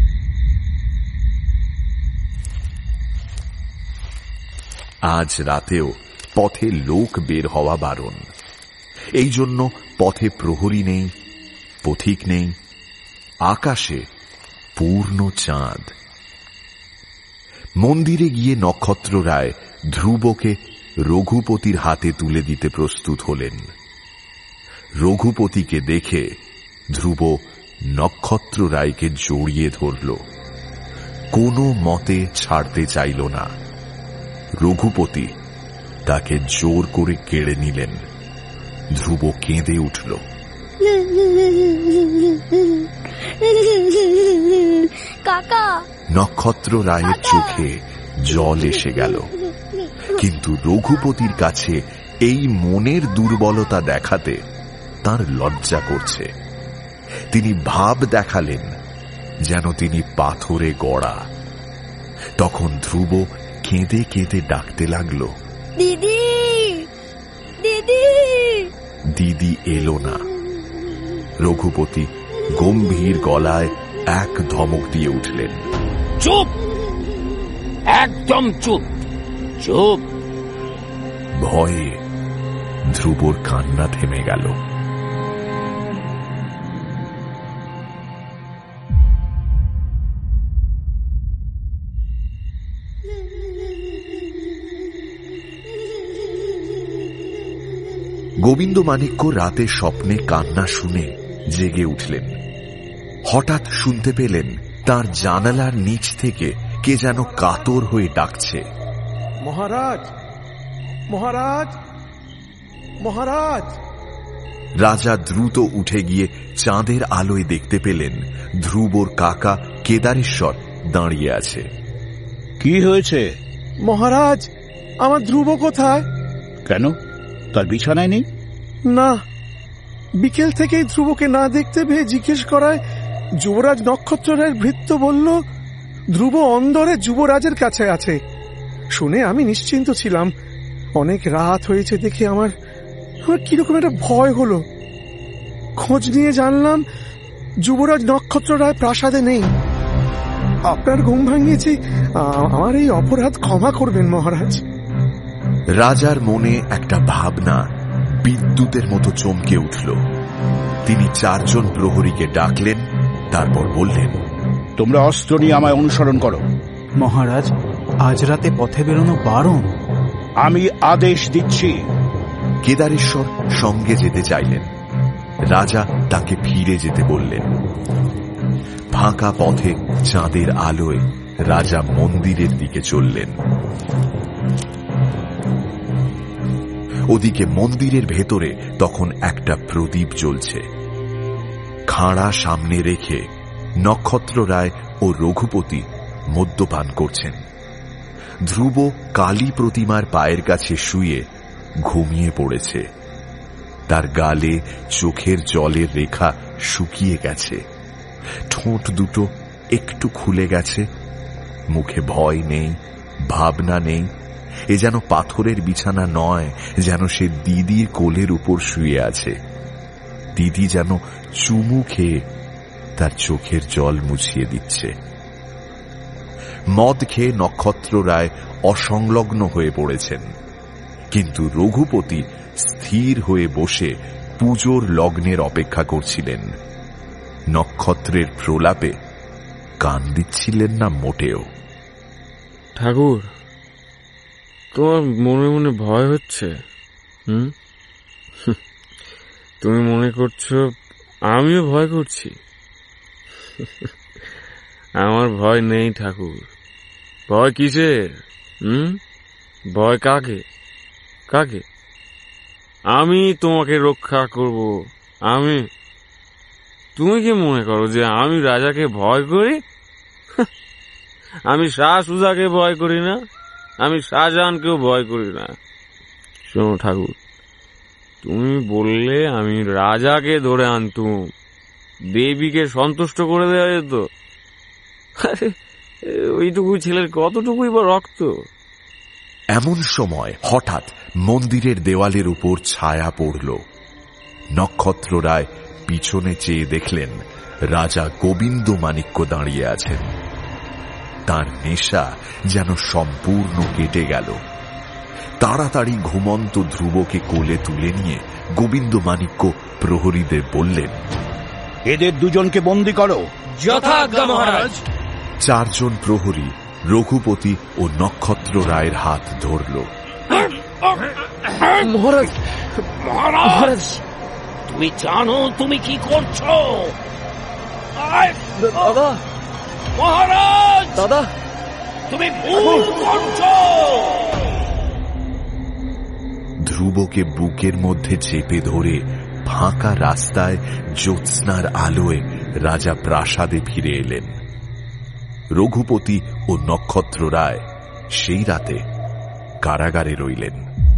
আজ রাতেও পথে লোক বের হওয়া বারণ। এই জন্য পথে প্রহরী নেই, পথিক নেই, আকাশে পূর্ণ চাঁদ। মন্দিরে গিয়ে নক্ষত্র রায় ধ্রুবকে রঘুপতির হাতে তুলে দিতে প্রস্তুত হলেন। রঘুপতিকে দেখে ধ্রুব নক্ষত্র রায়কে জড়িয়ে ধরল, কোনো মতে ছাড়তে চাইল না। রঘুপতি তাকে জোর করে কেড়ে নিলেন। ধ্রুব কেঁদে উঠল। কাকা! নক্ষত্র রায়ের চোখে জল এসে গেল, কিন্তু রঘুপতির কাছে এই মনের দুর্বলতা দেখাতে তার লজ্জা করছে। তিনি ভাব দেখালেন যেন তিনি পাথরে গড়া। তখন ধ্রুব কেঁদে কেঁদে ডাকতে লাগল, দিদি, দিদি। দিদি এলো না। রঘুপতি গম্ভীর গলায় এক ধমক দিয়ে উঠলেন, চুপ, একদম চুপ, চুপ। ভয়ে ধ্রুবর কান্না থেমে গেল। গোবিন্দমাণিক্য রাতে স্বপ্নে কান্না শুনে জেগে উঠলেন। হঠাৎ শুনতে পেলেন তার জানালার নিচ থেকে কে যেন কাতর হয়ে ডাকছে, মহারাজ, মহারাজ, মহারাজ। রাজা দ্রুত উঠে গিয়ে চাঁদের আলোয় দেখতে পেলেন ধ্রুবর কাকা কেদারেশ্বর দাঁড়িয়ে আছে। কি হয়েছে? মহারাজ, আমার ধ্রুব কোথায়? কেন, তার বিছানায় নেই? না, বিকেল থেকেই ধ্রুবকে না দেখতে পেয়ে জিজ্ঞেস করায় যুবরাজ নক্ষত্র রায়ের ভৃত্য বলল ধ্রুব অন্দরে যুবরাজের কাছে আছে। শুনে আমি নিশ্চিন্ত ছিলাম। অনেক রাত হয়েছে দেখে আমার কিরকম একটা ভয় হলো। খোঁজ নিয়ে জানলাম যুবরাজ নক্ষত্র রায় প্রাসাদে নেই। আপনার ঘুম ভাঙিয়েছি, আমার এই অপরাধ ক্ষমা করবেন মহারাজ। রাজার মনে একটা ভাবনা বিদ্যুতের মতো চমকে উঠল। তিনি 4 জন প্রহরীকে ডাকলেন, তারপর বললেন, তোমরা অস্ত্র নিয়ে আমায় অনুসরণ করো। মহারাজ, আজ রাতে পথে বেরোনো বারণ। আমি আদেশ দিচ্ছি। কেদারেশ্বর সঙ্গে যেতে চাইলেন। রাজা তাকে ফিরে যেতে বললেন। ফাঁকা পথে চাঁদের আলোয় রাজা মন্দিরের দিকে চললেন। ওদিকে মন্দিরের ভেতরে তখন একটা প্রদীপ জ্বলছে। খাঁড়া সামনে রেখে নক্ষত্র রায় ও রঘুপতি মদ্যপান করছেন। ধ্রুব কালী প্রতিমার পায়ের কাছে শুয়ে ঘুমিয়ে পড়েছে। তার গালে চোখের জলের রেখা শুকিয়ে গেছে, ঠোঁট দুটো একটু খুলে গেছে। মুখে ভয় নেই, ভাবনা নেই। এ যেন পাথরের বিছানা নয়, যেন সে দিদির কোলের উপর শুয়ে আছে। দিদি যেন চুমু খেয়ে তার চোখের জল মুছিয়ে দিচ্ছে। মদ খেয়ে নক্ষত্র রায় অসংলগ্ন হয়ে পড়েছেন, কিন্তু রঘুপতি স্থির হয়ে বসে পুজোর লগ্নের অপেক্ষা করছিলেন। নক্ষত্রের প্রলাপে কান দিচ্ছিলেন না মোটেও। ঠাকুর, তোমার মনে মনে ভয় হচ্ছে? তুমি মনে করছো আমিও ভয় করছি? আমার ভয় নেই ঠাকুর। ভয় কিসের? ভয় কাকে? কাকে? আমি তোমাকে রক্ষা করব। আমি? তুমি কি মনে করো যে আমি রাজাকে ভয় করি? আমি শাহ সুজাকে ভয় করি না, আমি শাহজাহানকেও ভয় করি না। শোনো ঠাকুর, তুমি বললে আমি রাজাকে ধরে আনতুম, দেবীকে সন্তুষ্ট করে দেওয়া যেত। ওইটুকু ছেলের কতটুকুই বা রক্ত। এমন সময় হঠাৎ মন্দিরের দেওয়ালের উপর ছায়া পড়ল। নক্ষত্র রায় পিছনে চেয়ে দেখলেন রাজা গোবিন্দমাণিক্য দাঁড়িয়ে আছেন। তার নেশা যেন সম্পূর্ণ কেটে গেল। তাড়াতাড়ি ঘুমন্ত ধ্রুবকে কোলে তুলে নিয়ে গোবিন্দমাণিক্য প্রহরীদের বললেন, এদের দুজনকে বন্দী করো। যথাজ্ঞা মহারাজ। 4 জন প্রহরী রঘুপতি ও নক্ষত্র রায়ের হাত ধরল। মহারাজ, মহারাজ, তুমি জানো তুমি কি করছো? দাদা, মহারাজ, দাদা, তুমি ভুল করছো। ধ্রুবকে বুকের মধ্যে চেপে ধরে ফাঁকা রাস্তায় জ্যোৎস্নার আলোয় রাজা প্রাসাদে ফিরে এলেন। রঘুপতি ও নক্ষত্র রায় সেই রাতে কারাগারে রইলেন।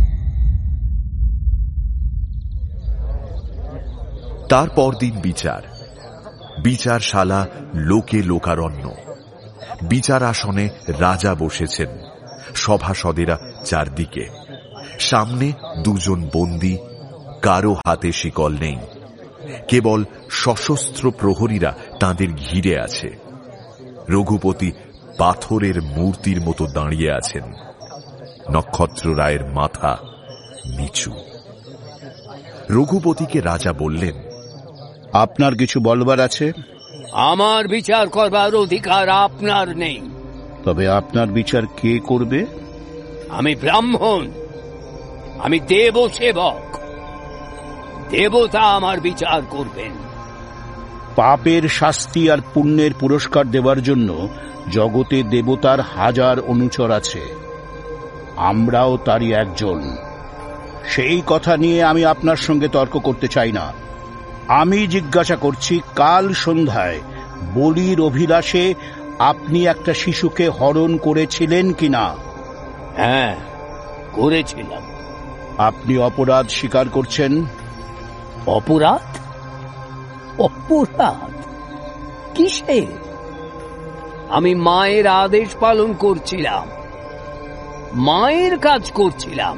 তার পরদিন বিচার। বিচারশালা লোকে লোকারণ্য। বিচার আসনে রাজা বসেছেন, সভাসদেরা চারদিকে। সামনে 2 জন বন্দী, কারো হাতে শিকল নেই, কেবল সশস্ত্র প্রহরীরা তাঁদের ঘিরে আছে। রঘুপতি পাথরের মূর্তির মতো দাঁড়িয়ে আছেন। নক্ষত্র রায়ের মাথা নিচু। রঘুপতিকে রাজা বললেন, আপনার কিছু বলবার আছে? আমার বিচার করবার অধিকার আপনার নেই। তবে আপনার বিচার কে করবে? আমি ব্রাহ্মণ, আমি দেব সেবক। দেবতা আমার বিচার করবেন। পাপের শাস্তি আর পুণ্যের পুরস্কার দেওয়ার জন্য জগতে দেবতার 1000 অনুচর আছে, আমরাও তারই একজন। সেই কথা নিয়ে আমি আপনার সঙ্গে তর্ক করতে চাই না। আমি জিজ্ঞাসা করছি, কাল সন্ধ্যায় বলির অভিলাষে আপনি একটা শিশুকে হরণ করেছিলেন কিনা? হ্যাঁ, করেছিলাম। আপনি অপরাধ স্বীকার করছেন? অপরাধ? অপরাধ কিসে? আমি মায়ের আদেশ পালন করছিলাম, মায়ের কাজ করছিলাম।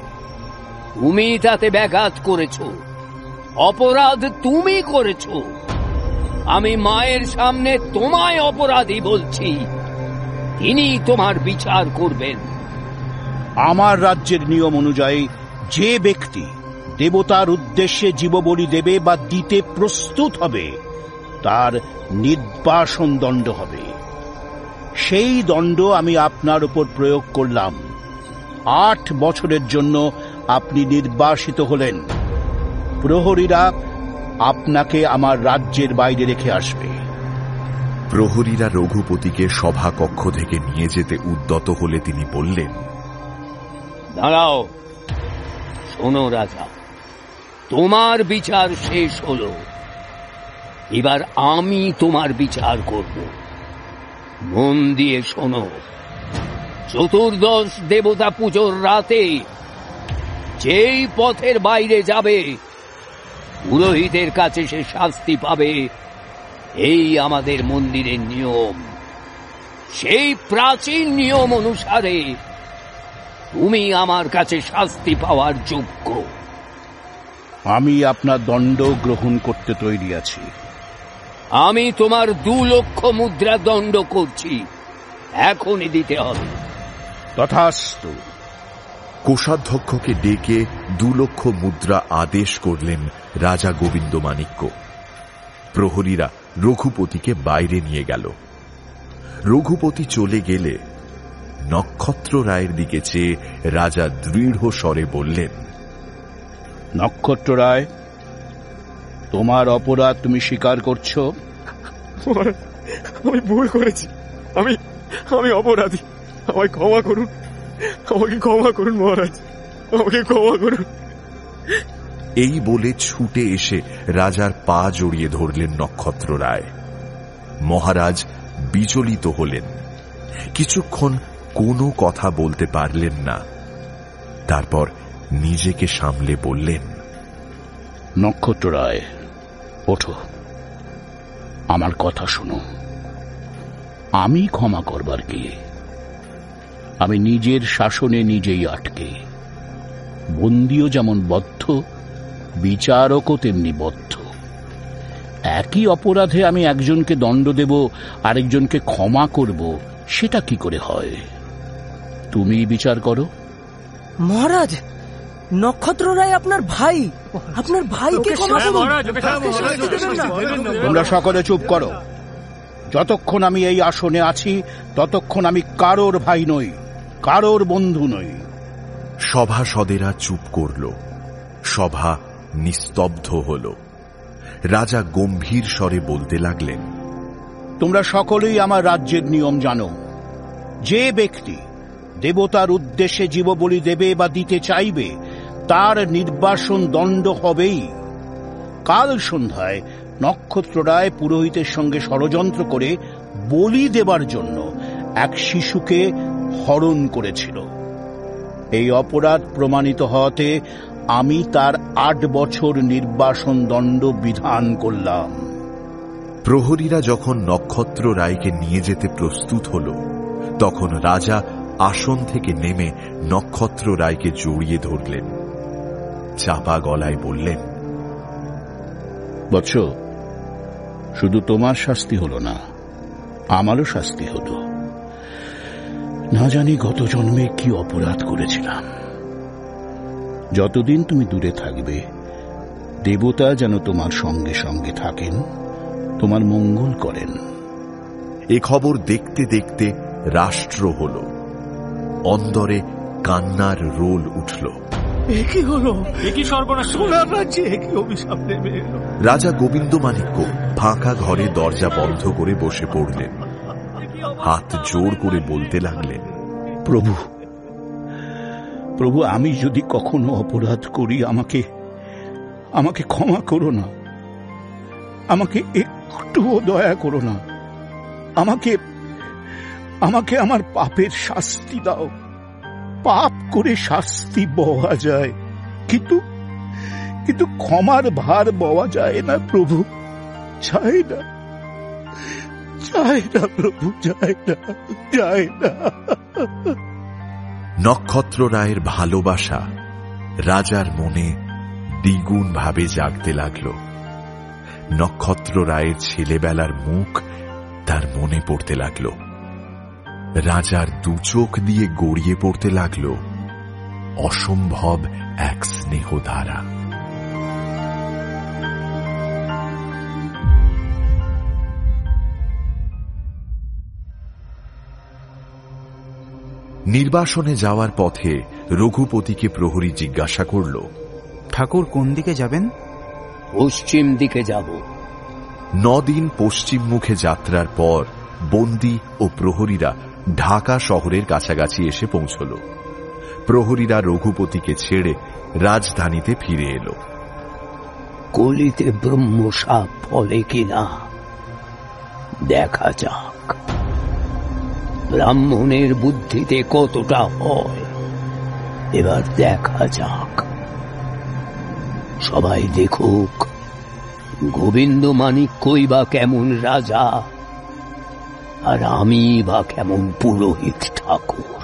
তুমি তাতে ব্যাঘাত করেছ, অপরাধ তুমি করেছ। আমি মায়ের সামনে তোমায় অপরাধী বলছি, তিনি তোমার বিচার করবেন। আমার রাজ্যের নিয়ম অনুযায়ী যে ব্যক্তি দেবতার উদ্দেশ্যে জীববলি দেবে বা দিতে প্রস্তুত হবে তার নির্বাসন দণ্ড হবে। সেই দণ্ড আমি আপনার উপর প্রয়োগ করলাম। 8 বছরের জন্য আপনি নির্বাসিত হলেন। প্রহরীরা আপনাকে আমার রাজ্যের বাইরে রেখে আসবে। প্রহরীরা রঘুপতিকে সভাকক্ষ থেকে নিয়ে যেতে উদ্যত হলে তিনি বললেন, দাঁড়াও, শোনো রাজা, তোমার বিচার শেষ হলো, এবার আমি তোমার বিচার করব। মন দিয়ে শোনো। চতুর্দশ দেবতা পুজোর রাতে যেই পথের বাইরে যাবে পুরোহিতের কাছে সে শাস্তি পাবে, এই আমাদের মন্দিরের নিয়ম। সেই প্রাচীন নিয়ম অনুসারে তুমি আমার কাছে শাস্তি পাওয়ার যোগ্য। আমি আপনার দণ্ড গ্রহণ করতে তৈরি আছি। আমি তোমার 2 লক্ষ মুদ্রা দণ্ড করছি, এখনই দিতে হবে। তথাস্তু। কোষাধ্যক্ষকে ডেকে 2 লক্ষ মুদ্রা আদেশ করলেন রাজা গোবিন্দমাণিক্য। প্রহরীরা রঘুপতিকে বাইরে নিয়ে গেল। রঘুপতি চলে গেলে নক্ষত্র রায়ের দিকে চেয়ে রাজা দৃঢ় স্বরে বললেন, নক্ষত্র রায়, তোমার অপরাধ তুমি স্বীকার করছো? আমি ভুল করেছি, আমি অপরাধী, আমায় ক্ষমা করুন, আমাকে ক্ষমা করুন মহারাজ, আমাকে ক্ষমা করুন। এই বলে ছুটে এসে রাজার পা জড়িয়ে ধরলেন নক্ষত্র রায়। মহারাজ বিচলিত হলেন। কিছুক্ষণ কোনো কথা বলতে পারলেন না। তারপর নিজেকে সামলে বললেন, নক্ষত্ররায়, ওঠো, আমার কথা শোনো। আমি ক্ষমা করবার কে? আমি নিজের শাসনে নিজেই আটকে। বন্দীও যেমন বদ্ধ, বিচারকও তেমনি বদ্ধ। একই অপরাধে আমি একজনকে দণ্ড দেব, আরেকজনকে ক্ষমা করব, সেটা কি করে হয়? তুমি বিচার করো। মহারাজ, নক্ষত্ররায় আপনার ভাই, আপনার ভাইকে ক্ষমা করুন। তোমরা সকলে চুপ করো। যতক্ষণ আমি এই আসনে আছি ততক্ষণ আমি কারোর ভাই নই, কারোর বন্ধু নই। সভাসদেরা চুপ করল। সভা নিস্তব্ধ হল। রাজা গম্ভীর স্বরে বলতে লাগলেন, তোমরা সকলেই আমার রাজ্যের নিয়ম জানো। যে ব্যক্তি দেবতার উদ্দেশ্যে জীববলি দেবে বা দিতে চাইবে, তার নির্বাসন দণ্ড হবেই। কাল সন্ধ্যায় নক্ষত্ররায় পুরোহিতের সঙ্গে ষড়যন্ত্র করে বলি দেবার জন্য এক শিশুকে হরণ করেছিল। এই অপরাধ প্রমাণিত হওয়াতে আমি তার 8 বছর নির্বাসন দণ্ড বিধান করলাম। প্রহরীরা যখন নক্ষত্র রায়কে নিয়ে যেতে প্রস্তুত হল, তখন রাজা আসন থেকে নেমে নক্ষত্র রায়কে জড়িয়ে ধরলেন। চাপা গলায় বললেন, বৎস, শুধু তোমার শাস্তি হলো না, আমারও শাস্তি হলো। না জানি গত জন্মে কি অপরাধ করেছিলাম। যতদিন তুমি দূরে থাকবে, দেবতা যেন তোমার সঙ্গে সঙ্গে থাকেন, তোমার মঙ্গল করেন। এ খবর দেখতে দেখতে রাষ্ট্র হল। অন্দরে কান্নার রোল উঠল। একই হলো, একই সর্বনাশ, সোনার রাজ্যে একই অভিশাপ নেমে এলো। রাজা গোবিন্দমাণিক্য ফাঁকা ঘরে দরজা বন্ধ করে বসে পড়লেন। হাত জোর করে বলতে লাগলেন, প্রভু, প্রভু, আমি যদি কখনো অপরাধ করি আমাকে ক্ষমা করো না। আমাকে একটুও দয়া করো না। আমাকে আমার পাপের শাস্তি দাও। পাপ করে শাস্তি বওয়া যায়, কিন্তু ক্ষমার ভার বওয়া যায় না প্রভু। চাই না, চাই না প্রভু, চাই না, চাই না। নক্ষত্র রায়ের ভালোবাসা রাজার মনে দ্বিগুণ ভাবে জাগতে লাগল। নক্ষত্র রায়ের ছেলেবেলার মুখ তার মনে পড়তে লাগল। রাজার দু চোখ দিয়ে গড়িয়ে পড়তে লাগল অসম্ভব এক স্নেহধারা। নির্বাসনে যাওয়ার পথে রঘুপতিকে প্রহরী জিজ্ঞাসা করল, ঠাকুর কোন দিকে যাবেন? পশ্চিম দিকে যাব। 9 দিন পশ্চিম মুখে যাত্রার পর বন্দী ও প্রহরীরা ঢাকা শহরের কাছাকাছি এসে পৌঁছল। প্রহরীরা রঘুপতিকে ছেড়ে রাজধানীতে ফিরে এলো। কলিতে ব্রহ্মশাপ ফলে কিনা দেখা যাক। ব্রাহ্মণের বুদ্ধিতে কতটা হয় এবার দেখা যাক। সবাই দেখুক গোবিন্দমাণিক্যই বা কেমন রাজা, আর আমি বা কেমন পুরোহিত ঠাকুর।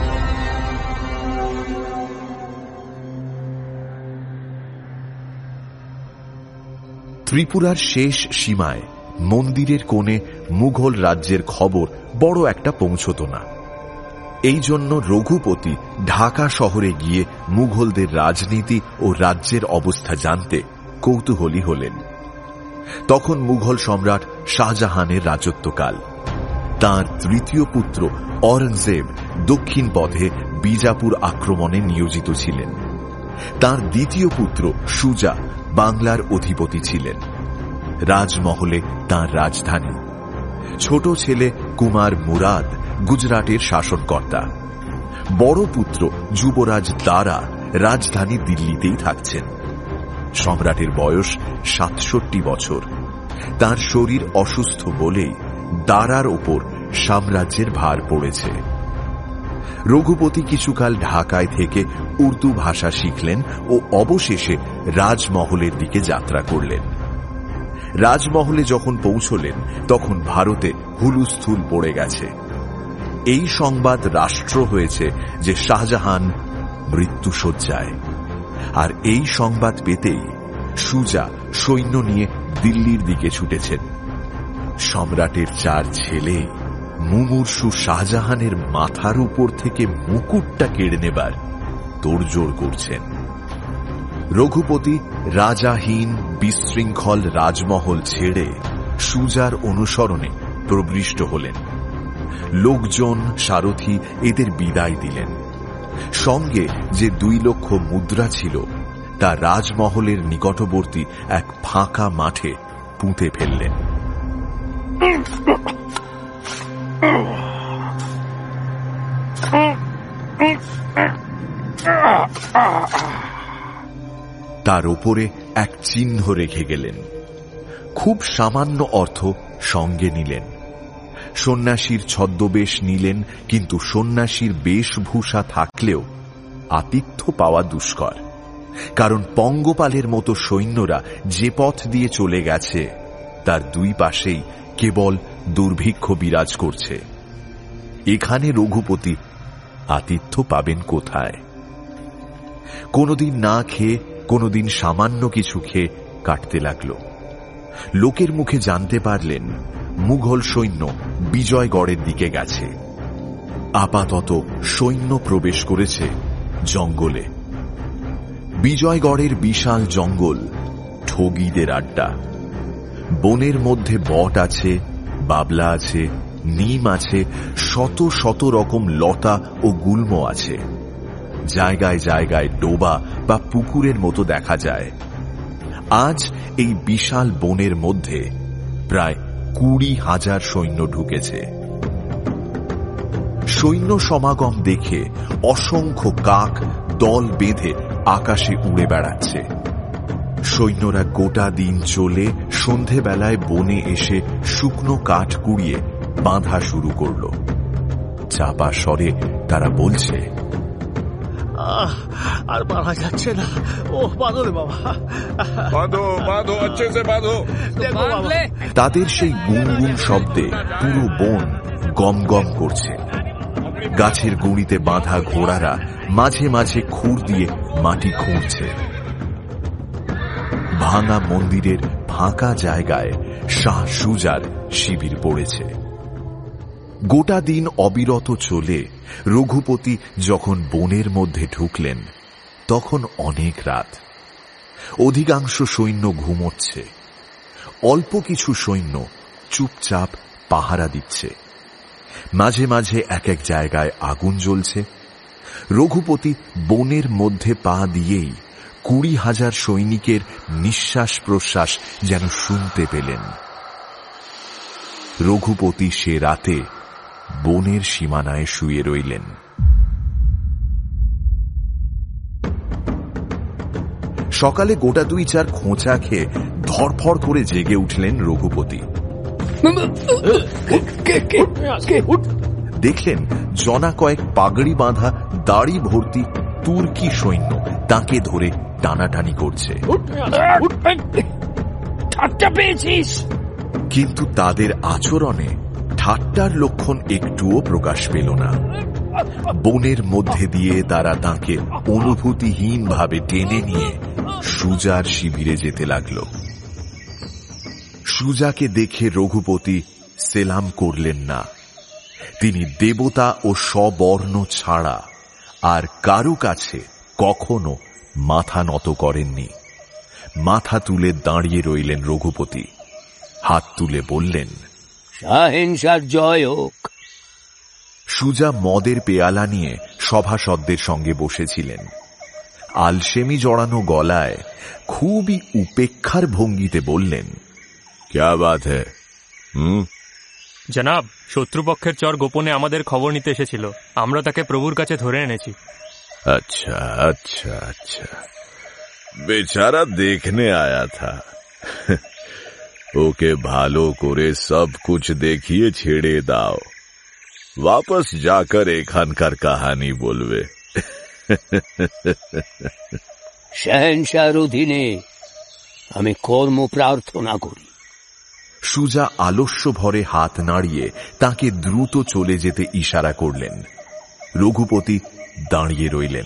ত্রিপুরার শেষ সীমায় মন্দিরের কোণে মুঘল রাজ্যের খবর বড় একটা পৌঁছত না। এই জন্য রঘুপতি ঢাকা শহরে গিয়ে মুঘলদের রাজনীতি ও রাজ্যের অবস্থা জানতে কৌতূহলী হলেন। তখন মুঘল সম্রাট শাহজাহানের রাজত্বকাল। তাঁর তৃতীয় পুত্র অরঙ্গজেব দক্ষিণ পথে বিজাপুর আক্রমণে নিয়োজিত ছিলেন। তাঁর দ্বিতীয় পুত্র সুজা বাংলার অধিপতি ছিলেন। রাজমহলে তাঁর রাজধানী। ছোট ছেলে কুমার মুরাদ গুজরাটের শাসনকর্তা। বড় পুত্র যুবরাজ দারা রাজধানী দিল্লিতেই থাকছেন। সম্রাটের বয়স 67 বছর। তার শরীর অসুস্থ বলেই দারার ওপর সাম্রাজ্যের ভার পড়েছে। রঘুপতি কিছুকাল ঢাকায় থেকে উর্দু ভাষা শিখলেন ও অবশেষে রাজমহলের দিকে যাত্রা করলেন। রাজমহলে যখন পৌঁছলেন তখন ভারতে হুলুস্থুল পড়ে গেছে। এই সংবাদ রাষ্ট্র হয়েছে যে শাহজাহান মৃত্যুশয্যায়। আর এই সংবাদ পেতেই সুজা সৈন্য নিয়ে দিল্লির দিকে ছুটেছেন। সম্রাটের 4 ছেলে মুমূর্ষু শাহজাহানের মাথার উপর থেকে মুকুটটা কেড়ে নেবার তোড়জোড় করছেন। রঘুপতি রাজাহীন বিশৃঙ্খল রাজমহল ছেড়ে সুজার অনুসরণে প্রবৃষ্ট হলেন। লোকজন সারথি এদের বিদায় দিলেন। সঙ্গে যে 2 লক্ষ মুদ্রা ছিল তা রাজমহলের নিকটবর্তী এক ফাঁকা মাঠে পুঁতে ফেললেন। তার উপরে এক চিহ্ন রেখে গেলেন। খুব সামান্য অর্থ সঙ্গে নিলেন। সন্ন্যাসীর ছদ্মবেশ নিলেন, কিন্তু সন্ন্যাসীর বেশভূষা থাকলেও আতিথ্য পাওয়া দুষ্কর। কারণ পঙ্গপালের মতো সৈন্যরা যে পথ দিয়ে চলে গেছে তার 2 পাশেই কেবল দুর্ভিক্ষ বিরাজ করছে। এখানে রঘুপতি আতিথ্য পাবেন কোথায়? কোনদিন না খেয়ে, কোনদিন সামান্য কিছু খেয়ে কাটতে লাগল। লোকের মুখে জানতে পারলেন মুঘল সৈন্য বিজয়গড়ের দিকে গেছে। আপাতত সৈন্য প্রবেশ করেছে জঙ্গলে। বিজয়গড়ের বিশাল জঙ্গল ঠগীদের আড্ডা। বনের মধ্যে বট আছে, বাবলা আছে, নিম আছে, শত শত রকম লতা ও গুল্ম আছে। জায়গায় জায়গায় ডোবা বা পুকুরের মতো দেখা যায়। আজ এই বিশাল বনের মধ্যে প্রায় 20,000 সৈন্য ঢুকেছে। সৈন্য সমাগম দেখে অসংখ্য কাক দল বেঁধে আকাশে উড়ে বেড়াচ্ছে। সৈন্যরা গোটা দিন চলে সন্ধেবেলায় বনে এসে শুকনো কাঠ কুড়িয়ে বাঁধা শুরু করল। চাপা স্বরে তারা বলছে, আর বাঁধা যাচ্ছে না। ও বাঁধো রে বাবা, বাঁধো বাঁধো, अच्छे से বাঁধো। তাদের সেই গুনগুন শব্দে পুরো বন গম গম করছে। গাছের গুঁড়িতে বাঁধা ঘোড়ারা মাঝে মাঝে খুর দিয়ে মাটি খুঁড়ছে। ভাঙা মন্দিরের ফাঁকা জায়গায় শাহ সুজার শিবির পড়েছে। গোটা দিন অবিরত চলে রঘুপতি যখন বনের মধ্যে ঢুকলেন তখন অনেক রাত। অধিকাংশ সৈন্য ঘুমোচ্ছে। অল্প কিছু সৈন্য চুপচাপ পাহারা দিচ্ছে। মাঝে মাঝে এক এক জায়গায় আগুন জ্বলছে। রঘুপতি বনের মধ্যে পা দিয়েই 20,000 সৈনিকের নিঃশ্বাস প্রশ্বাস যেন শুনতে পেলেন। রঘুপতি সে রাতে বনের সীমানায় শুয়ে রইলেন। সকালে গোটা 2-4 খোঁচা খেয়ে ধরফড় করে জেগে উঠলেন রঘুপতি। দেখলেন জনা কয়েক পাগড়ি বাঁধা দাড়ি ভর্তি তুর্কি সৈন্য তাকে ধরে টানাটানি করছে। কিন্তু তাদের আচরণে ঠাট্টার লক্ষণ একটুও প্রকাশ পেল না। বনের মধ্যে দিয়ে তারা তাকে অনুভূতিহীন ভাবে টেনে নিয়ে সুজার শিবিরে যেতে লাগল। সুজাকে দেখে রঘুপতি সেলাম করলেন না। তিনি দেবতা ও স্ববর্ণ ছাড়া আর কারো কাছে কখনো মাথা নত করেননি। মাথা তুলে দাঁড়িয়ে রইলেন রঘুপতি। হাত তুলে বললেন, শাহেনশার জয় হোক। সুজা মদের পেয়ালা নিয়ে সভাসদদের সঙ্গে বসেছিলেন। আলসেমি জড়ানো গলায় খুবই উপেক্ষার ভঙ্গিতে বললেন, क्या बात है? জনাব, শত্রুপক্ষের চর গোপনে আমাদের খবর নিতে এসেছিল। আমরা তাকে প্রভুর কাছে ধরে এনেছি। अच्छा अच्छा अच्छा, बेचारा देखने आया था। ওকে ভালো করে সব কুছ দেখিয়ে ছেড়ে দাও। वापस जाकर एखानकार कहानी बोलवे। শহনশাহর অধীনে আমি কর্ম প্রার্থনা করি। সুজা আলস্য ভরে হাত নাড়িয়ে তাকে দ্রুত চলে যেতে ইশারা করলেন। রঘুপতি দাঁড়িয়ে রইলেন।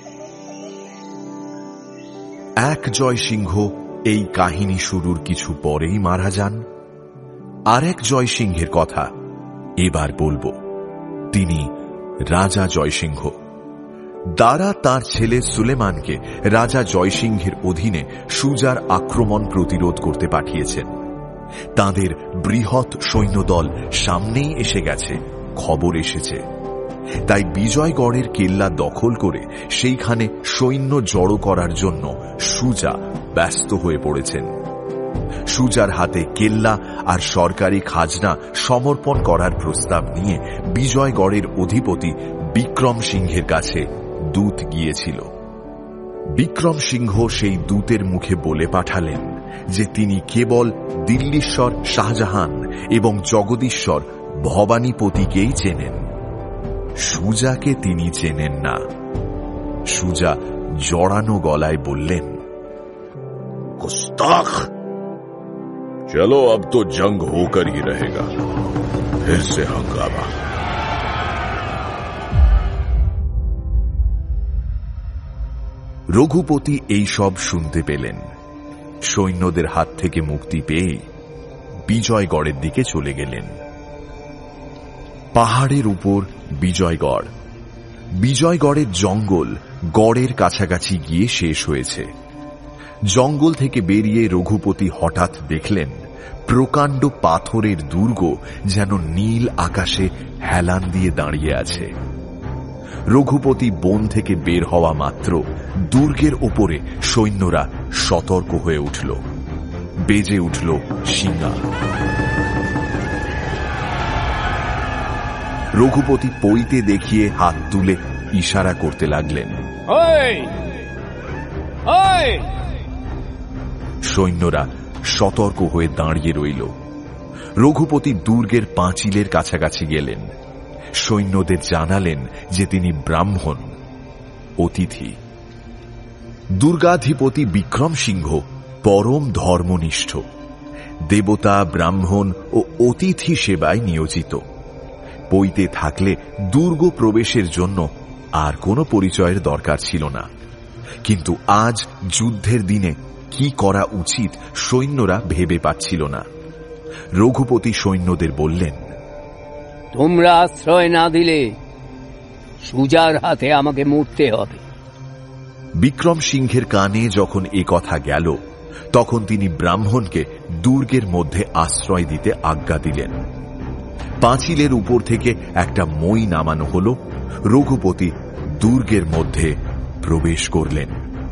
এক জয়সিংহ এই কাহিনী শুরুর কিছু পরেই মারা যান। আরেক জয়সিংহের কথা এবার বলবো। তিনি রাজা জয়সিংহ। দারা তার ছেলে সুলেমানকে রাজা জয়সিংহের অধীনে সুজার আক্রমণ প্রতিরোধ করতে পাঠিয়েছেন। তাদের বৃহৎ সৈন্যদল সামনেই এসে গেছে, খবর এসেছে। তাই বিজয়গড়ের কেল্লা দখল করে সেইখানে সৈন্য জড়ো করার জন্য সুজা ব্যস্ত হয়ে পড়েছেন। সুজার হাতে কেল্লা আর সরকারি খাজনা সমর্পণ করার প্রস্তাব নিয়ে বিজয়গড়ের অধিপতি বিক্রম সিংহের কাছে দূত গিয়েছিল। বিক্রম সিংহ সেই দূতের মুখে বলে পাঠালেন যে তিনি কেবল দিল্লীশ্বর শাহজাহান এবং জগদীশ্বর ভবানীপতিকেই চেনেন, সুজাকে তিনি চেনেন না। সুজা জড়ানো গলায় বললেন, गुस्ताख, चलो अब तो जंग होकर ही रहेगा, फिर से हंगामा। রঘুপতি এই সব শুনতে পেলেন। সৈন্যদের হাত থেকে মুক্তি পেয়ে বিজয়গড়ের দিকে চলে গেলেন। পাহাড়ের উপর বিজয়গড়। বিজয়গড়ের জঙ্গল গড়ের কাছাকাছি গিয়ে শেষ হয়েছে। জঙ্গল থেকে বেরিয়ে রঘুপতি হঠাৎ দেখলেন প্রকাণ্ড পাথরের দুর্গ যেন নীল আকাশে হেলান দিয়ে দাঁড়িয়ে আছে। রঘুপতি বন থেকে বের হওয়া মাত্র দুর্গের ওপরে সৈন্যরা সতর্ক হয়ে উঠল। বেজে উঠল শিঙা। রঘুপতি পইতে দেখিয়ে হাত তুলে ইশারা করতে লাগলেন। সৈন্যরা সতর্ক হয়ে দাঁড়িয়ে রইল। রঘুপতি দুর্গের পাঁচিলের কাছাকাছি গেলেন। সৈন্যদের জানালেন যে তিনি ব্রাহ্মণ, অতিথি। দুর্গাধিপতি বিক্রম সিংহ পরম ধর্মনিষ্ঠ, দেবতা, ব্রাহ্মণ ও অতিথি সেবায় নিয়োজিত। পইতে থাকলে দুর্গ প্রবেশের জন্য আর কোনো পরিচয়ের দরকার ছিল না। কিন্তু আজ যুদ্ধের দিনে কি করা উচিত সৈন্যরা ভেবে পাচ্ছিল না। রঘুপতি সৈন্যদের বললেন, তোমরা আশ্রয় না দিলে সুজার হাতে আমাকে মরতে হবে। বিক্রম সিংহের কানে যখন এ কথা গেল, তখন তিনি ব্রাহ্মণকে দুর্গের মধ্যে আশ্রয় দিতে আজ্ঞা দিলেন। পাঁচিলের উপর থেকে একটা মই নামানো হল। রঘুপতি দুর্গের মধ্যে প্রবেশ করলেন।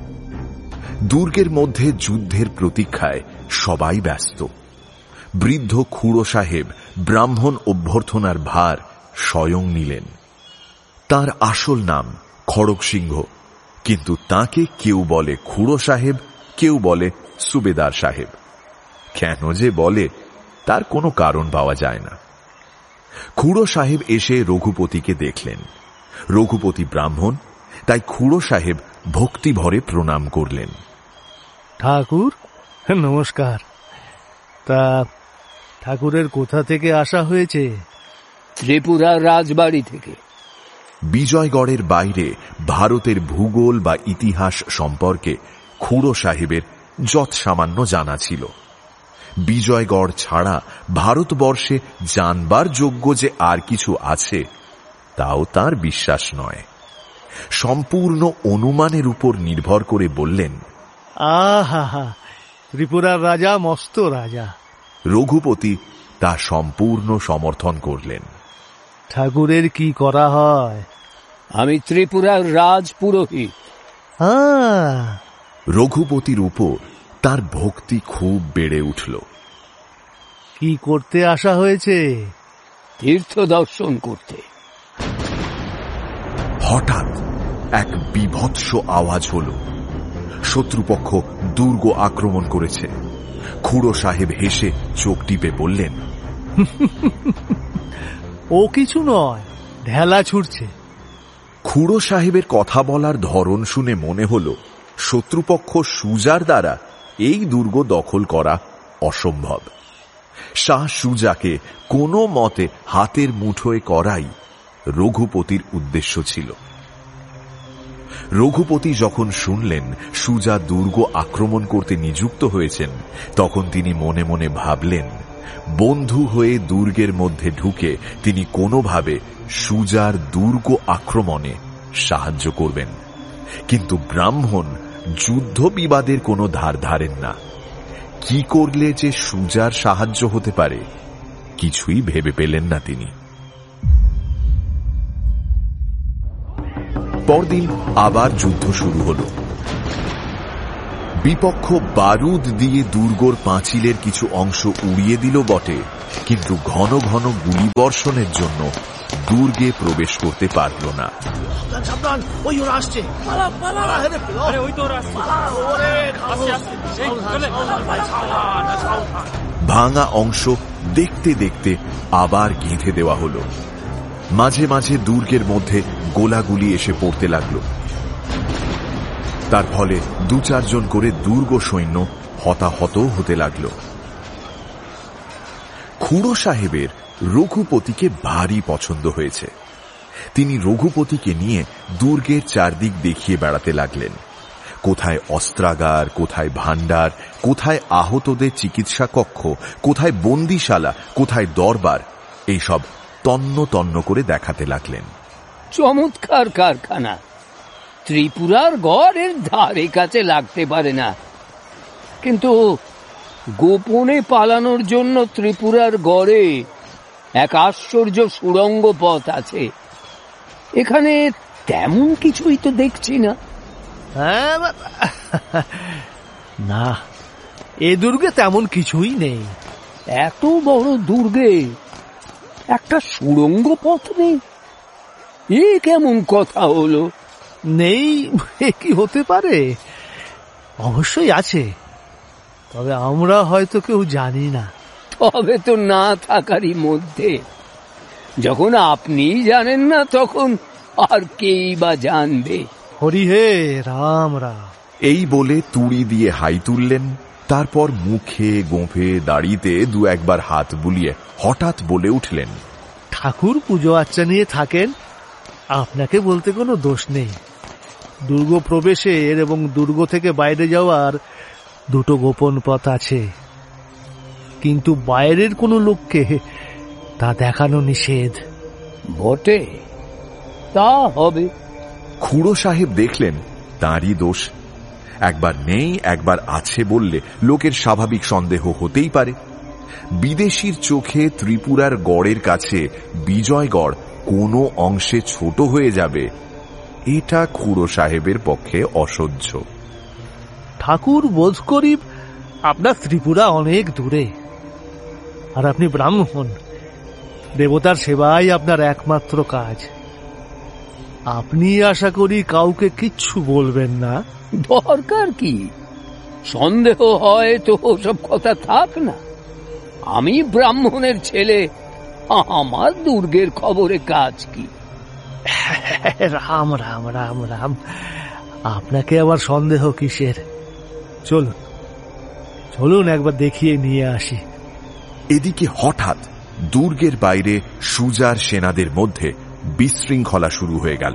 দুর্গের মধ্যে যুদ্ধের প্রতীক্ষায় সবাই ব্যস্ত। বৃদ্ধ খুড়ো সাহেব ব্রাহ্মণ অভ্যর্থনার ভার স্বয়ং নিলেন। তার আসল নাম খড়গ সিংহ, কিন্তু তাকে কেউ বলে খুড়ো সাহেব, কেউ বলে সুবেদার সাহেব। কেন যে বলে তার কোনো কারণ পাওয়া যায় না। খুড়ো সাহেব এসে রঘুপতিকে দেখলেন। রঘুপতি ব্রাহ্মণ, তাই খুড়ো সাহেব ভক্তি ভরে প্রণাম করলেন। ঠাকুর নমস্কার। তা ঠাকুরের কোথা থেকে আসা হয়েছে? ত্রিপুরার রাজবাড়ি থেকে। বিজয়গড়ের বাইরে ভারতের ভূগোল বা ইতিহাস সম্পর্কে খুড়ো সাহেবের যৎসামান্য জানা ছিল। বিজয়গড় ছাড়া ভারতবর্ষে জানবার যোগ্য যে আর কিছু আছে তাও তার বিশ্বাস নয়। সম্পূর্ণ অনুমানের উপর নির্ভর করে বললেন, আহা, ত্রিপুরার রাজা মস্ত রাজা। রঘুপতি তা সম্পূর্ণ সমর্থন করলেন। ঠাকুরের কি করা হয়? আমি ত্রিপুরার রাজ পুরোহিত। রঘুপতির উপর তার ভক্তি খুব বেড়ে উঠল। কি করতে আসা হয়েছে? তীর্থ দর্শন করতে। হঠাৎ এক বিভৎস আওয়াজ হল। শত্রুপক্ষ দুর্গ আক্রমণ করেছে। খুড়ো সাহেব হেসে চোখ টিপে বললেন, ও কিছু নয়, ঢেলা ছুটছে। খুড়ো সাহেবের কথা বলার ধরন শুনে মনে হল শত্রুপক্ষ সুজার দ্বারা এই দুর্গ দখল করা অসম্ভব। শাহ সুজাকে কোনো মতে হাতের মুঠোয় করাই রঘুপতির উদ্দেশ্য ছিল। রঘুপতি যখন শুনলেন সুজা দুর্গ আক্রমণ করতে নিযুক্ত হয়েছেন, তখন তিনি মনে মনে ভাবলেন বন্ধু হয়ে দুর্গের মধ্যে ঢুকে তিনি কোনোভাবে সুজার দুর্গ আক্রমণে সাহায্য করবেন। কিন্তু ব্রাহ্মণ যুদ্ধ বিবাদের কোনো ধার ধারেন না। কি করলে যে সুজার সাহায্য হতে পারে কিছুই ভেবে পেলেন না তিনি। পরদিন আবার যুদ্ধ শুরু হল। বিপক্ষ বারুদ দিয়ে দুর্গর পাঁচিলের কিছু অংশ উড়িয়ে দিল বটে, কিন্তু ঘন ঘন গুলিবর্ষণের জন্য দুর্গে প্রবেশ করতে পারল না। ভাঙা অংশ দেখতে দেখতে আবার গেঁথে দেওয়া হল। মাঝে মাঝে দুর্গের মধ্যে গোলাগুলি এসে পড়তে লাগল। তার ফলে 2-4 জন করে দুর্গ সৈন্য হতাহত হতে লাগল। খুড়ো সাহেবের রঘুপতিকে ভারী পছন্দ হয়েছে। তিনি রঘুপতিকে নিয়ে দুর্গের চারদিক দেখিয়ে বেড়াতে লাগলেন। কোথায় অস্ত্রাগার, কোথায় ভাণ্ডার, কোথায় আহতদের চিকিৎসা কক্ষ, কোথায় বন্দিশালা, কোথায় দরবার, এইসব তন্ন তন্ন করে দেখাতে লাগলেন। চমৎকার কারখানা। ত্রিপুরার গড় এর ধারে কাছে লাগতে পারে না, কিন্তু গোপনে পালানোর জন্য ত্রিপুরার গড়ে এক আশ্চর্য সুড়ঙ্গ পথ আছে। এখানে তেমন কিছুই তো দেখছি না। না, এ দুর্গে তেমন কিছুই নেই। এত বড় দুর্গে একটা সুড়ঙ্গ পথ নেই, এ কেমন কথা হলো? নেই কি হতে পারে? অবশ্যই আছে, তবে আমরা হয়তো কেউ জানি না। তবে তো না থাকারই মধ্যে। যখন আপনি জানেন না, তখন আর কেই বা জানবে? হরি হে রাম রাম। এই বলে তুড়ি দিয়ে হাই তুললেন। তারপর মুখে গোঁফে দাড়িতে 2-1 বার হাত বুলিয়ে হঠাৎ বলে উঠলেন, ঠাকুর পুজো আচ্চা নিয়ে থাকেন, আপনাকে বলতে কোনো দোষ নেই। দুর্গ প্রবেশের এবং দুর্গ থেকে বাইরে যাওয়ার 2টো গোপন পথ আছে, কিন্তু বাইরের কোনো লোককে তা দেখানো নিষেধ। বটে, তা হবে। খুড়ো সাহেব দেখলেন তাঁরই দোষ। একবার নেই একবার আছে বললে লোকের স্বাভাবিক সন্দেহ হতেই পারে। বিদেশির চোখে ত্রিপুরার গড়ের কাছে বিজয়গড় কোনো অংশে ছোট হয়ে যাবে, এটা খুড়ো সাহেবের পক্ষে অসহ্য। ঠাকুর বোধ করি আপনার ত্রিপুরা অনেক দূরে, আর আপনি ব্রাহ্মণ। দেবতার সেবাই আপনার একমাত্র কাজ। আপনি আশা করি কাউকে কিচ্ছু বলবেন না। দরকার কি? সন্দেহ হয় তো সব কথা থাক না। আমি ব্রাহ্মণের ছেলে, আমার দুর্গের খবরে কাজ কি? রাম রাম রাম রাম, আপনাকে আবার সন্দেহ কিসের? চলুন চলুন, একবার দেখিয়ে নিয়ে আসি। এদিকে হঠাৎ দুর্গের বাইরে সুজার সেনাদের মধ্যে বিশৃঙ্খলা শুরু হয়ে গেল।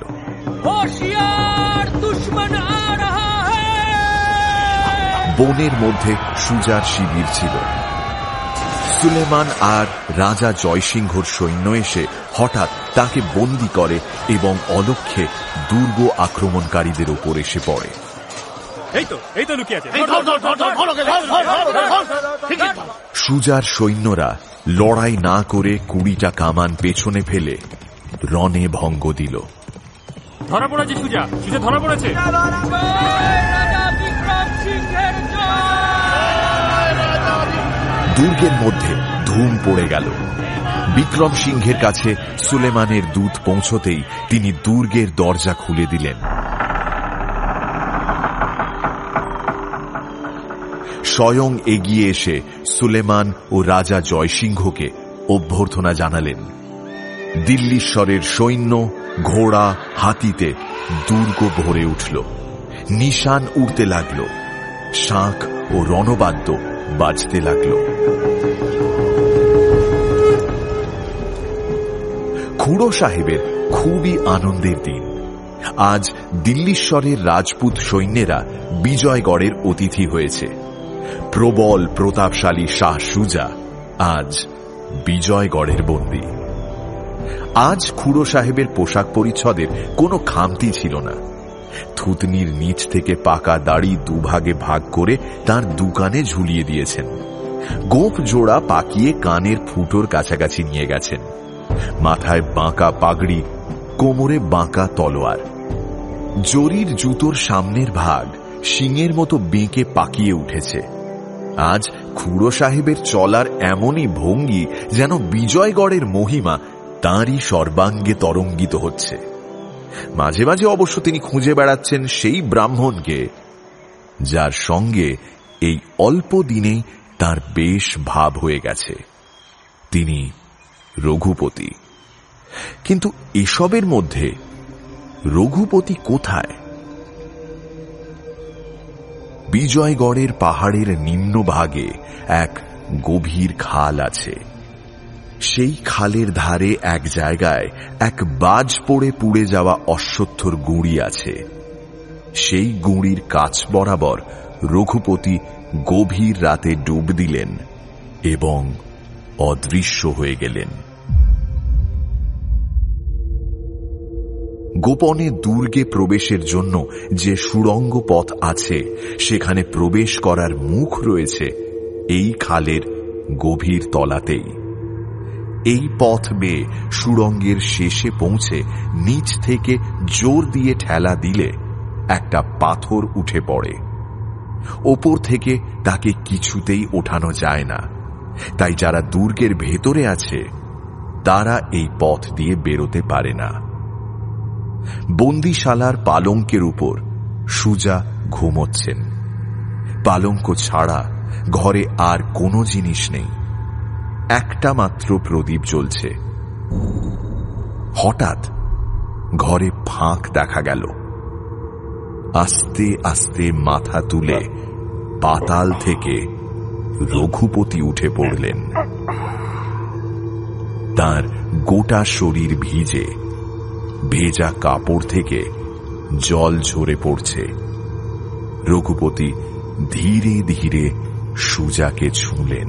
বনের মধ্যে সুজার শিবির ছিল। সুলেমান আর রাজা জয়সিংহর সৈন্য এসে হঠাৎ তাকে বন্দী করে এবং অলক্ষ্যে দুর্গ আক্রমণকারীদের উপর এসে পড়ে। সুজার সৈন্যরা লড়াই না করে 20টা কামান পেছনে ফেলে রণে ভঙ্গ দিল। ধরা পড়েছে সুজা, সুজা ধরা পড়েছে। দুর্গের মধ্যে ধুম পড়ে গেল। বিক্রম সিংহের কাছে সুলেমানের দূত পৌঁছতেই তিনি দুর্গের দরজা খুলে দিলেন। স্বয়ং এগিয়ে এসে সুলেমান ও রাজা জয়সিংহকে অভ্যর্থনা জানালেন। দিল্লীশ্বরের সৈন্য, ঘোড়া, হাতিতে দুর্গ ভরে উঠল। নিশান উড়তে লাগল, শাঁখ ও রণবাদ্য বাজতে লাগল। খুড়ো সাহেবের খুবই আনন্দের দিন। আজ দিল্লীশ্বরের রাজপুত সৈন্যেরা বিজয়গড়ের অতিথি হয়েছে। প্রবল প্রতাপশালী শাহ সুজা আজ বিজয়গড়ের বন্দী। আজ খুড়ো সাহেবের পোশাক পরিচ্ছদের কোনো খামতি ছিল না। থুতনির নিচ থেকে পাকা দাড়ি দুভাগে ভাগ করে তার দুকানে ঝুলিয়ে দিয়েছেন। গোঁফ জোড়া পাকিয়ে কানের ফুটোর কাছাকাছি নিয়ে গেছেন। মাথায় বাঁকা পাগড়ি, কোমরে বাঁকা তলোয়ার। জরির জুতোর সামনের ভাগ শিঙের মতো বেঁকে পাকিয়ে উঠেছে। আজ খুড়ো সাহেবের চলার এমনই ভঙ্গি যেন বিজয়গড়ের মহিমা তাঁরই সর্বাঙ্গে তরঙ্গিত হচ্ছে। মাঝে মাঝে অবশ্য তিনি খুঁজে বেড়াচ্ছেন সেই ব্রাহ্মণকে যার সঙ্গে এই অল্প দিনেই তার বেশ ভাব হয়ে গেছে। তিনি রঘুপতি। কিন্তু এসবের মধ্যে রঘুপতি কোথায়? বিজয়গড়ের পাহাড়ের নিম্নভাগে এক গভীর খাল আছে। সেই খালের ধারে এক জায়গায় এক বাজ পড়ে পুড়ে যাওয়া অশ্বত্থর গুঁড়ি আছে। সেই গুঁড়ির কাছ বরাবর রঘুপতি গভীর রাতে ডুব দিলেন এবং অদৃশ্য হয়ে গেলেন। গোপনে দুর্গে প্রবেশের জন্য যে সুড়ঙ্গ পথ আছে সেখানে প্রবেশ করার মুখ রয়েছে এই খালের গভীর তলাতেই। এই পথ বেয়ে সুড়ঙ্গের শেষে পৌঁছে নিচ থেকে জোর দিয়ে ঠেলা দিলে একটা পাথর উঠে পড়ে। ওপর থেকে তাকে কিছুতেই ওঠানো যায় না। তাই যারা দুর্গের ভেতরে আছে তারা এই পথ দিয়ে বেরোতে পারে না। বন্দিশালার পালঙ্কের উপর সুজা ঘুমোচ্ছেন। পালঙ্ক ছাড়া ঘরে আর কোনো জিনিস নেই। একটা মাত্র প্রদীপ জ্বলছে। হঠাৎ ঘরে ফাঁক দেখা গেল। আস্তে আস্তে মাথা তুলে পাতাল থেকে রঘুপতি উঠে পড়লেন। তার গোটা শরীর ভিজে, ভেজা কাপড় থেকে জল ঝরে পড়ছে। রঘুপতি ধীরে ধীরে সুজাকে ছুঁলেন।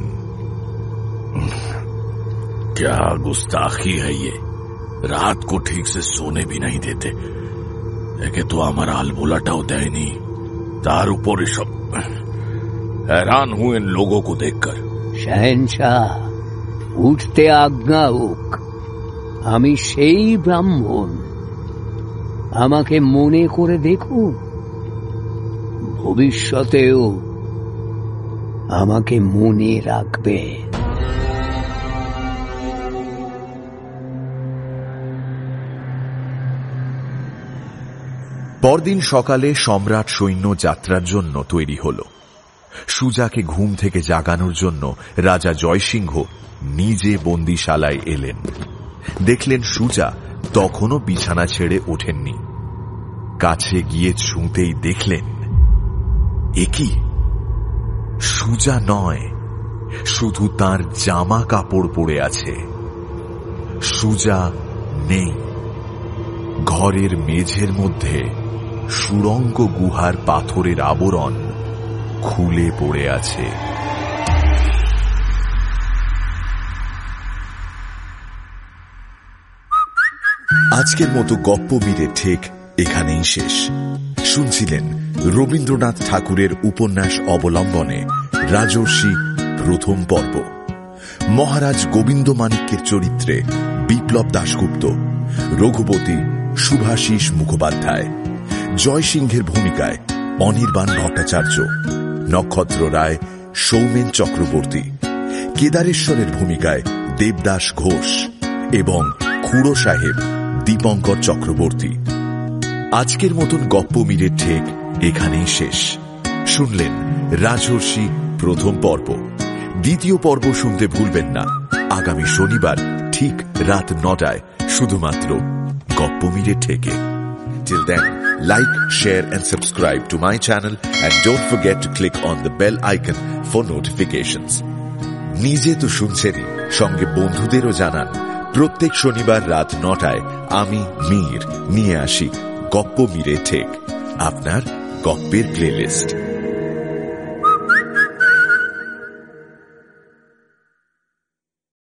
क्या गुस्ताखी है ये, रात को ठीक से सोने भी नहीं देते। एके तो हमारा आलबोलाटाও দেয়নি, তার উপরে সব। हैरान हूं इन लोगों को देखकर। শহনশাহ, উঠতে আজ্ঞা হোক। আমি সেই ব্রাহ্মণ। আমাকে মনে করে দেখুন, ভবিষ্যতেও আমাকে মনে রাখবে। পরদিন সকালে সম্রাট সৈন্য যাত্রার জন্য তৈরি হল। সুজাকে ঘুম থেকে জাগানোর জন্য রাজা জয়সিংহ নিজে বন্দিশালায় এলেন। দেখলেন সুজা তখনও বিছানা ছেড়ে ওঠেননি। কাছে গিয়ে ছুঁতেই দেখলেন এ কি, সুজা নয়, শুধু তার জামা কাপড় পরে আছে। সুজা নেই। ঘরের মেঝের মধ্যে সুড়ঙ্গ গুহার পাথরের আবরণ খুলে পড়ে আছে। আজকের মতো গপ্পবীরের ঠেক এখানেই শেষ। শুনছিলেন রবীন্দ্রনাথ ঠাকুরের উপন্যাস অবলম্বনে রাজর্ষি প্রথম পর্ব। মহারাজ গোবিন্দ মাণিক্যের চরিত্রে বিপ্লব দাশগুপ্ত, রঘুপতি শুভাশিস মুখোপাধ্যায়, জয়সিংহের ভূমিকায় অনির্বাণ ভট্টাচার্য, নক্ষত্র রায় সৌমেন চক্রবর্তী, কেদারেশ্বরের ভূমিকায় দেবদাস ঘোষ এবং খুড়ো সাহেব দীপঙ্কর চক্রবর্তী। আজকের মতন গপ্পমীরের ঠেক এখানেই শেষ। শুনলেন রাজর্ষি প্রথম পর্ব। দ্বিতীয় পর্ব শুনতে ভুলবেন না আগামী শনিবার ঠিক রাত 9টায় শুধুমাত্র গপ্পমীরে ঠেকে। Till then, like, share and subscribe to my channel and don't forget to click on the bell icon for notifications. নিজে তো শুনছেনই, সঙ্গে বন্ধুদেরও জানান। প্রত্যেক শনিবার রাত 9টায় আমি মীর নিয়ে আসি গপ্পমীরে ঠেক, আপনার গপ্পের প্লেলিস্ট।